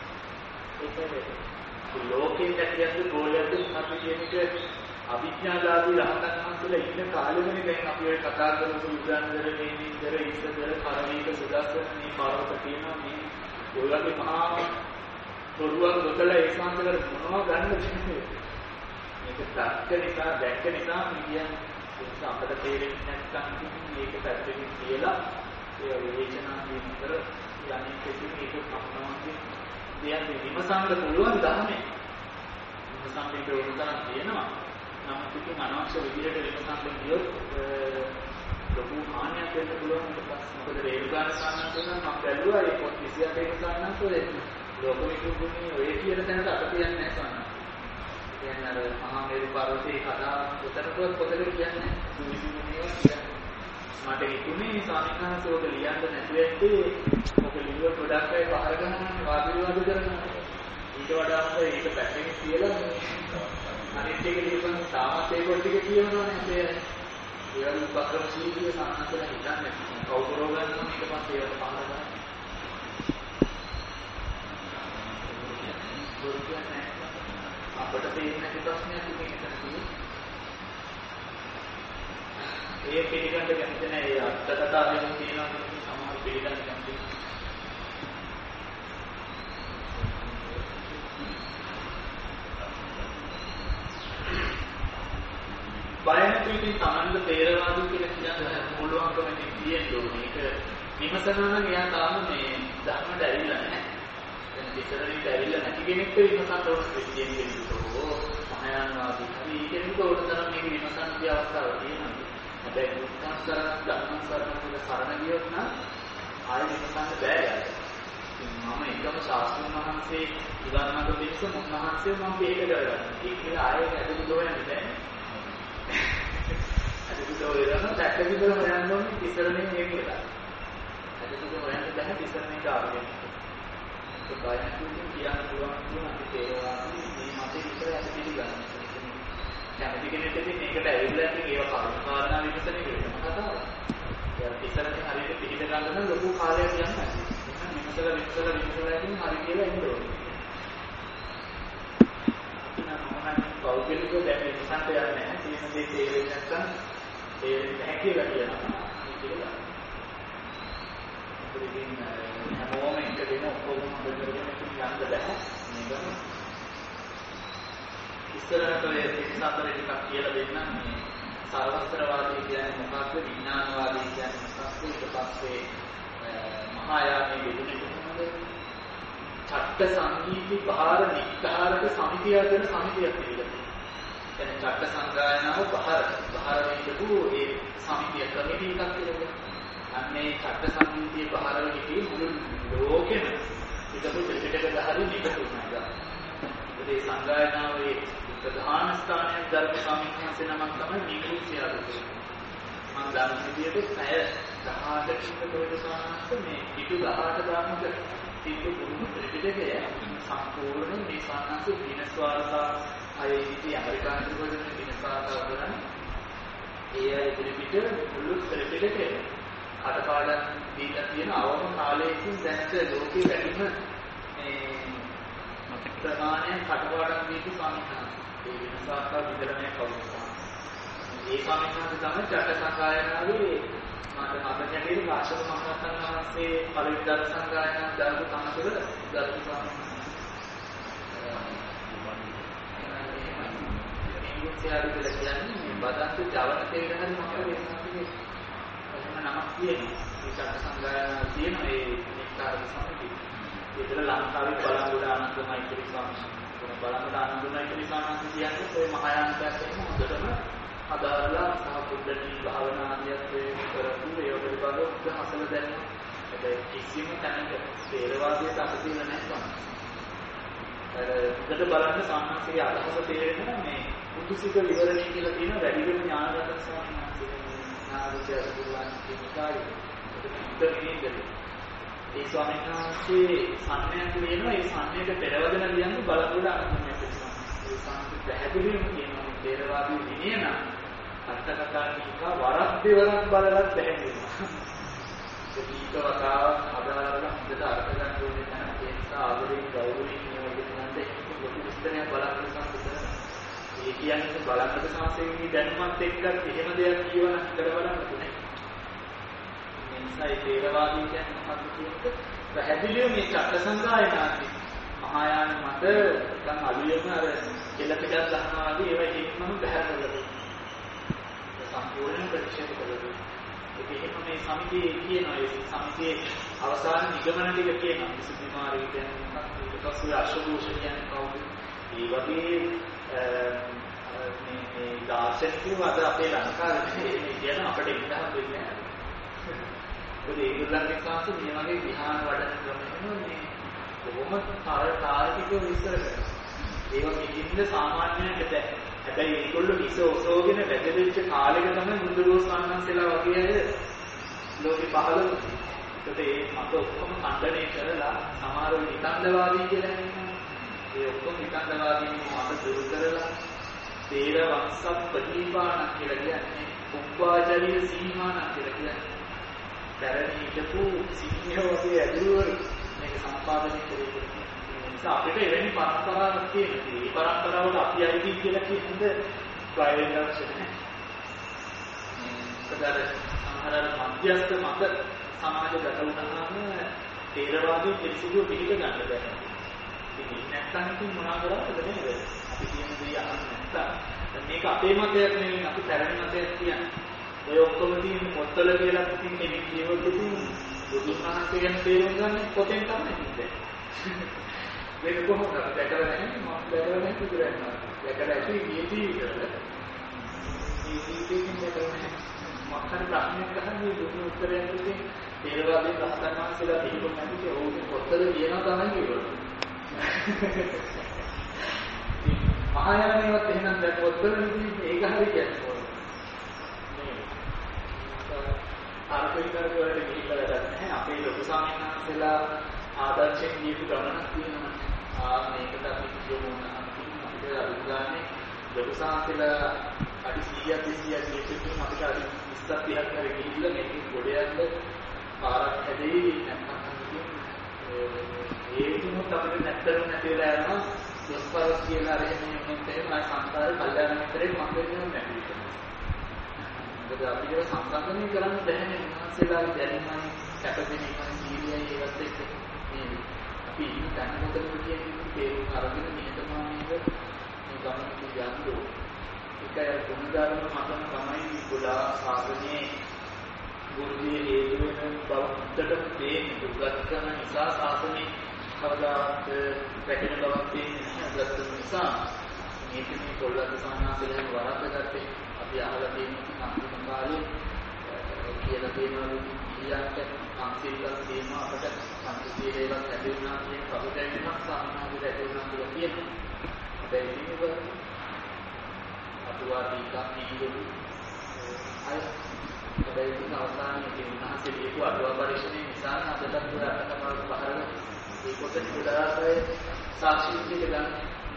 ඒක ලෝකෙට කියන්නේ ගෝලයට අපි කියන එක අවිඥාලාභී රහතන් වහන්සේලා ඉන්න කාලෙමනේ දැන් අපි ඔය කතා කරපු යුගන්දර මේනින්දර ඉස්සදර කරවීක සුදස්සන මේ පාරවත තියෙනවා මේ ඔයගොල්ලෝ මහා පොරුවක් ගොතලා ඒ සංසාරේ මොනවා ගන්නද මේක තර්ක නිසා දැක්ක නිසා කියන්නේ අපිට තේරෙන්නේ නැත්නම් මේක පැත්තකින් කියලා ඒ විවේචනාදී විතර යන්නේ කෙසේ මේක සම්මානයේ දෙයක් විමසන්න පුළුවන් ධර්මයේ විමසන්න ඕන තරම් තියෙනවා. නමුත් ඒක අනවශ්‍ය විදිහට විමසන්න ගියොත් ලොකු හානියක් වෙන්න පුළුවන්. මොකද රේරුකාණ සාන්නත් නම් මම බැලුවා ඒ පොත් 28 සාන්නත් ලෝක විකුණුනේ ඔය කියන තැනට අත තියන්නේ නැහැ සාන්නත්. කියන්නේ අර මහා මේරු පර්වතයේ කතා උතරකවත් පොතේ කියන්නේ දුවිසිනියෝ කියන්නේ. මට හිතුනේ සාමිකාන්තෝක ලියන්න නැතුව ඇත්තේ ඔක ලියුවට ගොඩක් අය පහර ගන්න වාද විවාද කරනවා. ඊට වඩා හොඳ ඒක පැත්තකින් තියලා අනිත් එක ලියපන් තාමත් ඒ කොට ටික කියවනවානේ අපේ ඒවල උපක්‍රමශීලීව සාන්නතර හිතන්නේ කවුරුරෝ ගන්නවා ඊට පස්සේ ඒවට පහර ගන්නවා. අපිට තේරෙන ප්‍රශ්නයක් තියෙනවා. ඒ පිළිගන්න කැමති නැහැ. ඒ අර්ථකථාවෙන් තියෙනවා සමහර පිළිගන්න කැමති. බයනතුකින් තමන්ද තේරවාදී කියලා කියන්න පුළුවන්කම තියෙන්න ඕනේ. ඒක විමසනවා නම් එයා තාම මේ ධර්මයට ඇවිල්ලා නැහැ. දැන් ඉස්සරහින් ඇවිල්ලා නැති කෙනෙක්ට විමසන්න ඕන දෙයක් කෙනෙකුට මහායානවාදී හරි කෙනෙකුට ඕන තරම් මේක විමසන්න කිය අවස්ථාවක් තියෙනවා. හැබැයි මුක්තාන්තර ධර්මසරණ වල සරණ ගියොත් නම් ආයෙ විමසන්න බෑ. මම එකම ශාස්ත්‍රඥ මහන්සේ ඉවන්නක පිළිස මොන්හන්සේ මම මේක කරගන්නවා. ඒක ආයෙ ඇතුළු දොයන්නේ නැහැ. ඇතුළු දොයන දැක්කද හොයන්න ඕනේ ඉස්සරහින් මේක කියලා. ඇතුළු හොයන්න බෑ ඉස්සරහින් කාර්යය. ඒක බයන්තුකින් කියන්න පුළුවන් අපි තේරවාදී මේ මතේ විතර අපි පිළිගන්නවා. කැමති කෙනෙක් ඉතින් මේකට ඇවිල්ලා ඉතින් ඒව කරුණාකාරණා විමසන එක වෙනම කතාවක්. ඒක ඉස්සරහින් හරියට පිළිද ගන්න නම් ලොකු කාලයක් යනවා. විමසලා ඉතින් හරි කියලා එන්න ඕනේ. නම් පෞද්ගලිකව දැන් විමසන්න යන්නේ නැහැ. තියෙන දේ තේරෙන්නේ නැත්නම් ඒ නැහැ කියලා කියනවා. කියලා. ඉතින් හැමෝම එක දෙන ඔක්කොම හදගෙන යන්න බෑ. මේක ඉස්සරහට ඔය තිස්සතරේ ටිකක් කියලා දෙන්නම් මේ සර්වස්ත්‍රවාදී කියන්නේ මොකක්ද විඥානවාදී කියන්නේ මොකක්ද ඊට පස්සේ මහායානයේ බෙදුනේ කොහොමද චට්ට සංගීති බාහිර නික්කාරක සමිතිය කියන සමිතියක් පිළිගන්නවා. يعني චට්ට සංගායනාව බාහිර වේදපු ඒ සමිතිය කමිටි එකක් කියලා. අන්නේ චට්ට සංගීතියේ බාහිර විකේ මුළු ලෝකෙම ඉතපු ත්‍රිපිටක ධාරි නිකුත්ුණා. ඒ සංගායනාවේ ප්‍රධාන ස්ථානයක් ධර්ම සමිතියන්සේ නමක් තමයි නිකුත්සියාදු. මම ධර්ම විදියට පැය 18කට ප්‍රවේශානස්ත මේ පිටු 18 දාමක පිටු ගුරු ත්‍රිපිටකය සම්පූර්ණ මේ සානස්ස දිනස් වාර්තා අයිති ඇමරිකානු වලින් දිනස් වාර්තා කරන ඒ අය ත්‍රිපිටක මුළු ත්‍රිපිටකය අටපාඩම් දීලා තියෙන අවම කාලයකින් දැනට ලෝකේ වැඩිම ප්‍රමාණය කටපාඩම් දීපු සාමිනාස් ඒ දිනස් වාර්තා විතරනේ කවුරුසා ඒ සාමිනාස් තමයි චට්ට සංගායනාවේ මට මතක හැටියට කාශ්‍යප මහ රහතන් වහන්සේ පළවෙනි ධර්ම සංගායනාව දාපු තනතුර ධර්ම ස්වාමීන් වහන්සේ කියන්නේ බදන්ත ජවන තේරෙන මොකද වෙනසන්නේ එහෙම නමක් තියෙනවා මේ චට්ට සංගායනාව තියෙන ඒ නිකාර සමිතිය ඒතර ලංකාවේ බලංගොඩ ආනන්දමයි ස්වාමීන් වහන්සේ බලංගොඩ ආනන්දමයි ස්වාමීන් කියන්නේ ඔය මහායාන පැත්තේ හොඳටම අදාළලා සහ බුද්ධනී භාවනා ආදියත් කරපු ඒ පිළිබඳව උදාහසල දැනෙන ඒ කිසිම තැනක තේරවාදයට අතතිල නැහැ. උදට බලන්න සාමාන්‍යයෙන් අදහස තේරෙනවා මේ බුදුසික විවරණය කියලා තියෙන වැඩිම ඥානරත්න ස්වාමීන් වහන්සේ නාවිචාර බුදුන් කියනකායි ඒ ස්වාමීන් වහන්සේ සම්මයන් කියනවා ඒ සම්මයට පෙරවදන ලියන්නේ බලපොඩ අනුමත වෙනවා. ඒ සම්පූර්ණ පැහැදිලිවම කියනවා තේරවාදී විනය නම් අටකතා ටීකා වරක් දෙවරක් බලලත් පැහැදිලිනවා. ඒ ටීකවතාවක් හදාරලා හොඳට අර්ථ ගන්න ඕනේ නැහැ. ඒ නිසා ආදරයෙන් ගෞරවයෙන් කියනවාට පොදු විස්තරයක් බලන්න සම්පූර්ණ. ඒ කියන්නේ බලන්නට සංසේවී දැනුමත් එක්ක එහෙම දෙයක් කියවන හිතට බලන්න ඕනේ. ඒ නිසා ඒ තේරවාදී කියන්නේ මොකක්ද කියන්නේ පැහැදිලිව මේ චක්‍ර සංගායනාදී මහායාන මත දැන් අලියම අර කෙල පිටක් ගන්නවා වගේ ඒවා හික්මම බහැර කරලා සම්පූර්ණ ප්‍රතික්ෂේප කළා. ඒකෙම මේ සමිතියේ කියනවා ඒ සමිතියේ අවසාන නිගමන ටික කියනවා විසුද්ධිමාර්ගය කියන්නේ මොකක්ද ඊට පස්සේ අශෝකෝෂ කියන්නේ කවුද? ඒ වගේ මේ දාර්ශනිකව අද අපේ ලංකාවේ මේ කියන අපිට ඉඳහම් වෙන්නේ නැහැ. ඒකේ ඒගොල්ලන්ගේ කාස මේ වගේ විහාර වඩන ක්‍රමයන් මේ කොහොමද තාර්කිකව විස්තර කරන්නේ? ඒවා කිසිඳ සාමාන්‍යයට බෑ. හැබැයි ඒගොල්ලෝ විස ඔසෝගෙන වැදෙච්ච කාලෙක තමයි බුදුරෝස් වහන්සේලා වගේ අය ලෝකෙ පහළ වුණේ. ඒකට ඒ මත ඔක්කොම ඛණ්ඩණය කරලා සමහර විතන්දවාදී කියලා කියනවා. ඒ ඔක්කොම විතන්දවාදීන් මත දුරු කරලා තේර වංශ ප්‍රතිපාණ කියලා කියන්නේ උපවාචරීය සීමාන කියලා කියන්නේ. පැරණි හිටපු සිංහයෝ වගේ ඇදුවරු මේක සම්පාදනය කරේ. අපිට එවැනි පරම්පරාවක් තියෙනවා. මේ පරම්පරාවට අපි අයිති කියලා කියන්නේ ප්‍රායෝගික අවශ්‍ය නැහැ. සදාර සමහර මධ්‍යස්ථ මත සමාජගත වුණාම තේරවාදී පිළිසුදු පිළිග ගන්න බැහැ. ඉතින් නැත්තම් ඉතින් මොනවා කරන්නද නේද? අපි කියන දේ අහන්න නැත්තම් මේක අපේ මතයක් නෙවෙයි අපි පැරණි මතයක් කියන්නේ. ඔය ඔක්කොම තියෙන පොත්වල කියලා ඉතින් කෙනෙක් කියවොත් ඉතින් බුදුන් වහන්සේ ගැන තේරුම් ගන්න පොතෙන් තමයි ඉන්නේ. මේක කොහොමද දැකලා නැහැ මම දැකලා නැහැ කියනවා. දැකලා ඇති කීටි කරලා මේ කීටිකින් දැකලා මක්කර ප්‍රශ්නයක් අහන්නේ දුන්න උත්තරයක් දෙන්නේ තේරවාදී රහතන් වහන්සේලා පිළිගොන්න නැති ඕකේ පොතල කියනවා තමයි ඒගොල්ලෝ. මහායානේවත් එහෙනම් දැන් පොතල ඉන්නේ ඒක හරි කියන්නේ. ආර්ථිකව වලට ගිහිල්ලා වැඩක් නැහැ. අපේ ලොකු ස්වාමීන් වහන්සේලා ආදර්ශයෙන් දීපු ගමනක් තියෙනවා. මේකට අපි යොමු වුණා. අපිට අනුගානේ ලොකු සාන්තිලා අඩි 100ක් 200ක් දීපු අපිට අඩි 20ක් 30ක් හරි ගිහිල්ලා මේක ගොඩ යන්න පාරක් හැදෙයි නැත්නම් ඒකම අපිට නැත්තරම නැතිලා යනවා. දොස්පරස් කියලා අර එහෙම එහෙම ආයි සංස්කාරේ කල්යාණ මිත්‍රේ මම දෙන්නේ නැහැ. ඒක අපිට සම්බන්ධනය කරන්න බැහැ මහන්සියලාගේ දැනුමයි කැපපෙනීමයි ජීවිතයයි ඒවත් එක්ක මේ අපි දැනගන්න කියන්නේ තේරුම් අරගෙන නිහතමානීව මේ ගමනට යන්න ඒකයි ගුණධර්ම මතම තමයි ගොඩාක් සාධනයේ ගුරුදී හේතු වෙන බව හොඳටම තේන්නේ. උගත් කරන නිසා සාසනේ කවදාත් පැහැදිලි බවක් තියෙන්නේ නැහැ. උගත් කරන නිසා මේකේ පොළොත් සාමාන්‍යයෙන් වරද්දගත්තේ අපි අහලා තියෙන අන්තිම කාලේ කියලා තියෙනවා ඊයන්ට සංසිල්ලක් තියෙනවා අපට සංසිල්ලේවත් ලැබෙනවා කියන කවදාවත් සාමාන්‍යයෙන් ලැබෙනවා කියලා කියනවා. හැබැයි මේක අතුවා දීකා නීදුරු අය හැබැයි ඒක අවසානයේදී උන්වහන්සේ දීපු අතුවා පරීක්ෂණය නිසා අදට පුරාට තමයි පහරන ඒ පොතේ ගොඩාක් සාක්ෂි විදිහට ගන්න.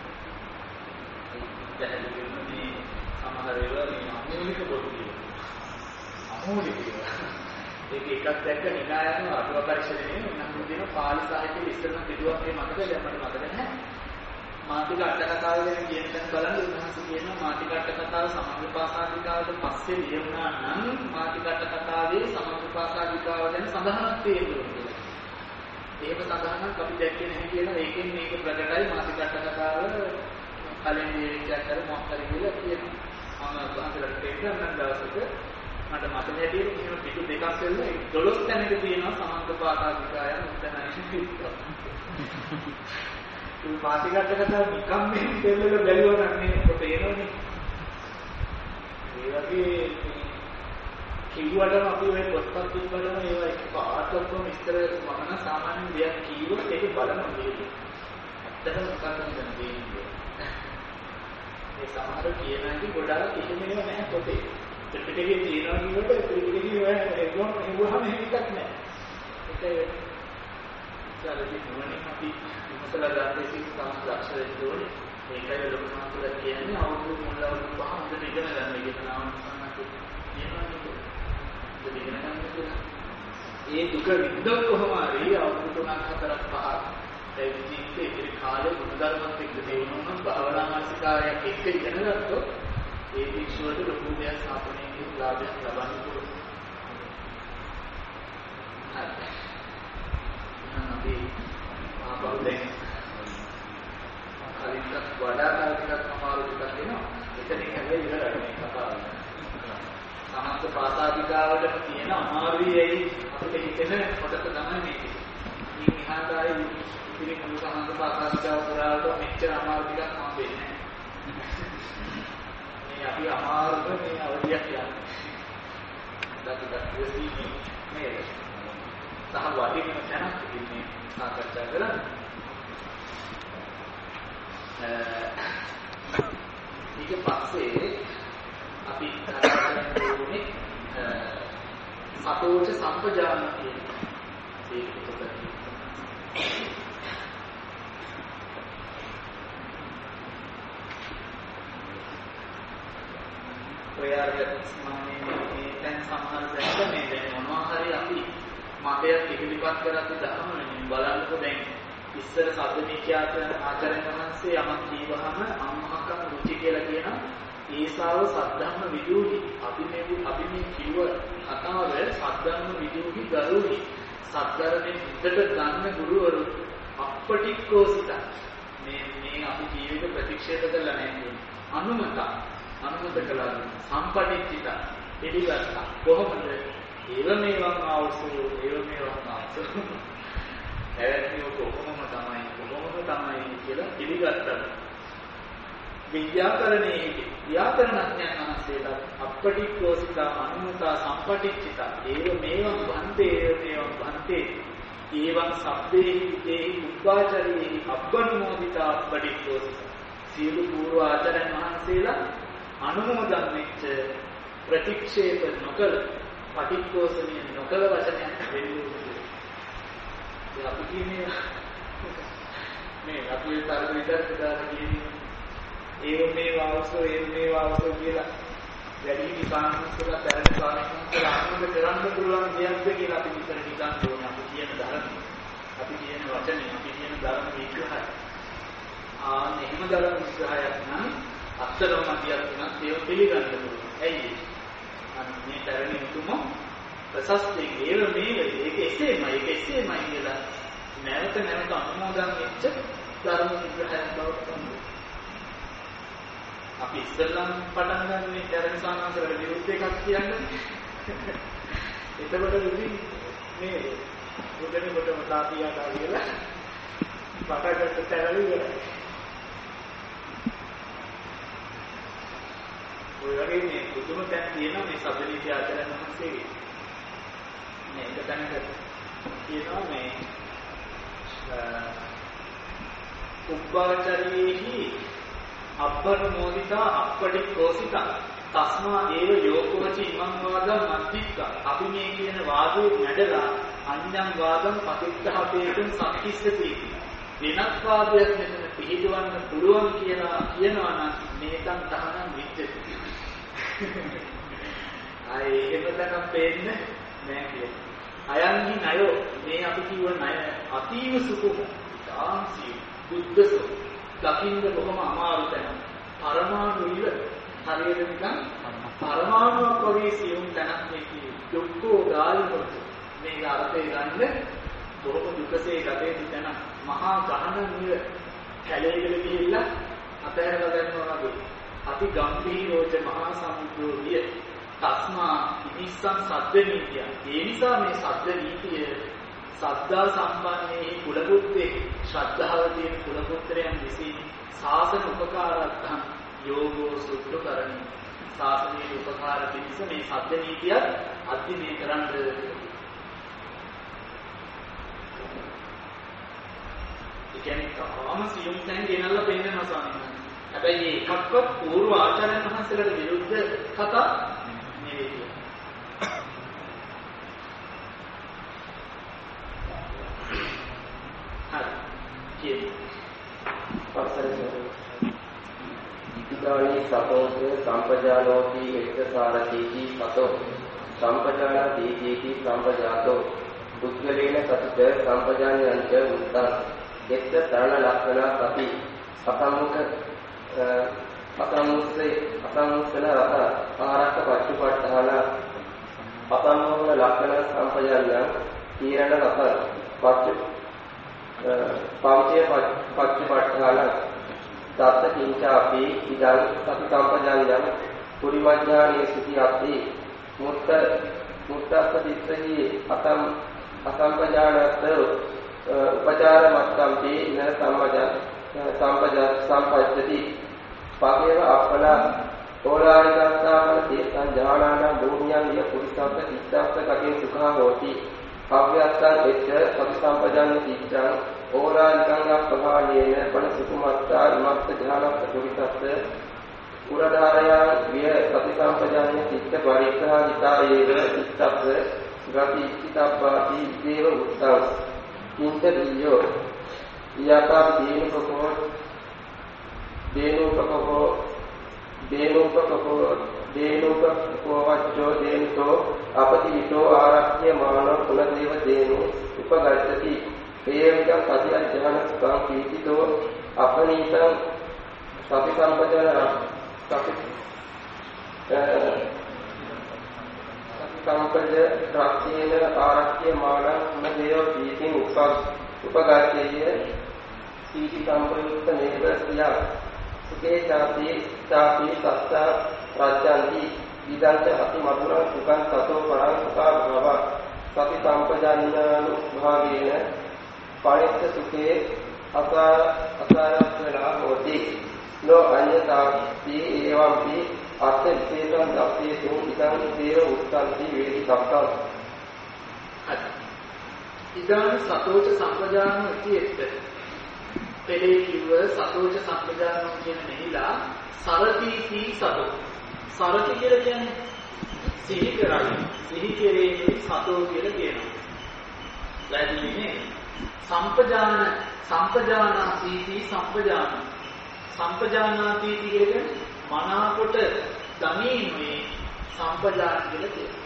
දැනෙන්නේ මේ සමහර ඒවා මේ අමූලික පොත් කියනවා. අමූලික ඒක එකක් දැක්ක නිකායන අතුවා පරීක්ෂණයේ උන්වහන්සේ දෙන පාලි සාහිත්‍ය ඉස්සරම බෙදුවා මේ මතකද මට මතක නැහැ. මාතික අට කතාව ගැන කියන තැන බලන්න උන්වහන්සේ කියනවා මාතික අට කතාව සමග්‍රපාසාදිකාවට පස්සේ ලියුණා නම් මාතික අට කතාවේ සමග්‍රපාසාදිකාව ගැන සඳහනක් තියෙනවා කියලා. ඒක සඳහනක් අපි දැක්කේ නැහැ කියලා ඒකෙන් මේක ප්‍රකටයි මාතික අට කතාව කලින් දීවිච්ච කර මොහතර කියලා කියනවා. මම අහකට තේරුම් දවසක මට මතක හැටියට කියන පිටු දෙකක් වෙලා 12 තැනක තියෙනවා සමග්‍රපාසාදිකායන් උත්තනයි. ඒ පාටිකට කතා නිකම් මේ දෙල්ලල බැලුවා නම් නේ ඔබ තේරෙන්නේ. ඒ වගේ කිව්වටම අපි ඔය පොත්පත් වලම ඒවා එකපාරටම විස්තර වහන සාමාන්‍ය දෙයක් කිව්වොත් ඒක බලන්න දෙන්නේ. ඇත්තටම මොකක්ද කියන්නේ. ඒ සමහර කියනකි ගොඩාක් එහෙම ඒවා නැහැ පොතේ. ත්‍රිපිටකයේ තියෙනවා කියනකොට ත්‍රිපිටකයේ ඒවම එකක් නැහැ. ඒක සාරදී මොන්නේ අපි මුසලා ගන්න ඉතින් තමයි ලක්ෂ වෙන්න ඕනේ. මේකයි ලොකු මාතෘකාවක් කියන්නේ අවුරුදු මුල් අවුරුදු 5 හොඳට ඉගෙන ගන්න කියන ආවන්සන්නත් කියනවා. ඒ දුක විඳව කොහොම හරි අවුරුදු 3-4-5 ඒ ජීවිතේ ඉතිරි කාලේ ගුණධර්මත් එක්ක දෙවුනොත් භාවනා මානසිකාරයක් එක්ක ඉගෙන ගත්තොත් ඒ විශ්වයට ලොකු දෙයක් සාපේක්ෂව ලාභයක් ලබන්න පුළුවන්. හරි. අපි ආපහුදෙන් කලින්ට වඩා ටිකක් අමාරු ටිකක් වෙනවා. එතනින් හැබැයි ඉවරයි මේ කතාව. සමස්ත පාසාදිකාවටම තියෙන අමාරුයි අපිට හිතෙන කොටස තමයි මේක. මේ විහාරය ඉතිරි මුළු සමස්ත පාසාදිකාව පුරාවට මෙච්චර අමාරු ටිකක් හම්බෙන්නේ නැහැ. මේ අපි අමාරුම මේ අවධියක් යන්නේ. දකින්න ඉවසීමේ මේ සහ වටින තැනක් ඉන්නේ සාකච්ඡා කරන්න. ඊට පස්සේ අපි කතා කරන්නේ සතෝච සම්පජාන කියන ඒක පොතේ. ඔයාලගේ ස්මානේ දැන් සමහර දැක්ක මේ දැන් මොනවා හරි අපි මතයක් ඉදිරිපත් කරද්දී ධර්මයෙන් බලන්නකො දැන් ඉස්සර සබ්දනික්‍යාත ආචාර්යන් වහන්සේ යමක් කියවහම අම්මහකම රුචි කියලා කියන ඒසාව සද්ධම්ම විදුහි අපි මේ කිව්ව කතාව සද්ධම්ම විදුහි ගරුහි සද්ධර්මයෙන් උඩට ගන්න ගුරුවරු අපටික්කෝසිත මේ අපි ජීවිත ප්‍රතික්ෂේප කරලා නැහැ අනුමත කළා සම්පටිච්චිත පිළිගත්තා කොහොමද ඒව මේවන් ආවසු ඇවැත්නිය කොහොමම තමයි කියලා පිළිගත්තා. ව්‍යාකරණඥයන් වහන්සේලා අපටික්කෝසිත අනුමතා සම්පටිච්චිත ඒව මේවන් භන්තේ ඒවන් සබ්දේහි විදේහි උපාචරේහි අබ්බනුමෝදිතා අපටික්කෝසිත සියලු පූර්ව ආචාර්යන් වහන්සේලා අනුමෝදන් වෙච්ච ප්‍රතික්ෂේප නොකළ පටික්කෝසනිය නොකළ වචනයක් දෙන්නේ. ඒ අපි කියන්නේ මේ අපි තරග විතර දාලා කියන්නේ ඒ මේ වාවසෝ කියලා වැඩි විකාශනසලා පැරණි කාලෙකලා අනුමත කරන්න පුළුවන් දෙයක්ද කියලා අපි විතර හිතන්න ඕනේ. අපි කියන ධර්ම අපි කියන වචනේ අපි කියන ධර්ම විග්‍රහය එහෙම ධර්ම විග්‍රහයක් නම් අත්තරම මතියක් තුනක් ඒව පිළිගන්න පුළුවන්. ඇයි මේ පැරණි උතුම ප්‍රසස්තේ ඒව ඒක එසේමයි කියලා නැවත අනුමෝදන් වෙච්ච ධර්ම විග්‍රහයක් බවට තමයි. අපි ඉස්සෙල්ලම පටන් ගන්න මේ ධර්ම සාකච්ඡාවකට විරුද්ධ එකක් කියන්නේ. එතකොට ඉතින් මේ උදේට කොටම තාපියා කියලා පටකට තැරලි ඉවරයි. ඔය වගේ මේ බුදුම තැන් තියෙනවා මේ සබ්බනීති ආචාර්යයන් වහන්සේගේ. මේ එක තැනක කියනවා මේ උප්පාචරයේහි අප්පරමෝදිතා අප්පටික්ඛෝසිතා තස්මා ඒව යෝකෝචි ඉමං වාදං මද්දික්ඛා. අපි මේ කියන වාදයේ නැඩලා අඤ්ඤං වාදං පටිච්චහපේතුං සක්කිස්සති. වෙනත් වාදයක් මෙතන පිළිදවන්න පුළුවන් කියනවා නම් මේකන් තහනම් විච්චති. ආයේ එහෙමදනම් පේන්නේ නෑ කියන්නේ. අයන්හි ණයෝ මේ අපි කියව ණය අතීව සුකුම ආංශී බුද්ධසෝ දකින්න බොහොම අමාරු තැන. පරමාණු ඉල හරියට නිකන් පරමාණුවක් වගේ සියුම් තැනක් මේ කියන්නේ. දුක්ඛෝ ගාලිකොට මේ අර්ථය ගන්න බොහොම දුකසේ ගතේ තැන. මහා ගහන නිල කැලේකට ගිහිල්ලා අතහැරලා ගන්නවා වගේ. අති ගම්භීරෝච මහා සමුද්‍රෝ විය. තස්මා ඉනිස්සං සද්ද නීතිය. ඒ නිසා මේ සද්ද නීතිය සද්දා සම්පන්නයේ කුලපුත්‍රේ ශ්‍රද්ධාව තියෙන කුලපුත්‍රයන් විසින් ශාසන උපකාරත්තම් යෝගෝ සුද්ධ කරණි. ශාසනයේ උපකාර පිණිස මේ සද්ද නීතිය අධ්‍යයනය කරන්න. ඒ කියන්නේ කාම සියුම් තැන් ගෙනල්ලා පෙන්නනවා ස්වාමීන් වහන්සේ. හැබැයි එකක්වත් පූර්ව ආචාර්යයන් වහන්සේලාට විරුද්ධ කතා නෙවෙයි. හරි. ඉතිගාණී සතෝස සම්පජානෝති එක්කසාරතිති සතෝ සම්පජාන දීතිති සම්පජාතෝ බුද්ධලේන සතිත සම්පජානයන්ච මුත්තං එක්ක තරණ ලක්ෂණ සති අසම්මුඛ අසම්මුස්සන රත ආරක්ක පච්චුපට්ඨාන අසම්මුඛ ලක්ෂණ සම්පජානයන් තීරණ රත පච්ච පෞචේ පච්චුපට්ඨාන දත්ත කිංචාපි ඉදං සති සම්පජානයන් පුරිමඥානේ සුති අප්පි මුත්තස්ස දිස්සහි අසම්පජානත් උපචාර මත්තම්පි න සම්පජ්ජති පකේව අප්පලා ඕලාරිකස්සාන තේසං ඥානාන භූමියං ය පුරිසබ්බ සිද්ධාස්ස කටින් සුඛා හෝති අව්‍යත්තං එච්ච සම්පජාන සිද්ධං ඕලාරිකං අප්පහානේන පන සුකුමත්තා ඉමත්ත ඥානස්ස පුරිසස්ස උරධාරයා විය සතිසම්පජාන සිද්ධ පරික්ඛා හිතායේව සිත්තස්ස ගති ඉච්ඡිතබ්බාති දේව උත්තං කිංචදියෝ යතා දේනුපකෝ වච්චෝ දේනතෝ අපතිතෝ ආරක්ඛ්‍ය මාන කුලදේව දේනු උපගච්ඡති ඒවික සතිඅඥාන සුඛං පීතිතෝ අපනීතං සති සම්පජාන සති සම්පජ රක්ඛේන ආරක්ඛ්‍ය මාන කුලදේව පීතිං උපගච්ඡේය සීති සම්ප්‍රයුක්ත නේවස්තිය සුකේ චාපි සත්ත රාජ්‍යන්ති ඉදංච අති මధుර සුඛං සතෝ පරං සුඛා භව සති සම්පජානන භාවේන පරිත්ත සුඛේ අසාරත්වලා හෝති නෝ අඤ්ඤතාපි ඒවම්පි අත්ථ විශේෂං දප්පේතු ඉදං දේව උත්තන්ති වේදි සප්තං ඉදං සතෝච සම්පජානන ඉතිෙත් පෙළේ කිව්ව සතෝච සම්පජානන කියන මෙහිලා සරතිති සතෝ සරති කියලා කියන්නේ සිහි කරන්නේ සිහි කෙරෙන්නේ සතෝ කියලා කියනවා වැදීනේ සම්පජානාති සම්පජානාති කියන්නේ මනාකොට දනීමේ සම්පජාන කියලා කියනවා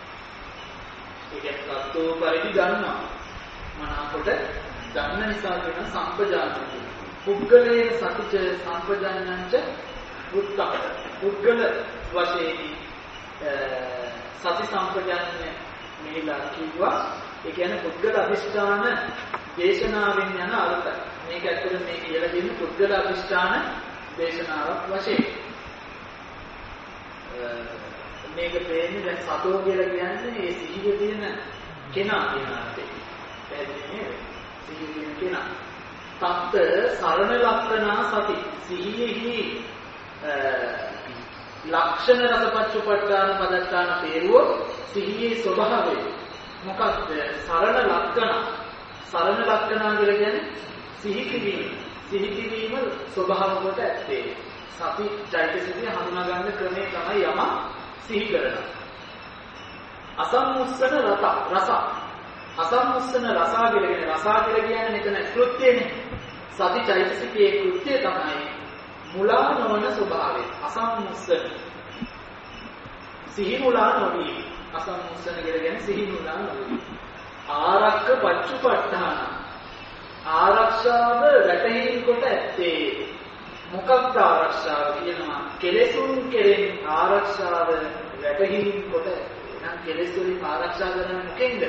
ඒ කියන්නේ සතෝ පරිදි ගන්නවා මනාකොට දන්න නිසා කියන සම්පජානන පුද්ගලයේ සතිච සම්පජානනංච උත්තම පුද්ගල වශයෙන් සති සම්පජානනය මෙහිලා කිව්වා ඒ කියන්නේ පුද්ගල අධිෂ්ඨාන දේශනාවෙන් යන අර්ථය මේක ඇත්තට මේ කියලා කියන්නේ පුද්ගල අධිෂ්ඨාන දේශනාවක් වශයෙන් මේක පේන්නේ දැන් සතෝ කියලා කියන්නේ ඒ සිහිය තියෙන කෙනා කියන අර්ථයෙන්. පැහැදිලි නේද? සිහිය තියෙන කෙනා. තත්ත සරණ ලක්ෂණා සති. සිහියෙහි ලක්ෂණ රසපච්චුපට්ඨාන පදත්තාන තේරුවොත් සිහියේ ස්වභාවය මොකක්ද? සරණ ලක්ෂණ. සරණ ලක්ෂණා කියලා කියන්නේ සිහි කිරීම. සිහි කිරීම ස්වභාව කොට ඇත්තේ. සති චෛතසිකය හඳුනා ගන්න ක්‍රමය තමයි යම සිහි කරනවා. අසම්මුස්සන රස. අසම්මුස්සන රසා කියලා කියන්නේ මෙතන කෘත්‍යනේ. සති චෛතසිකයේ කෘත්‍යය තමයි මුලා නොවන ස්වභාවය. අසම්මුස්සන. සිහි මුලා නොවි. අසම්මුස්සන කියලා කියන්නේ සිහි මුලා නොවි. ආරක්ක පච්චුපට්ඨාන. ආරක්ෂාව වැටහීම් කොට ඇත්තේ. මොකක්ද ආරක්ෂාව කියනවා? කෙලෙසුන් කෙරෙන් ආරක්ෂාව වැටහීම් කොට නම් කෙලෙස් වලින් ආරක්ෂා කරන්නේ මොකෙන්ද?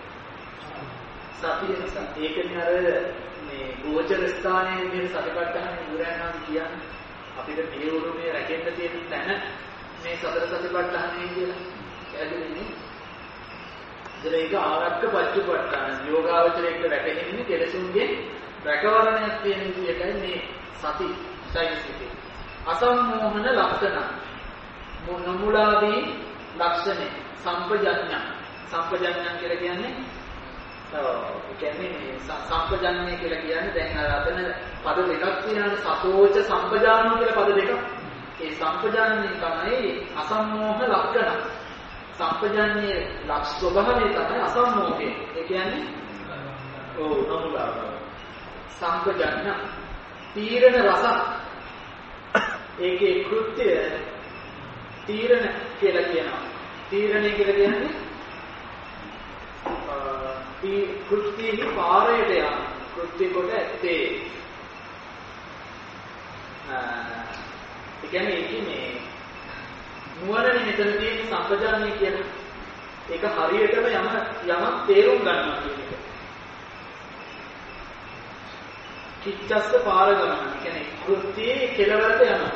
සතිය නිසා. ඒකනේ අර මේ ගෝචර ස්ථානයේ විදිහට සතිපට්ඨාන බුදුරජාණන් කියන්නේ අපිට මේ උරුමේ රැකෙන්න තියෙන තැන මේ සතර සතිපට්ඨානයි කියලා. පැහැදිලිනේ? ඒක ආරක්ක පච්චුපට්ඨාන යෝගාවචරයේට වැටෙන්නේ කෙලෙසුන්ගේ රැකවරණයක් තියෙන විදිහටයි මේ සති චෛතසිකේ. අසම්මෝහන ලක්ෂණ මොනමුලාදී ලක්ෂණේ සම්පජඤ්ඤ. සම්පජඤ්ඤ කියලා කියන්නේ සම්පජඤ්ඤය කියලා කියන්නේ දැන් අර අතන පද දෙකක් තියෙනවා. සතෝච සම්පජානෝ කියලා පද දෙකක්. ඒ සම්පජානනේ තමයි අසම්මෝහ ලක්ෂණ. සම්පජාන්නේ ලක්ෂ ස්වභාවය තමයි අසම්මෝහය. ඒ කියන්නේ නමුලාව. සම්පජඤ්ඤ තීරණ රස. ඒකේ කෘත්‍ය තීරණ කියලා කියනවා. තීරණය කියලා කියන්නේ කෘත්‍යෙහි පාරයට යන කෘත්‍ය කොට ඇත්තේ. ඒ කියන්නේ ඒකනේ නුවණනේ මෙතන තියෙන සම්පජානනය කියන ඒක හරියටම යමක් තේරුම් ගන්නවා කියන එක. කිච්චස්ස පාර ගමන. ඒ කියන්නේ කෘත්‍යයේ කෙලවරට යනවා.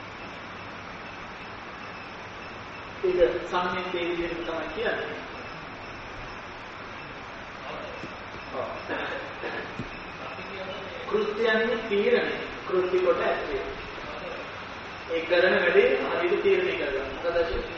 ඒක සම්මිතේ විදිහට තමයි කියන්නේ. කෘත්‍යයන්ගේ තීරණය කෘත්‍ය කොට ඇත්තේ. ඒ කරන වැඩේ හරියට තීරණය කරගන්න. මොකද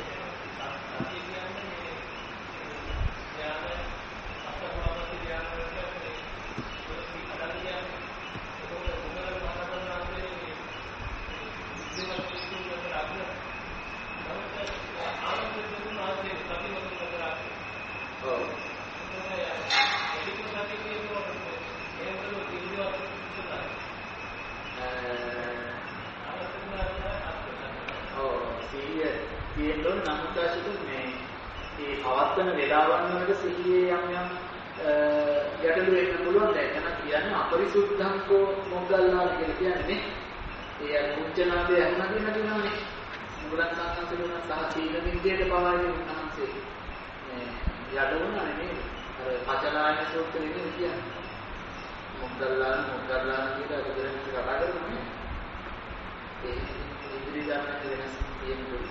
පවත්තන වේලාවන් වලට සිහියේ යම් ගැටලු වෙන්න පුළුවන්. දැන් කියන්නේ අපරිසුද්ධංකෝ මොග්ගල්ලාන කියලා කියන්නේ ඒ කුච්චනාවේ අහන්නදී නැතිනවනේ. මුලන් සංසන්තුලන සහ සීල විද්‍යාවට පවාගෙන උන්වහන්සේ මේ යඩවුණානේ නේද? අර පචලායන සූත්‍රයේ කියන්නේ මොග්ගල්ලාන කියලා බුදුරජාණන් කතා කරන්නේ. ඒ ඉදිරි ධර්මයේ වෙනස් කියන්නේ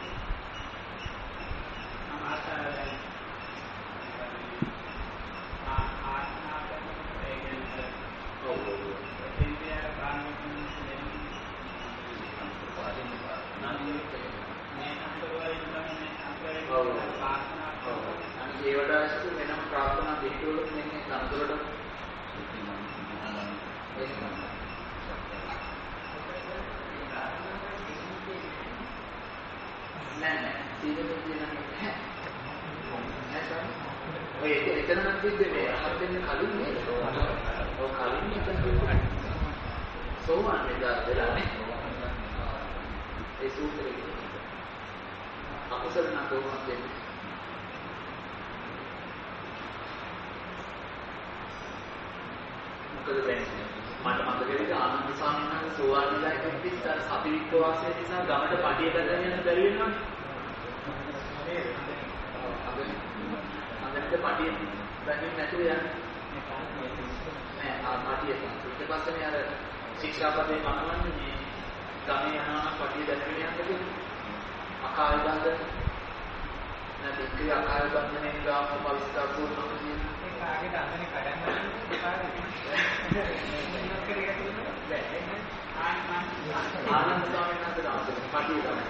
අකාය බන්ධන නැතික අකාය බන්ධනෙන් ගාම පවිස්ථා පූර්ණමදී ඒ කාගේ දන්නේ කඩන්න ආනන්ද ස්වාමීන් වහන්සේ දාපු පාටිය තමයි.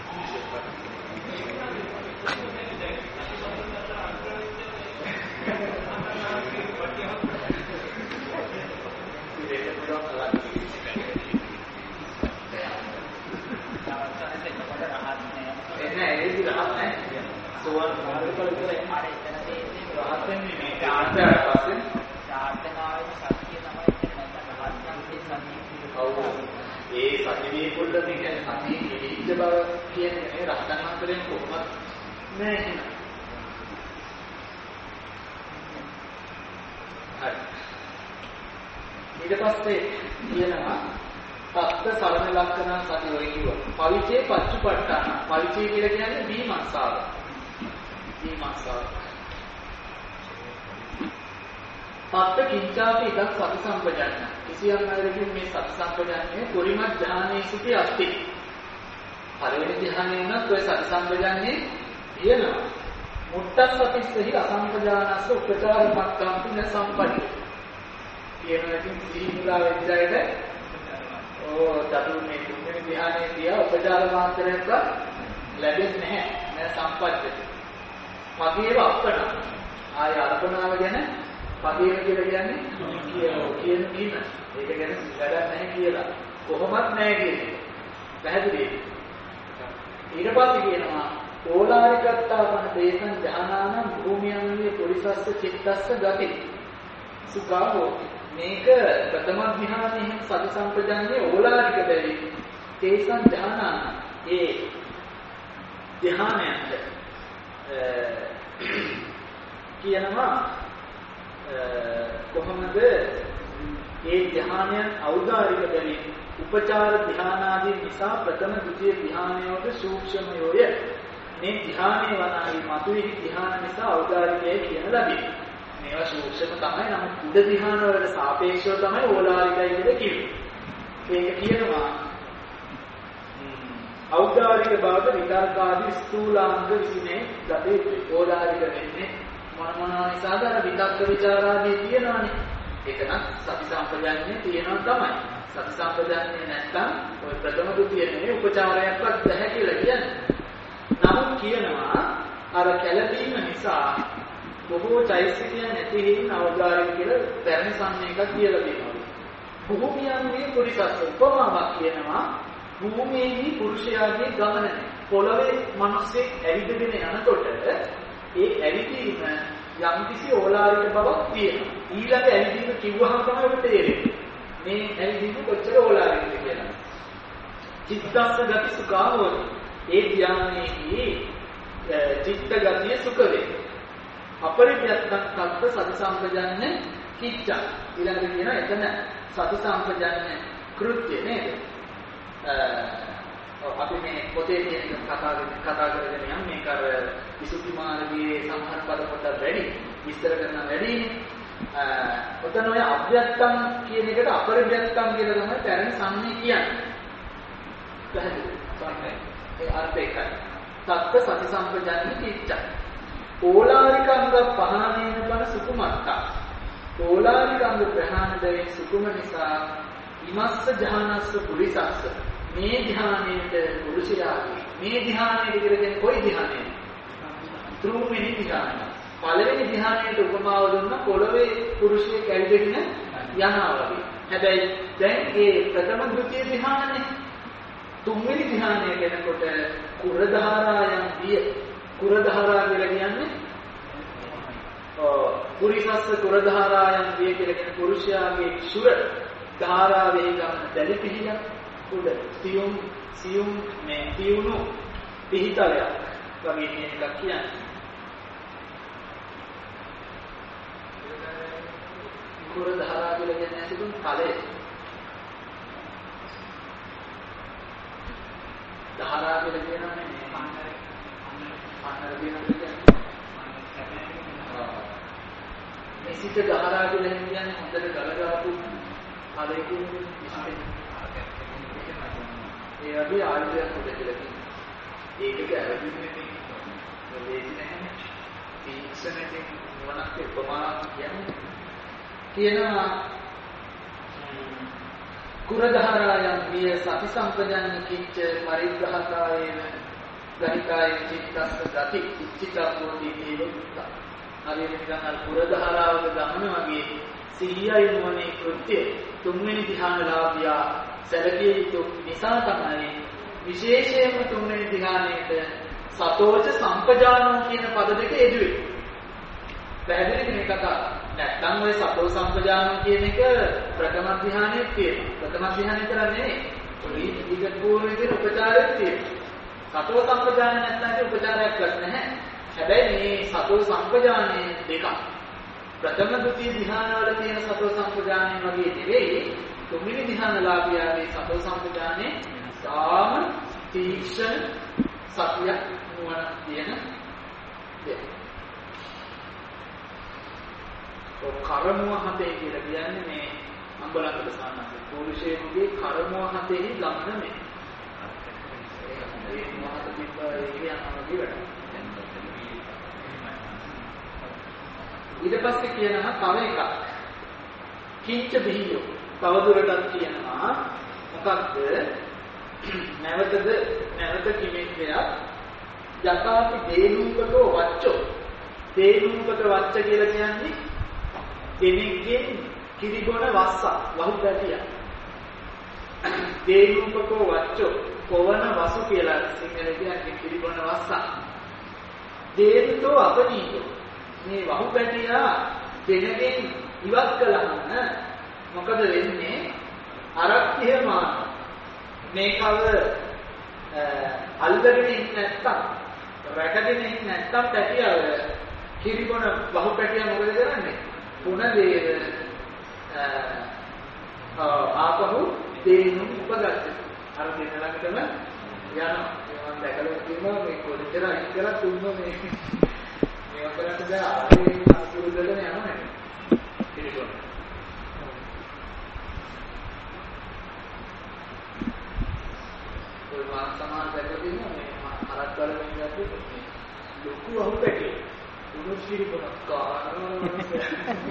සෝවන් මාර්ගඵල විතරයි අර එතන තියෙන්නේ රහත් වෙන්නේ මේ ආර්ථාවට පස්සේ ආර්ථනාවේ සත්‍ය තමයි නැත්නම් රහත්යන්ගේ සත්‍ය කවුද ඒ සත්‍යයේ කුල්ල කියන්නේ සත්‍යයේ ඉච්ඡ බව කියන්නේ රහතන් වහන්සේගෙන් කොහොමද නෑ එහෙනම් හරි ඊට පස්සේ කියනවා තත්ත සරණ ලක්ෂණ සති ඔය කිව්වා පවිචේ පච්චුපට්ඨාන පවිචේ කියලා කියන්නේ දීමස්සාව තත්ත කිංචාපි ඉදක් සති සම්පජාන කිසියම් අයරකින් මේ සති සම්පජාන්නේ පරිමත් ධානයේ සිටි අස්ති පළවෙනි ධානයේ උනත් ඔය සති සම්පජාන්නේ තියෙනවා මුට්ටස්සතිස්සෙහි අසම්පජානස්ස උපචාර මක්ඛම්පින සම්පට්ඨි කියන එකකින් සීමුලා වෙද්දයිද දඩු මේ තුන්වෙනි ධානයේ තියා උපචාර මාත්‍රයක් ලැබෙන්නේ නැහැ සම්පත්තිය පදේව අප්පන ආය අර්පණාව ගැන පදේව කියලා කියන්නේ කියන නීම ඒක ගැන වැඩක් නැහැ කියලා කොහොමත් නැහැ කියන්නේ පැහැදිලි ඊට පස්සේ කියනවා ඕලාරිකත්තාපන දේශං ඥානානම් භූමියන්ගේ පුරිසස්ස චිත්තස්ස ගති සුඛාවෝ මේක ප්‍රථම ධ්‍යානයේ සති සම්පජාන්නේ ඕලාරික බැරි දේශං ඥානාන ඒ ධ්‍යානයන්ට කියනවා කොහොමද ඒ ධ්‍යානයන් ඖදාරික බැවින් උපචාර ධ්‍යානාදී නිසා ප්‍රථම ද්විතීය ධ්‍යානයෝද සූක්ෂමයෝය මේ ධ්‍යානයේ වනාහි මතුවෙහි ධ්‍යාන නිසා ඖදාරිකය කියන ලබේ මේවා සූක්ෂම තමයි නමුත් උද ධ්‍යාන වලට සාපේක්ෂව තමයි ඕලාරිකයි කියලා කියන්නේ ඒක කියනවා ඖදාරික බවට විතර්කාදී ස්ථූලාංග විසිනේ ගතේ ඕලාරික වෙන්නේ මොනවා නිසාද අර විතක්ක ਵਿਚාරාදී තියෙනවානේ ඒක නම් සති සම්පජාන්නේ තියෙනවා තමයි සති සම්පජාන්නේ නැත්තම් ඔය ප්‍රථම දුතියනේ උපචාරයක්වත් නැහැ කියලා කියන්නේ නමුත් කියනවා අර කැළඹීම නිසා බොහෝ චෛතසිකයන් නැති වෙන ඖදාරික කියලා පැරණි සම්මේකක් කියලා දෙනවා භූමියන්ගේ පුරිසස්ස උපමාවක් කියනවා භූමියේදී පුරුෂයාගේ ගමන පොළවේ මිනිස්සෙක් ඇවිදගෙන යනකොට ඒ ඇවිදීම යම්කිසි ඕලාරික බවක් තියෙනවා. ඊළඟ ඇවිදීම කිව්වහම තමයි ඔබට තේරෙන්නේ. මේ ඇවිදීම කොච්චර ඕලාරිකද කියලා. චිත්තස්ස ගති සුඛාවෝ ඒ ධ්‍යානයේදී චිත්ත ගතිය සුඛ වේ. අපරිත්‍යත්තක් තත්ත සති සම්පජාන්නේ කිච්ච. ඊළඟට කියනවා එතන සති සම්පජාන්නේ කෘත්‍ය නේද? අපි මේ පොතේ තියෙන කතා කරගෙන යන මේක අර විසුද්ධි මාර්ගයේ සම්හාර පද පොත වැඩි විස්තර කරන වැඩිනේ ඔතන ඔය අභ්‍යත්තම් කියන එකට අපරිභ්‍යත්තම් කියලා තමයි පැරණි සම්මේ කියන්නේ පැහැදිලි සම්මේ ඒ අර්ථ එකයි තත්ත සති සම්පජාන්නේ කිච්ච ඕලාරික අංග පහණේන බල සුකුමත්තා ඕලාරික අංග ප්‍රහාණ දෙයි සුකුම නිසා ඉමස්ස ජහනස්ස පුරිසස්ස මේ ධ්‍යානයේ පුරුෂයාගේ මේ ධ්‍යානයේ කියලා කියන්නේ කොයි ධ්‍යානයද? ත්‍රිවෙනි ධ්‍යානය. පළවෙනි ධ්‍යානයට උපමාව දුන්න පොළවේ පුරුෂයෙක් ඇවිදගෙන යනවා වගේ. හැබැයි දැන් මේ ප්‍රථම ද්විතීය ධ්‍යානනේ තුන්වෙනි ධ්‍යානය කියනකොට කුරධාරායන් විය කුරධාරා කියලා කියන්නේ පුරිසස්ස කුරධාරායන් විය කියලා කියන පුරුෂයාගේ ශුර ධාරාවේ ගමන දැලි පිහියක් උඩ සියුම් මේ පියුණු පිහිතලයක් වගේ එකක් කියන්නේ කුර ධාරා කියලා කියන්නේ සිදුම් කලේ ධාරා කියලා කියනනේ මේ පන්නර කියන්නේ මේ සිත ධාරා කියලා කියන්නේ හොඳට ගලගාපු කලයකින් ඒ වගේ ආයුධයක් උඩ කියලා කියනවා. ඒකක අරදින්නේ ලේසි නැහැ. තීක්ෂණයෙන් මොනක් උපමාවක් කියනවා කුරධාරායන් විය සති සම්පජාන කිච්ච පරිග්‍රහකායේන ගහිකායේ චිත්තස්ස ගති ඉච්ඡිතබ්බෝති ඒවුත්ත. හරියට නිකන් කුරධාරාවක ගමන වගේ සිහියයි නුවණේ කෘත්‍ය තුන්වෙනි ධ්‍යානලාභියා සැලකිය යුතු නිසා තමයි විශේෂයෙන්ම තුන්වෙනි ධ්‍යානයේට සතෝච සම්පජානෝ කියන පද දෙක යෙදුවේ. පැහැදිලිද මේ කතාව? නැත්නම් ඔය සතෝ සම්පජානෝ කියන එක ප්‍රථම ධ්‍යානයේ තියෙනවා. ප්‍රථම ධ්‍යානයේ කරන්නේ නෙවෙයි. පොඩි විදිහට පූර්ව විදිහට උපචාරයක් තියෙනවා. සතෝ සම්පජාන නැත්නම් ඒ උපචාරයක්වත් නැහැ. හැබැයි මේ සතෝ සම්පජානයේ දෙකක්. ප්‍රථම ද්විතීය ධ්‍යානවල තියෙන සතෝ සම්පජානය වගේ නෙවෙයි. තුන්වෙනි ධ්‍යානලාභියාගේ සතෝ සම්පජානයේ සාම තීක්ෂණ සතිය නුවණ තියෙන දෙයක්. කර්මව හතේ කියලා කියන්නේ මේ අම්බලන්තට සාන්නස පුරුෂයෙකුගේ කර්මව හතේ ගමන මේ. ඒ මොහොත තිබ්බා ඒ කියනවා කියලා. ඊට පස්සේ කියනවා තව එකක්. කිංච බිහියෝ. තවදුරටත් කියනවා මොකක්ද? නැවත කිමෙක්දයක් යකාපි දේනූපතෝ වච්චෝ. දේනූපත වච්ච කියලා කියන්නේ කෙනෙක්ගෙන් කිරිබොන වස්ස වහු පැටිය. දේනූපකෝ වච්චෝ කොවන වසු කියලා සිංහලෙන් කියන්නේ කිරිබොන වස්ස. දේනතෝ අපනීතෝ මේ වහු පැටියා දෙනගෙන් ඉවත් කළාම මොකද වෙන්නේ? අරක්තියමාන මේකව අල්ලගෙන ඉන්නේ නැත්තම් රැකගෙන ඉන්නේ නැත්තම් පැටියව කිරිබොන වහු පැටියා මොකද කරන්නේ? පුන දේව ආපහු දේනු උපගත්තේ. අර දෙන ළඟටම යනවා. මම දැකලා තියෙනවා මේ කොච්චර ඉස්සරහ තුන්න මේ මේවා කරන්නේ දැන් ආයේ අසුරුදගෙන යනවා නේද? කිරිබොන. ඔය මාත් සමාන දැකලා තියෙනවා මේ හරක් වලින් ගත්තොත් මේ ලොකු වහු පැටිය. උනුසිරි පොනක් කානවා.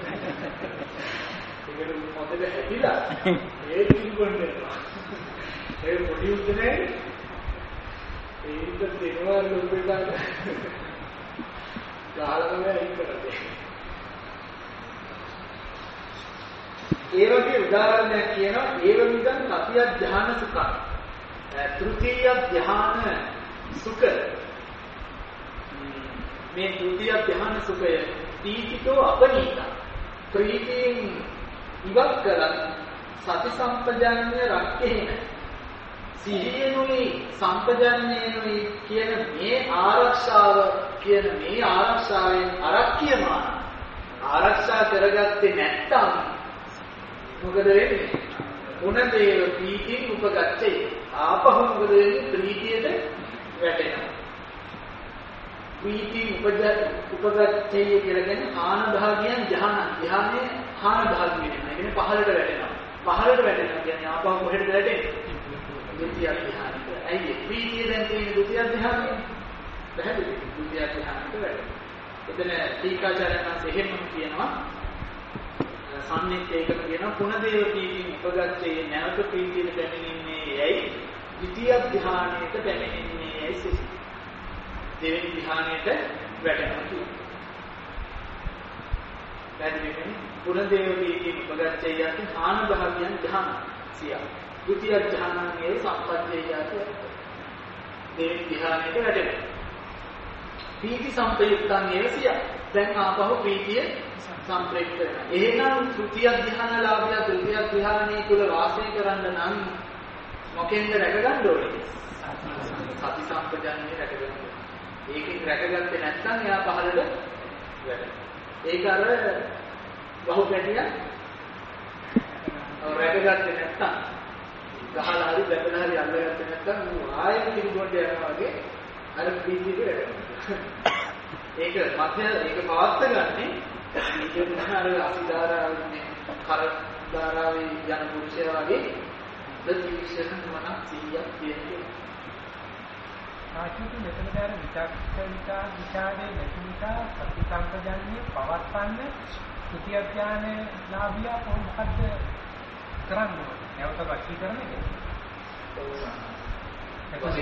ඒකට මොකද හැදිලා ඒ කිරිබොන්නේ. ඒ පොඩි උදනේ ඒක දෙනවා ලොකු ගාන. ගාලම අයින් කරලා. ඒ වගේ උදාහරණයක් කියනවා ඒවමිදන් තතිය ධ්‍යාන සුඛ. තෘතීය ධ්‍යාන සුඛ. මේ තෘතීය ධ්‍යාන සුඛය තීතිතෝ අපනීත. ප්‍රීතියෙන් ඉවත් කරන් සති සම්පජාඤ්ඤය රැකෙහින. සිහියෙනුයි සම්පජාඤ්ඤයෙනුයි කියන මේ ආරක්ෂාව කියන මේ ආරක්ෂාවෙන් අරක්කියමාන ආරක්ෂා කරගත්තේ නැත්තම් මොකද වෙන්නේ? උනදේව ප්‍රීතිය උපගච්ඡේ. ආපහු මොකද වෙන්නේ? ප්‍රීතියට වැටෙනවා. ප්‍රීති උපගච්ඡේ කියලා කියන්නේ ආන භාගයන් ධ්‍යානයේ ආන භාගය වෙනවා. ඒ කියන්නේ පහළට වැටෙනවා. පහළට වැටෙනවා කියන්නේ ආපහු කොහෙටද වැටෙන්නේ? ද්විතිය ධ්‍යානයට. ඇයි ප්‍රීතිය දැන් තියෙන්නේ ද්විතිය ධ්‍යානයේ? පැහැදිලි. ද්විතිය ධ්‍යානයට වැටෙනවා. එතන ටීකාචාර්යයන් එහෙම කියනවා සම්නිත් ඒකම කියනවා පුනදේව ප්‍රීතිය උපගච්ඡේ නැවත ප්‍රීතියට පැමිණෙන්නේ යයි ද්විතිය ධ්‍යානයට පැමිණෙන්නේ යයි සිසි. දෙවෙනි ධ්‍යානයට වැටෙනවා කියන්නේ. පැහැදිලිද? පුනදේව ප්‍රීතිය උපගච්ඡේ යති ආන භාගයන් ධ්‍යාන සිය. ද්විතිය ධ්‍යානයේ සම්පජ්ජේ යති දෙවෙනි ධ්‍යානයට වැටෙනවා. ප්‍රීති සම්පයුක්තං ඒවසිය. දැන් ආපහු ප්‍රීතිය සම්ප්‍රේක්ෂ වෙනවා. එහෙනම් තෘතිය ධ්‍යානලාභය තෘතිය ධ්‍යානයේ තුල වාසය කරන්න නම් මොකෙන්ද රැකගන්න ඕනේ? සති සම්පජාඤ්ඤය රැකගන්න ඕනේ. ඒකෙන් රැකගත්තේ නැත්නම් එයා පහළට වැටෙනවා. ඒක අර බහු පැටිය රැකගත්තේ නැත්නම් ගහලා හරි බැලලා හරි අල්ලගත්තේ නැත්නම් ඌ ආයෙත් කිරිබොඩ් යනවා වගේ අර ප්‍රීතියට වැටෙනවා. ඒක මැද ඒක පවත්ත ගන්නේ ඊට අර අසිදාරාවේ කරදාරාවේ යන පුරුෂයා වගේ දෙවිෂණ මනක් 100ක් තියෙනවා. ආශිත මෙතන දැන් විචාරේ නැති නිසා ප්‍රතිසම්පජාන්නේ පවත්වන්න ත්‍ෘතිය ඥානේ ලාභියා කොහොමද කරන්නේ? නැවත වශීකරණය කරනවා. ඒක තමයි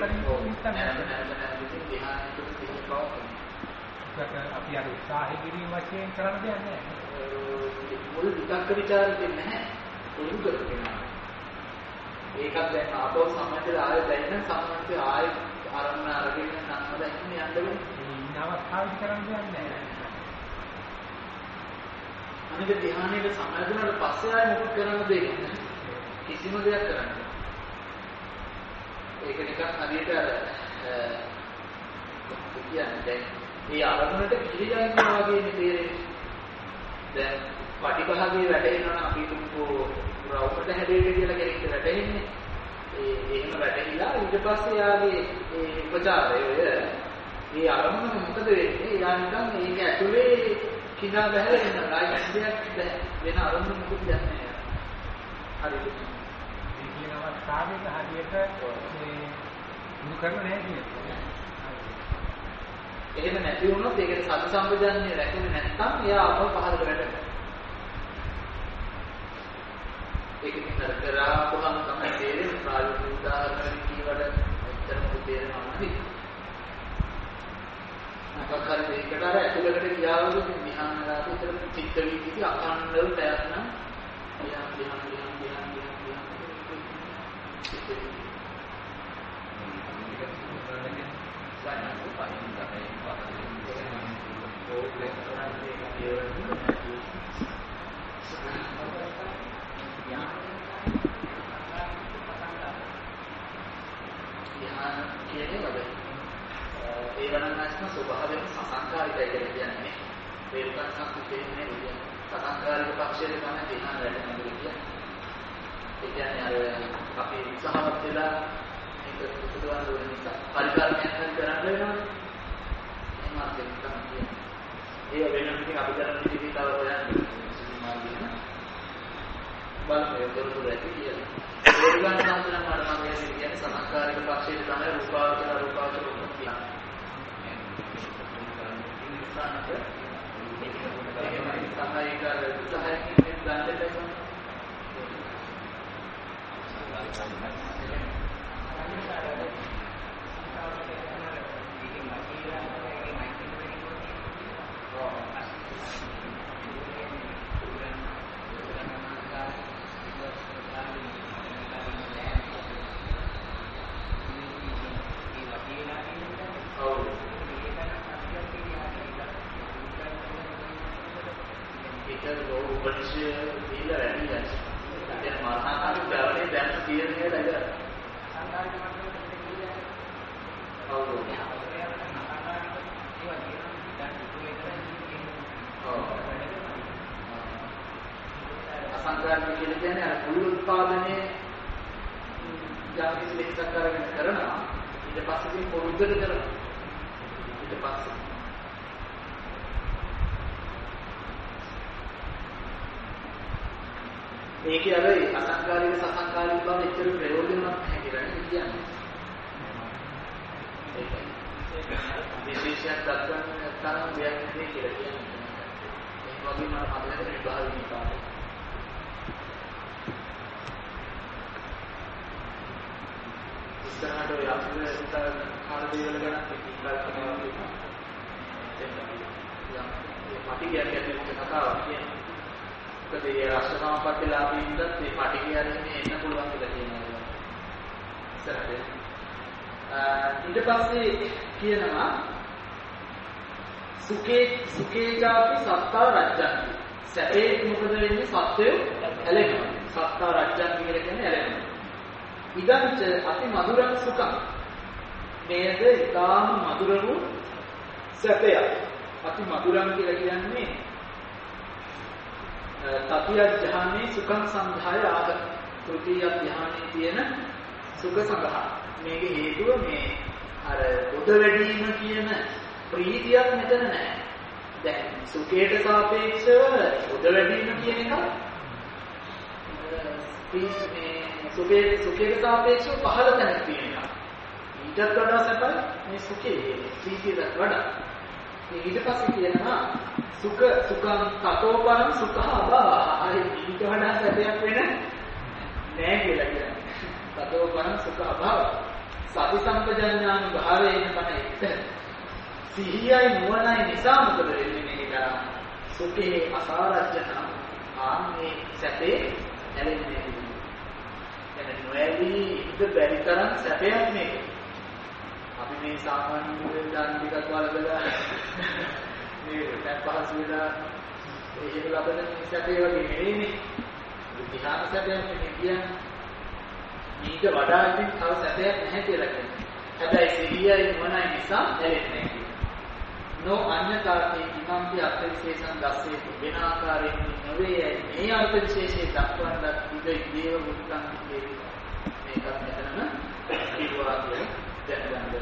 අපි අර උත්සාහය කිරීම වශයෙන් කරන්න දෙයක් නැහැ. මුළු විතක්ක ਵਿਚාර දෙන්නේ නැහැ. උරු කරගෙන. ඒකත් දැන් ආපහු සම්මතලා ආයෙ දැනෙන සම්මතය ආයෙ ආරම්භ අරගෙන සම්මතයෙන් යන්න වෙන්නේ. මේ අවස්ථාවේදී කරන්න දෙයක් නැහැ. අනික ධ්‍යානයේ සම්මතනට පස්සේ ආයෙ මොකද කරන්න දෙයක් නැහැ. කිසිම දෙයක් කරන්න බෑ. ඒක නිකන් හරියට අර කියන්නේ දැන් මේ අරමුණට පිළිගන්නවා වගේ තේරෙන්නේ. දැන් පටිපහගේ වැටෙනවා අපි තුකෝ රවුමට හැදෙන්නේ කියලා කෙනෙක්ට වැටෙන්නේ. එහෙම වැටහිලා ඊට පස්සේ යාගේ ඒ උපචාරය ඒ අරමුණ මොකද වෙන්නේ? යා නිකන් ඒක ඇතුලේ කිනා බහැලා ඉන්නවා. ආයෙත් වෙන අරමුණ මොකද යන්නේ. හරිද? මේ අවස්ථාවේක හරියට මේ මුළු කරන නැහැ කියන්නේ. එහෙම නැති වුණොත් ඒකට සති සම්පජාන්නේ රැකෙන්නේ නැත්නම් එයා අපව පහළට වැටෙනවා. ඒක නිතර කරා කොහොම තමයි තේරෙන්නේ ප්‍රායෝගික උදාහරණවලින් කියවට ඇත්තටම තේරෙනවා නෙවෙයි. අපකර දෙයකට අර ඇතුළකට ගියාවලු ධ්‍යානලාට උතර චිත්ත වීතික අඛණ්ඩව පැයක් නම් ධ්‍යාන ඒ වනන්නාස්ම ස්වභාවයෙන් සසංකාරිකයි කියලා කියන්නේ. වේරුකන් සංකේතනේ කියන්නේ. සසංකාරික පක්ෂයේ තමයි ධ්‍යාන වැඩෙනවා කියන්නේ. ඒ කියන්නේ අර අපි උත්සාහවත් වෙලා මේක පුදුවන්න ඕන නිසා පරිකාරණයක් කරන්න වෙනවා. එහෙම අර්ථයක් තමයි කියන්නේ. ඒ වෙනම ඉතින් අපි කරන විදිහට තව හොයන්න ඕනේ. බලමු දොරටු ඇති කියලා. වේරුකන් සංකේතන මාර්ගය කියන්නේ සසංකාරික පක්ෂයේ තමයි රූපාවචර අරූපාවචර කියන්නේ. ඒකේ අර අසංකාරික සසංකාරික බව එච්චර ප්‍රයෝජනවත් නැහැ කියලා කියන්නේ. විශේෂයෙන් දක්වන තරම් දෙයක් නෙවෙයි කියලා කියන්නේ. ඒ වගේම අපිට විභාග විපාක. ඉස්සරහට ඔය අපිට කාල දේවල් ගැන කල්පනා කරනවා. ඒ පටිගයක් ඇතුළත කතාවක් කියන්නේ. මොකද ඒ රාෂ්ට්‍රසමාපත්තිලාභී ඉඳන් මේ පටිගය අරගෙන එන්න පුළුවන් කියලා කියනවා. ඉස්සරහට ඊට පස්සේ කියනවා සුකේ ජාති සත්තා රජ්ජන්ති. සැපේ මොකද වෙන්නේ? සත්වය ඇලෙනවා. සත්තා රජ්ජන්ති කියලා කියන්නේ ඇලෙනවා. ඉදංච අති මధుරං සුඛං. මේද ඊටාම මధుර වූ සැපයක්. අති මధుරං කියලා කියන්නේ තතිය ධ්‍යානේ සුඛං සංධාය ආද. තෘතිය ධ්‍යානේ තියෙන සුඛ සඳහා. මේකේ හේතුව මේ අර උද වැඩිම කියන ප්‍රීතියක් මෙතන නැහැ. දැන් සුඛයට සාපේක්ෂව උද වැඩිම කියන එක මේ සුඛයට සාපේක්ෂව පහළ තැනක තියෙන එක. ඊටත් වඩා සැපයි මේ සුඛේ ප්‍රීතියට වඩා. ඊට පස්සේ කියනවා සුඛං තතෝපරං සුඛ අභව. හරි ඊට වඩා සැපයක් වෙන නෑ කියලා කියනවා. තතෝපරං සුඛ අභව. සති සම්පජඤ්ඤාන භාවයෙන් තමයි එක්ක. සිහියයි නුවණයි නිසා මොකද වෙන්නේ මේක? සුඛේ අසාරජ්‍යන ආන්නේ සැපේ ඇලෙන්නේ. එන නොඇලී ඉඳ බැරි තරම් සැපයක් මේක. අපි මේ සාමාන්‍ය මුලින් දාන ටිකක් වලදලා මේ දැන් පහසු වෙලා ඒක ලබන සැපේ වගේ නෙවෙයිනේ. ධ්‍යාන සැපයක් නෙවෙයි කියන්නේ. ඊට වඩා ඉතින් තව සැපයක් නැහැ කියලා කියනවා. හැබැයි සිහියයි නුවණයි නිසා ඇලෙන්නේ නැහැ. නෝ අඤ්ඤතාති ඉමම්පි අර්ථවිශේෂං දස්සේ වෙන ආකාරයෙන් නොවේ. මේ අර්ථ විශේෂයේ දක්වන්නත් ඉද දේව මුත්තන් කියනවා. මේකත් මෙතනම කිව්වා කියලා දැනගන්න.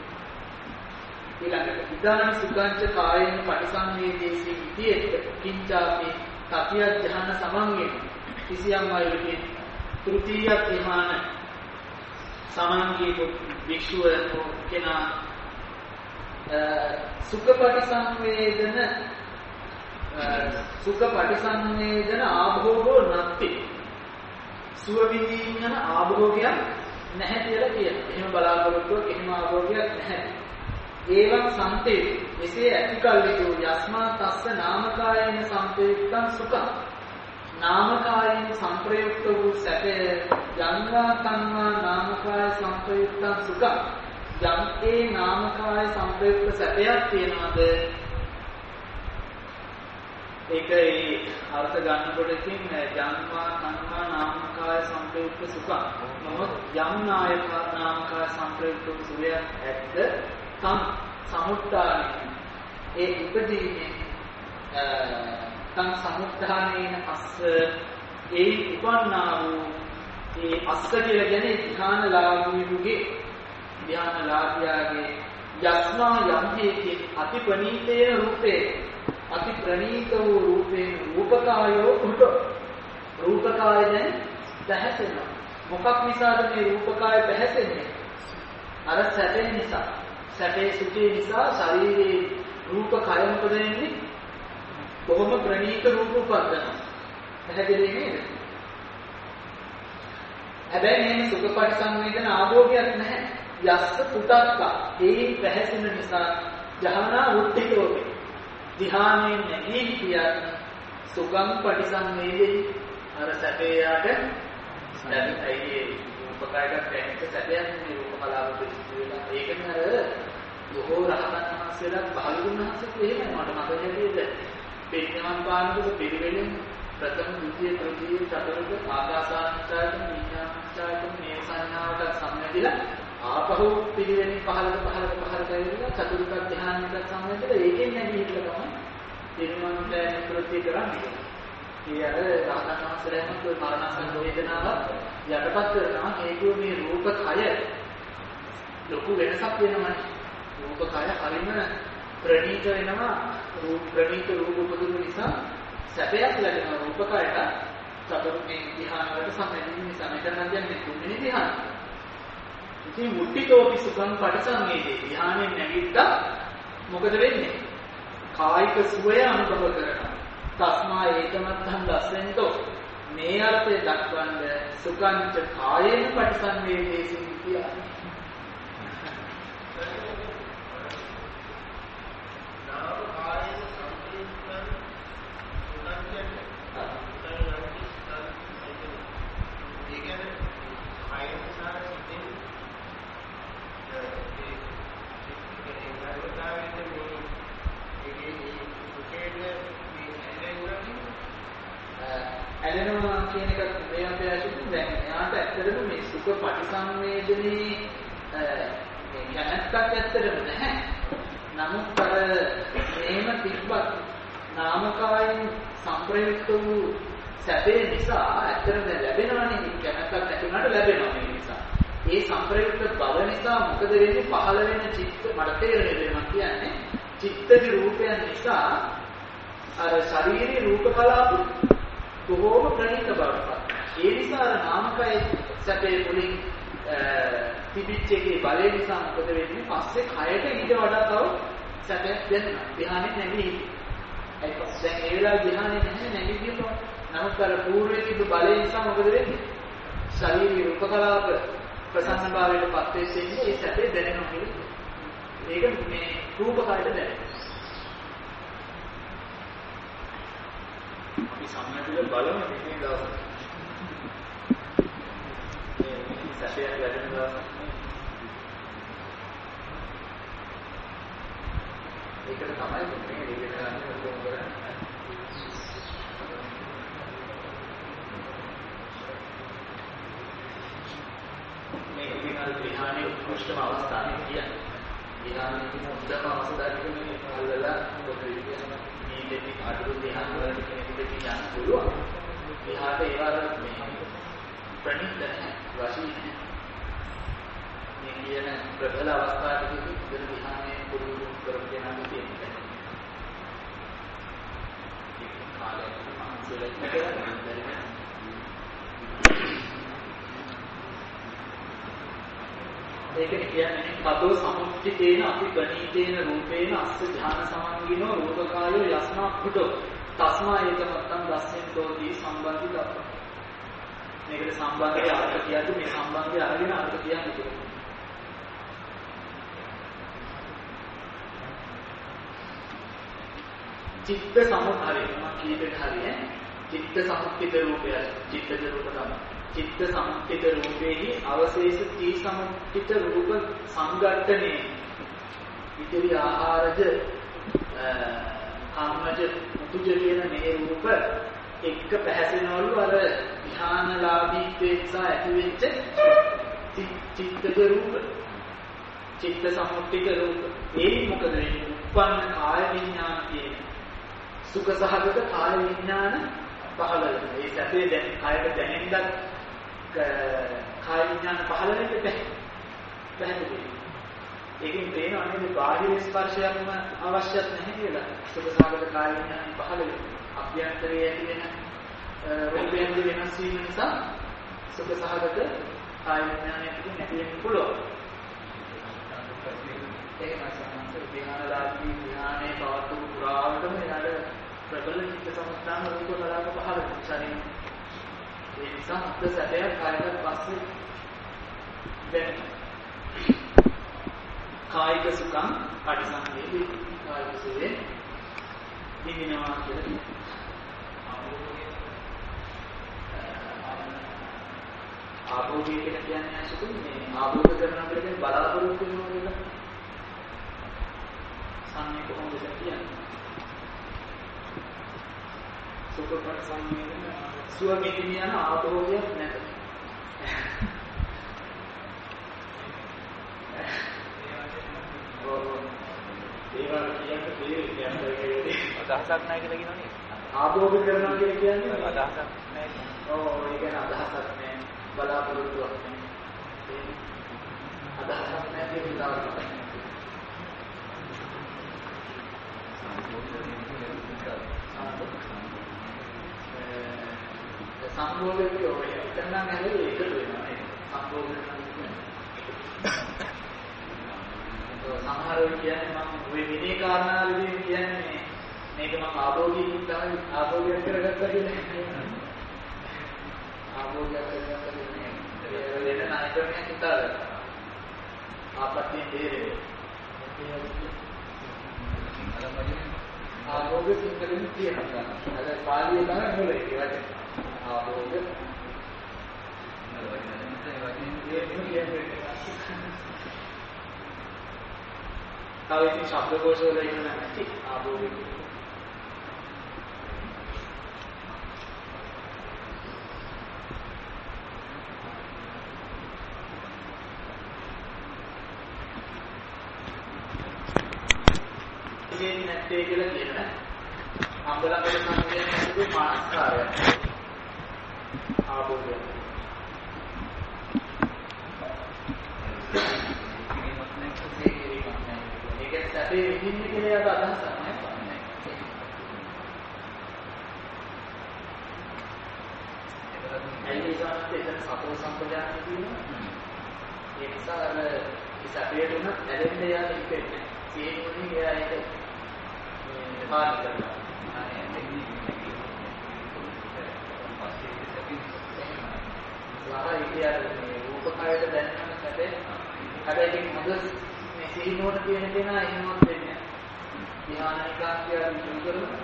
ඊළඟට ඉදාන සුඛංච කායේන පටිසංවේදේසී විදියට කිංචාපි තතිය ධ්‍යාන සමන්වේ කිසියම් අයුරකින් තෘතීය ධ්‍යාන සමන්ගේ වික්ෂුව කෙනා සුඛ පටිසංවේදන ආභෝගෝ නැති සුව විඳින්න යන ආභෝගයක් නැහැ කියලා කියනවා. එහෙම බලාපොරොත්තුවක් එහෙම ආභෝගයක් නැහැ. ඒවං සම්තේ එසේ ඇති කල්ලිතු යස්මා තස්ස නාමකායේන සම්පේක්ඛං සුඛං නාමකායේන සංප්‍රයුක්ත වූ සැපය යංවා තන්වා නාමකාය සංප්‍රයුක්තං සුඛං යම් ඒ නාමකාය සංප්‍රයුක්ත සැපයක් තියනවාද ඒක ඒ අර්ථ ගන්නකොට ඉතින් ජන්මා තන්වා නාමකාය සංප්‍රයුක්ත සුඛං මොහොත යම් නාමකාය සංප්‍රයුක්ත සුඛයක් ඇද්ද තම් සමුත්තානේ ඒ උපදීනේ තම් සමුත්තානේන අස්ස ඒ උපන්නා වූ ඒ අස්ස කියලා කියන්නේ ධ්‍යානලාභීහුගේ ධ්‍යානලාභියාගේ යස්මා යම්හේකේ අති ප්‍රණීතේ රූපේ අති ප්‍රණීත වූ රූපේ රූපකායෝ උට රූපකාය දැන් දැහැසෙනවා. මොකක් නිසාද මේ රූපකාය දැහැසෙන්නේ? අර සැපේ නිසා. සැපේ සුඛේ නිසා ශරීරයේ රූපකය මොකද වෙන්නේ? බොහොම ප්‍රණීත රූප උපදිනවා. පැහැදිලි නේද? හැබැයි මේ සුඛපටි සංවේදන ආභෝගයක් නැහැ. යස්ස පුතක්ක ඒ පැහැසෙන නිසා ජහනා උත්තිකෝපේ ධ්‍යානයෙන් නැගී හිටියත් සුගම් පටිසංවේදී අර සැපේයාට දැනෙයි රූපකයකට දැනෙක සැපයක් නේ රූප කලාව පිළිසිලා ඒකම අර බොහෝ රහතන් වහන්සේලා බාලුණහන්සේත් එහෙමයි මට මතක හැටියට පිරිනමන් පානක පිළිවෙලින් ප්‍රථම ද්විතීය තෘතීය චතුර්ථ ආකාසාන්තයන් විඥානන්තයන් මේ සංඥාවට සම්බන්ධිලා ආපහු පිළිවෙලින් පහළට ඇවිල්ලා චතුර්ථ ධ්‍යානයට සම්බන්ධිලා ඒකෙන් නැගී හිටලා තමයි පිරිනමන් කෘත්‍ය කරන්නේ. ඒ අර රහතන් වහන්සේලාම કોઈ මරණසං වේදනාව යටපත් කරනවා හේතුව මේ රූපකය ලොකු වෙනසක් වෙනවනේ. රූපකය හරිම ප්‍රණීත වෙනවා. ප්‍රණීත රූප උපදින නිසා සැපයක් ලැබෙනවා රූපකයට. චතුර්ථ ධ්‍යාන වලට සම්බන්ධ නිසා මෙතන කියන්නේ තුන්වෙනි ධ්‍යාන. ඉතින් මුට්ටිතෝපි සුඛං පටිසංවේදී ධ්‍යානෙන් නැගිට්ටා මොකද වෙන්නේ? කායික සුවය අනුභව කරනවා. තස්මා ඒකමත්තං දස්සෙන්තෝ මේ අර්ථය දක්වන්න සුඛංච කායේන පටිසංවේදේසි කියලා. නාම කායේන සංකේතං සුඛංච ඇලෙනවා කියන එක මේ අපේ ඇතුළේ දැන් එයාට ඇත්තටම මේ සුඛ පටිසංවේදනේ මේ කැමැත්තක් ඇත්තටම නැහැ. නමුත් අර මේම තිබ්බත් නාමකායෙන් සංප්‍රයුක්ත වූ සැපේ නිසා ඇත්තටම ලැබෙනවනේ කැමැත්තක් නැති වුණාට ලැබෙනවා මේ නිසා. ඒ සංප්‍රයුක්ත බව නිසා මොකද වෙන්නේ? පහළ වෙන චිත්ත මට තේරෙන්නේ මම කියන්නේ චිත්තජ රූපයන් නිසා අර ශාරීරික රූප කලාප බොහෝම ප්‍රණීත බවට. ඒ නිසා අර නාමකය සැපේ මුලින් තිබිච්ච එකේ බලය නිසා මොකද වෙන්නේ? පස්සේ කයට ඊට වඩා තව සැපයක් දැනෙනවා. ධ්‍යානෙ නැගී ඒ පස්සේ දැන් ඒ වෙලාවේ ධ්‍යානෙ නැහැ නැගී කියනවා. නමුත් අර පූර්වයේ තිබු බලය නිසා මොකද වෙන්නේ? ශාරීරික උපකලාප ප්‍රසන්න භාවයට පත් වෙන්නේ ඒ සැපේ දැනෙනවා කියලා. ඒක මේ රූප කායයට දැනෙනවා. අපි සම්මතිය බලමු මේ දවස්. සැපයක් වැඩෙන දවස්. ඒකට තමයි මේ විදිහට කරන්නේ කොහොමද කරන්නේ? මේ විදිහට ධ්‍යානයේ උත්කෘෂ්ඨම අවස්ථාවේ කියන්නේ. ධ්‍යානයේ උත්කෘෂ්ඨම අවස්ථාවේ මේ අල්ලලා පොතේ මේකේ අඩු ධ්‍යාන වලට කෙනෙකුට කියන්න පුළුවන්. එහාට ඒවාට මේ ප්‍රණීත වශයෙන් මේ කියන ප්‍රබල අවස්ථාවකදී ධ්‍යානයේ පුරුදු කරගෙන යන තියෙනවා. ඒක කාලයක් මානසික කරන්නේ. ඒකනේ කියන්නේ පදෝ සමුච්චිතේන අපි ගණීතේන රූපේන අස්ස ධාන සමන්ගිනෝ රූපකායෝ යස්මා කුටෝ තස්මා ඒකමත්තං දස්සෙන්තෝති සම්බන්ධිත. මේකට සම්බන්ධය අර්ථ කියද්දි මේ සම්බන්ධය අරගෙන අර්ථ කියන්නේ. චිත්ත සමුත්තරේ මම කීපෙට හරිය චිත්ත සමුත්තිත රූපය චිත්තජ රූප තමයි. චිත්ත සමුත්තිත රූපේහි අවශේෂ තී සමුත්තිත රූප සංගට්ඨනේ ඉතිරි ආහාරජ කම්මජ මුතුජ කියන මේ රූප එක්ක පැහැසෙනවලු අර ධ්‍යානලාභීත්වයෙන් ඇති වෙච්ච චිත්තජ රූප චිත්ත සමුත්තිත රූප ඒ මොකද වෙන්නේ? උපන්න කාය විඥාන කියන සුඛ සහගත කාය විඥාන පහළ වෙනවා. ඒ සැපේ දැන් කායට දැනෙන්නත් කාය විඥාන පහළ වෙන්නේ පැහැදිලි. ඒකෙන් තේරෙනවා නේද බාහිර ස්පර්ශයක්ම අවශ්‍යත් නැහැ කියලා. සුඛ සහගත කාය විඥාන පහළ වෙනවා. අභ්‍යන්තරයේ ඇති වෙන රූපයන්ගේ වෙනස් වීම නිසා සුඛ සහගත කාය විඥානයක් නැති වෙන්න පුළුවන්. ඒකයි සම්මත ධ්‍යානලාභී ධ්‍යානයේ පවතු පුරාවටම යාට ප්‍රබල චිත්ත සමුත්ථාන රූප කලාප පහළ වෙනවා. ඒ නිසා අත් සැපයක් කායකට පස්සේ දැන් කායික සුඛං පටිසංවේදී කායික සුවේ නිදිනවා කියලා ආභෝගය කියලා කියන්නේ අසුතුන් මේ ආභෝග කරනවා කියන්නේ බලාපොරොත්තු වෙනවා කියලා සංඥා කොහොමද කියන්නේ? සුඛපර සංවේදන සුව මිදිනියන ආභෝගයක් නැත. ඒවා කියන්නේ අදහසක් නැහැ කියලා කියනවනේ. ආභෝග කරනවා කියලා කියන්නේ අදහසක් නැහැ. ඔව් ඒක න අදහසක් නැහැ. බලාපොරොත්තුවක් නැහැ. අදහසක් නැහැ කියලා හිතනවා. සම්බෝධිය ඔය එතන නම් හැලේ එකතු වෙනවා නේද? සම්බෝධිය සමහර වෙලාවට කියන්නේ මම ওই විනය කාරණාවලදී කියන්නේ මේක මම ආභෝගිකින් තමයි ආභෝගයක් කරගත්තා කියලා. ආභෝගයක් කරගත්තා කියන්නේ ඒ වෙන නායකයෙක් හිතාගන්න. ආපත්‍යෙන් දෙරේ. ආභෝග සිංහලෙන් කියනවා. අද පාලියේ තමයි මුල ඒක වචනේ. ආභෝග තව ඉතින් ශබ්දකෝෂ වල ඉන්න නැති ආභෝග ඉතින් නැත්තේ කියලා කියන අම්බලකට සංකේතයේ මානස්කාරය ආභෝගය ඒක සැපේ විඳින්න කියලා අදහසක් නැහැ. ඇයි ඒකට එතන සතෝ සම්පදාන කියනවා? ඒ නිසා අර ඉස්සරහට උන ඇලෙන්න යන්නේ ඉන්නේ. සීනුනේ ගියා ඒක මේ හානි කරනවා. ලාහා ඉතියාර මේ රූපකායයට දැනෙන සැපේ හැබැයි ඒක මොකද මේ සීනුවන කියන දෙනා එහෙමවත් වෙන්නේ නැහැ. ධ්‍යානිකාන්තය විශ්ල කරනවා.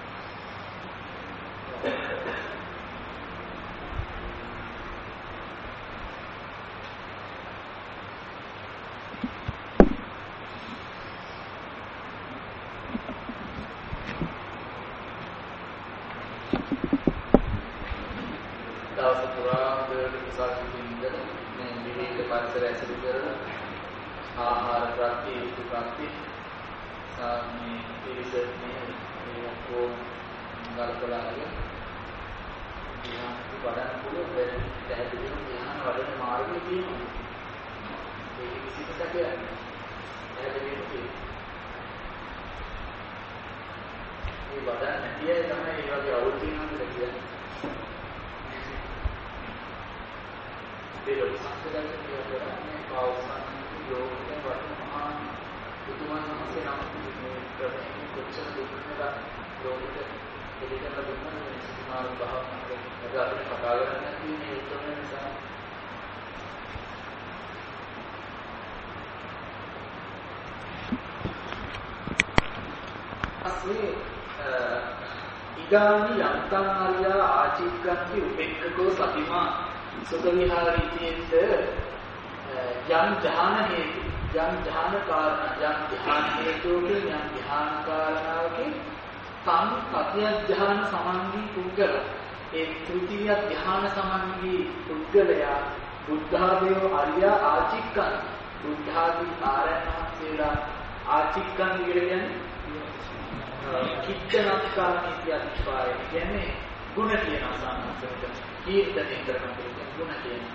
ආහාර ප්‍රත්‍ය ප්‍රත්‍ය සාමී පිළිසෙන්නේ මේකෝ ගල්පලාගේ ධ්‍යාන වඩන්න පුළුවන් පැහැදිලිව ධ්‍යාන වඩන මාර්ගය තියෙනවා. ඒක කිසිම සැකයක් නැහැ. පැහැදිලිව තියෙනවා. මේ වඩන්න නැති අය තමයි මේ වගේ අවුල් තියෙනවා කියලා කියන්නේ. ඒ ලොකු සංස්කෘතියක් කියන්නේ පාවසන් යෝගයෙන් වර්තමාන බුදුමන් වහන්සේ නම් මේ ප්‍රශ්නේ කොච්චර දුන්නද ලෝකෙට දෙලිකන දුන්න සිනාර භාවනාවක අපිට කතා කරන්න තියෙන උත්තරය නිසා අස්මි ඉදානි යන්තං ආර්යා ආචික්කන්ති උපෙක්ඛකෝ සතිමා සුඛ විහාරීතියෙන්ද යම් ධ්‍යාන හේතු යම් ධ්‍යාන කාරණා යම් ධ්‍යාන හේතුකින් යම් ධ්‍යාන කාරණාවකින් තම් සතිය ධ්‍යාන සමන්වී පුද්ගල ඒ තෘතිය ධ්‍යාන සමන්වී පුද්ගලයා බුද්ධාදේව ආර්ය ආචික්කන් බුද්ධාදී ආරණහසේලා ආචික්කන් කියන්නේ කිච්චනක්කාමී කියතිපාය කියන්නේ ගුණ කියන සාමාන්‍යයෙන් කීර්තනය කරන ගුණ කියන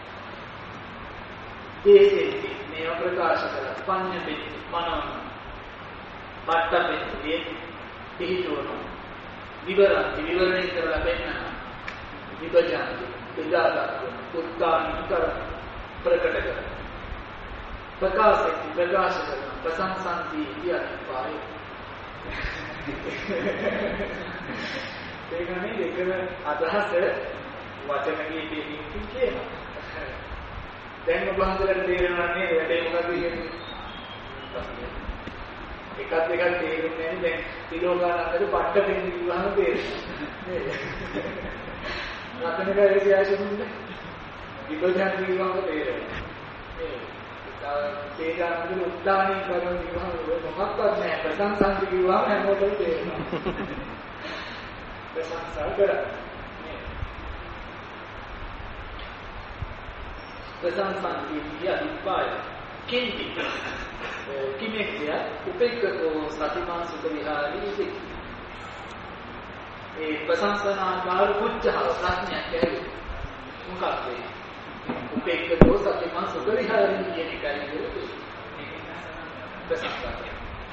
දේශේ මේ ප්‍රකාශ කර පඤ්ඤපේ මනෝ පට්ඨපේ පිහිටවන විවරණය කරලා පෙන්නන විභජන විදාගත උත්කාරණ කර ප්‍රකට කර ප්‍රකාශ කරන ප්‍රසංසන්ති කියතිපාය ඒකනේ දෙකම අදහස වචනකයේ දෙකින් කියනවා. දැන් ඔබ හන්දලට තේරෙනවා නේද? වැඩේ මොකක්ද කියන්නේ? එකක් දෙකක් තේරුන්නේ නැහැ. දැන් තිලෝකානන්දට පට්ට දෙන්න කිව්වහම තේරෙනවා. නේද? රතනක ඒ විශ්වාසුන්නේ විභජන කිව්වම තේරෙනවා. තේජානන්ද උත්තානී කරන කිව්වම මොකක්වත් නැහැ. ප්‍රසංසන්ති කිව්වම හැමෝටම තේරෙනවා. ප්‍රශංසා කරන්නේ ප්‍රශංසන්ති කියතිපාය කිංති කිමෙක්ය උපේක්ඛකෝ සතිමා සුඛ විහාරීති ඒ ප්‍රශංසනාකාර උච්චහව ප්‍රඥා කියන්නේ මොකක්ද උපේක්ඛකෝ සතිමා සුඛ විහාරීති කියන එකයි ප්‍රශංසා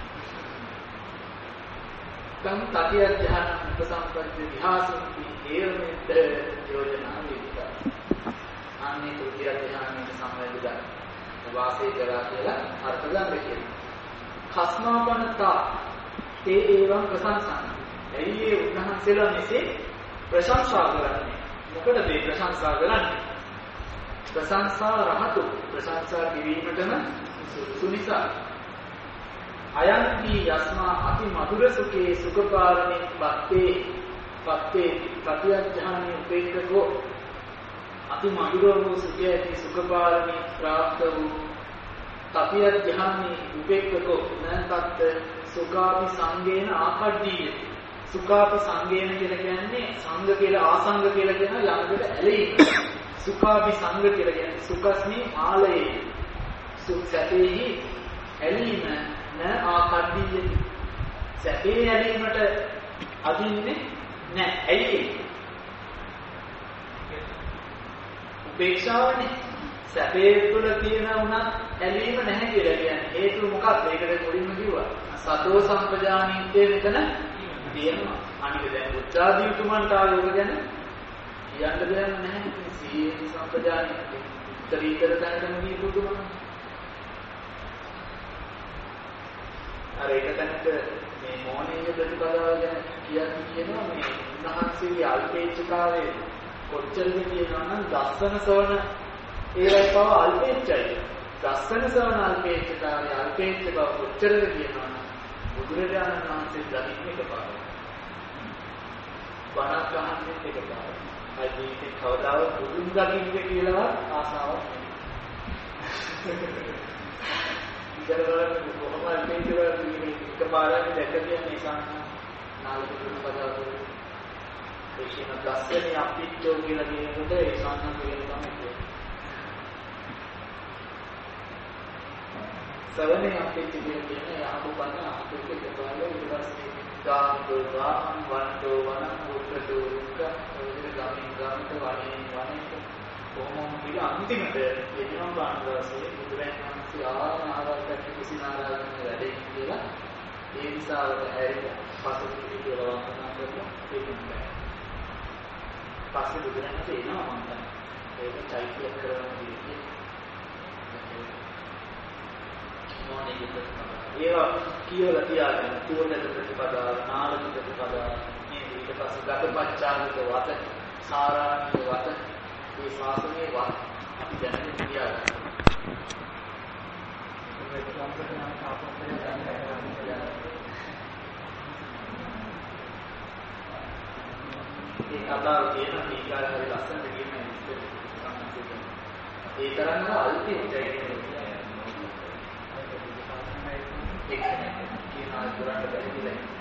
තම් තතිය ධ්‍යාන උපසම්පatti විහාසන්ති ඒවමෙත් යෝජනා විදිත අන්නේ තෘතිය ධ්‍යානයේ සම්බන්ධද වාසය කරලා කියලා අර්ථ ගන්න කියනවා khasmāpanatā te evam ප්‍රශංසන ඇයි ඒ උන්වහන්සේලා මෙසේ ප්‍රශංසා කරන්නේ මොකටද මේ ප්‍රශංසා කරන්නේ ප්‍රශංසා රහතු ප්‍රශංසා කිරීමටම සුනිසා අයන්ති යස්මා අති මధుර සුඛේ සුඛපාරණේ පත්තේ ප්‍රත්‍යඥානෙ උපේක්ඛකෝ අති මధుර වූ සුඛයේ සුඛපාරණේ ප්‍රාප්ත වූ ප්‍රත්‍යඥානෙ උපේක්ඛකෝ නන්තත් සුඛාපි සංගේන ආකඩ්ඩීය සුඛාපි සංගේන කියලා කියන්නේ සංග කියලා ආසංග කියලා කියන ළඟට ඇලීම සුඛාපි සංග කියලා කියන්නේ සුඛස්මි ආලයේ සුඛතේහි ඇලීම න ආකඩ්ඩීය සැපේ ඇලීමට අදින්නේ නැහැ. ඇයි උපේක්ෂාවනේ සැපේ තුළ තියෙන උනත් ඇලීම නැහැ කියලා කියන්නේ. හේතුව මොකක්ද? ඒකට මුලින්ම කිව්වා. සතෝ සම්පජානීත්තේ මෙතන තියෙනවා. අනික දැන් උච්චාදී උතුමන්ට ආවෝක ගැන කියන්න දෙයක් නැහැ. සීයේ සම්පජානීත්තේ උත්තරීතර තැනටම ගිහින් බුදුහාම. අර එක තැනක මේ මොහොනීය ප්‍රතිපදාව ගැන කියනවා මේ උන්වහන්සේගේ අල්පේච්ඡතාවයේ කොච්චරද කියනවා නම් දස්සන සවන ඒවයි පව අල්පේච්ඡයි. දස්සන සවන අල්පේච්ඡතාවයේ අල්පේච්ඡ බව කොච්චරද කියනවා නම් බුදුරජාණන් වහන්සේ දකින්න එකපාරයි. බණක් අහන්නේ එකපාරයි. අයි ජීවිතේ කවදාවත් බුදුන් දකින්න කියලා ආසාවක් නැහැ. ඉතරවල කොහොමද මේ එකපාරක් දැක කියන්නේ සාමාන්‍ය නාලක ප්‍රතිපදාව. ඒකේම දස්සනේ අපිච්චෝ කියලා කියනකොට ඒ සාමාන්‍ය වෙන තමයි. සවනේ අපිච්ච කියන්නේ යහපු බණ අපිට එකපාරක් ඊට පස්සේ ගාමෝ ගාම වන්දෝ වන උත්තෝ රුක්ක ඔය ගාමින් ගාමට වනේ කොහොමද කියලා අන්තිමට එදිනම් බාණ්ඩවාසයේ බුදුරජාණන් වහන්සේ ආනාරාධක කුසිනාරාධන වැඩේ කියලා ඒ විසාවට හැරිලා පසු පිළිතුර වන්දනා කරලා ඒකයි. පස්සේ බුදුරජාණන් වහන්සේ එනවා මම ඒක චෛත්‍යයක් කරනවා කියන්නේ. ඒවා කියලා තියාගෙන තුවනක ප්‍රතිපදාව, නාලක ප්‍රතිපදාව, මේ ඊට පස්සේ ගතපච්චාගත වත, සාරාණීය වත, මේ ශාසනයේ වත් අපි දැනගෙන තියාගන්න. ඒ කතාව කියන දීකාර හරි ලස්සනට කියන ඒ තරම්ම අල්පේ ජයගෙන ඒක කියන ආකාරයට බැරිදලා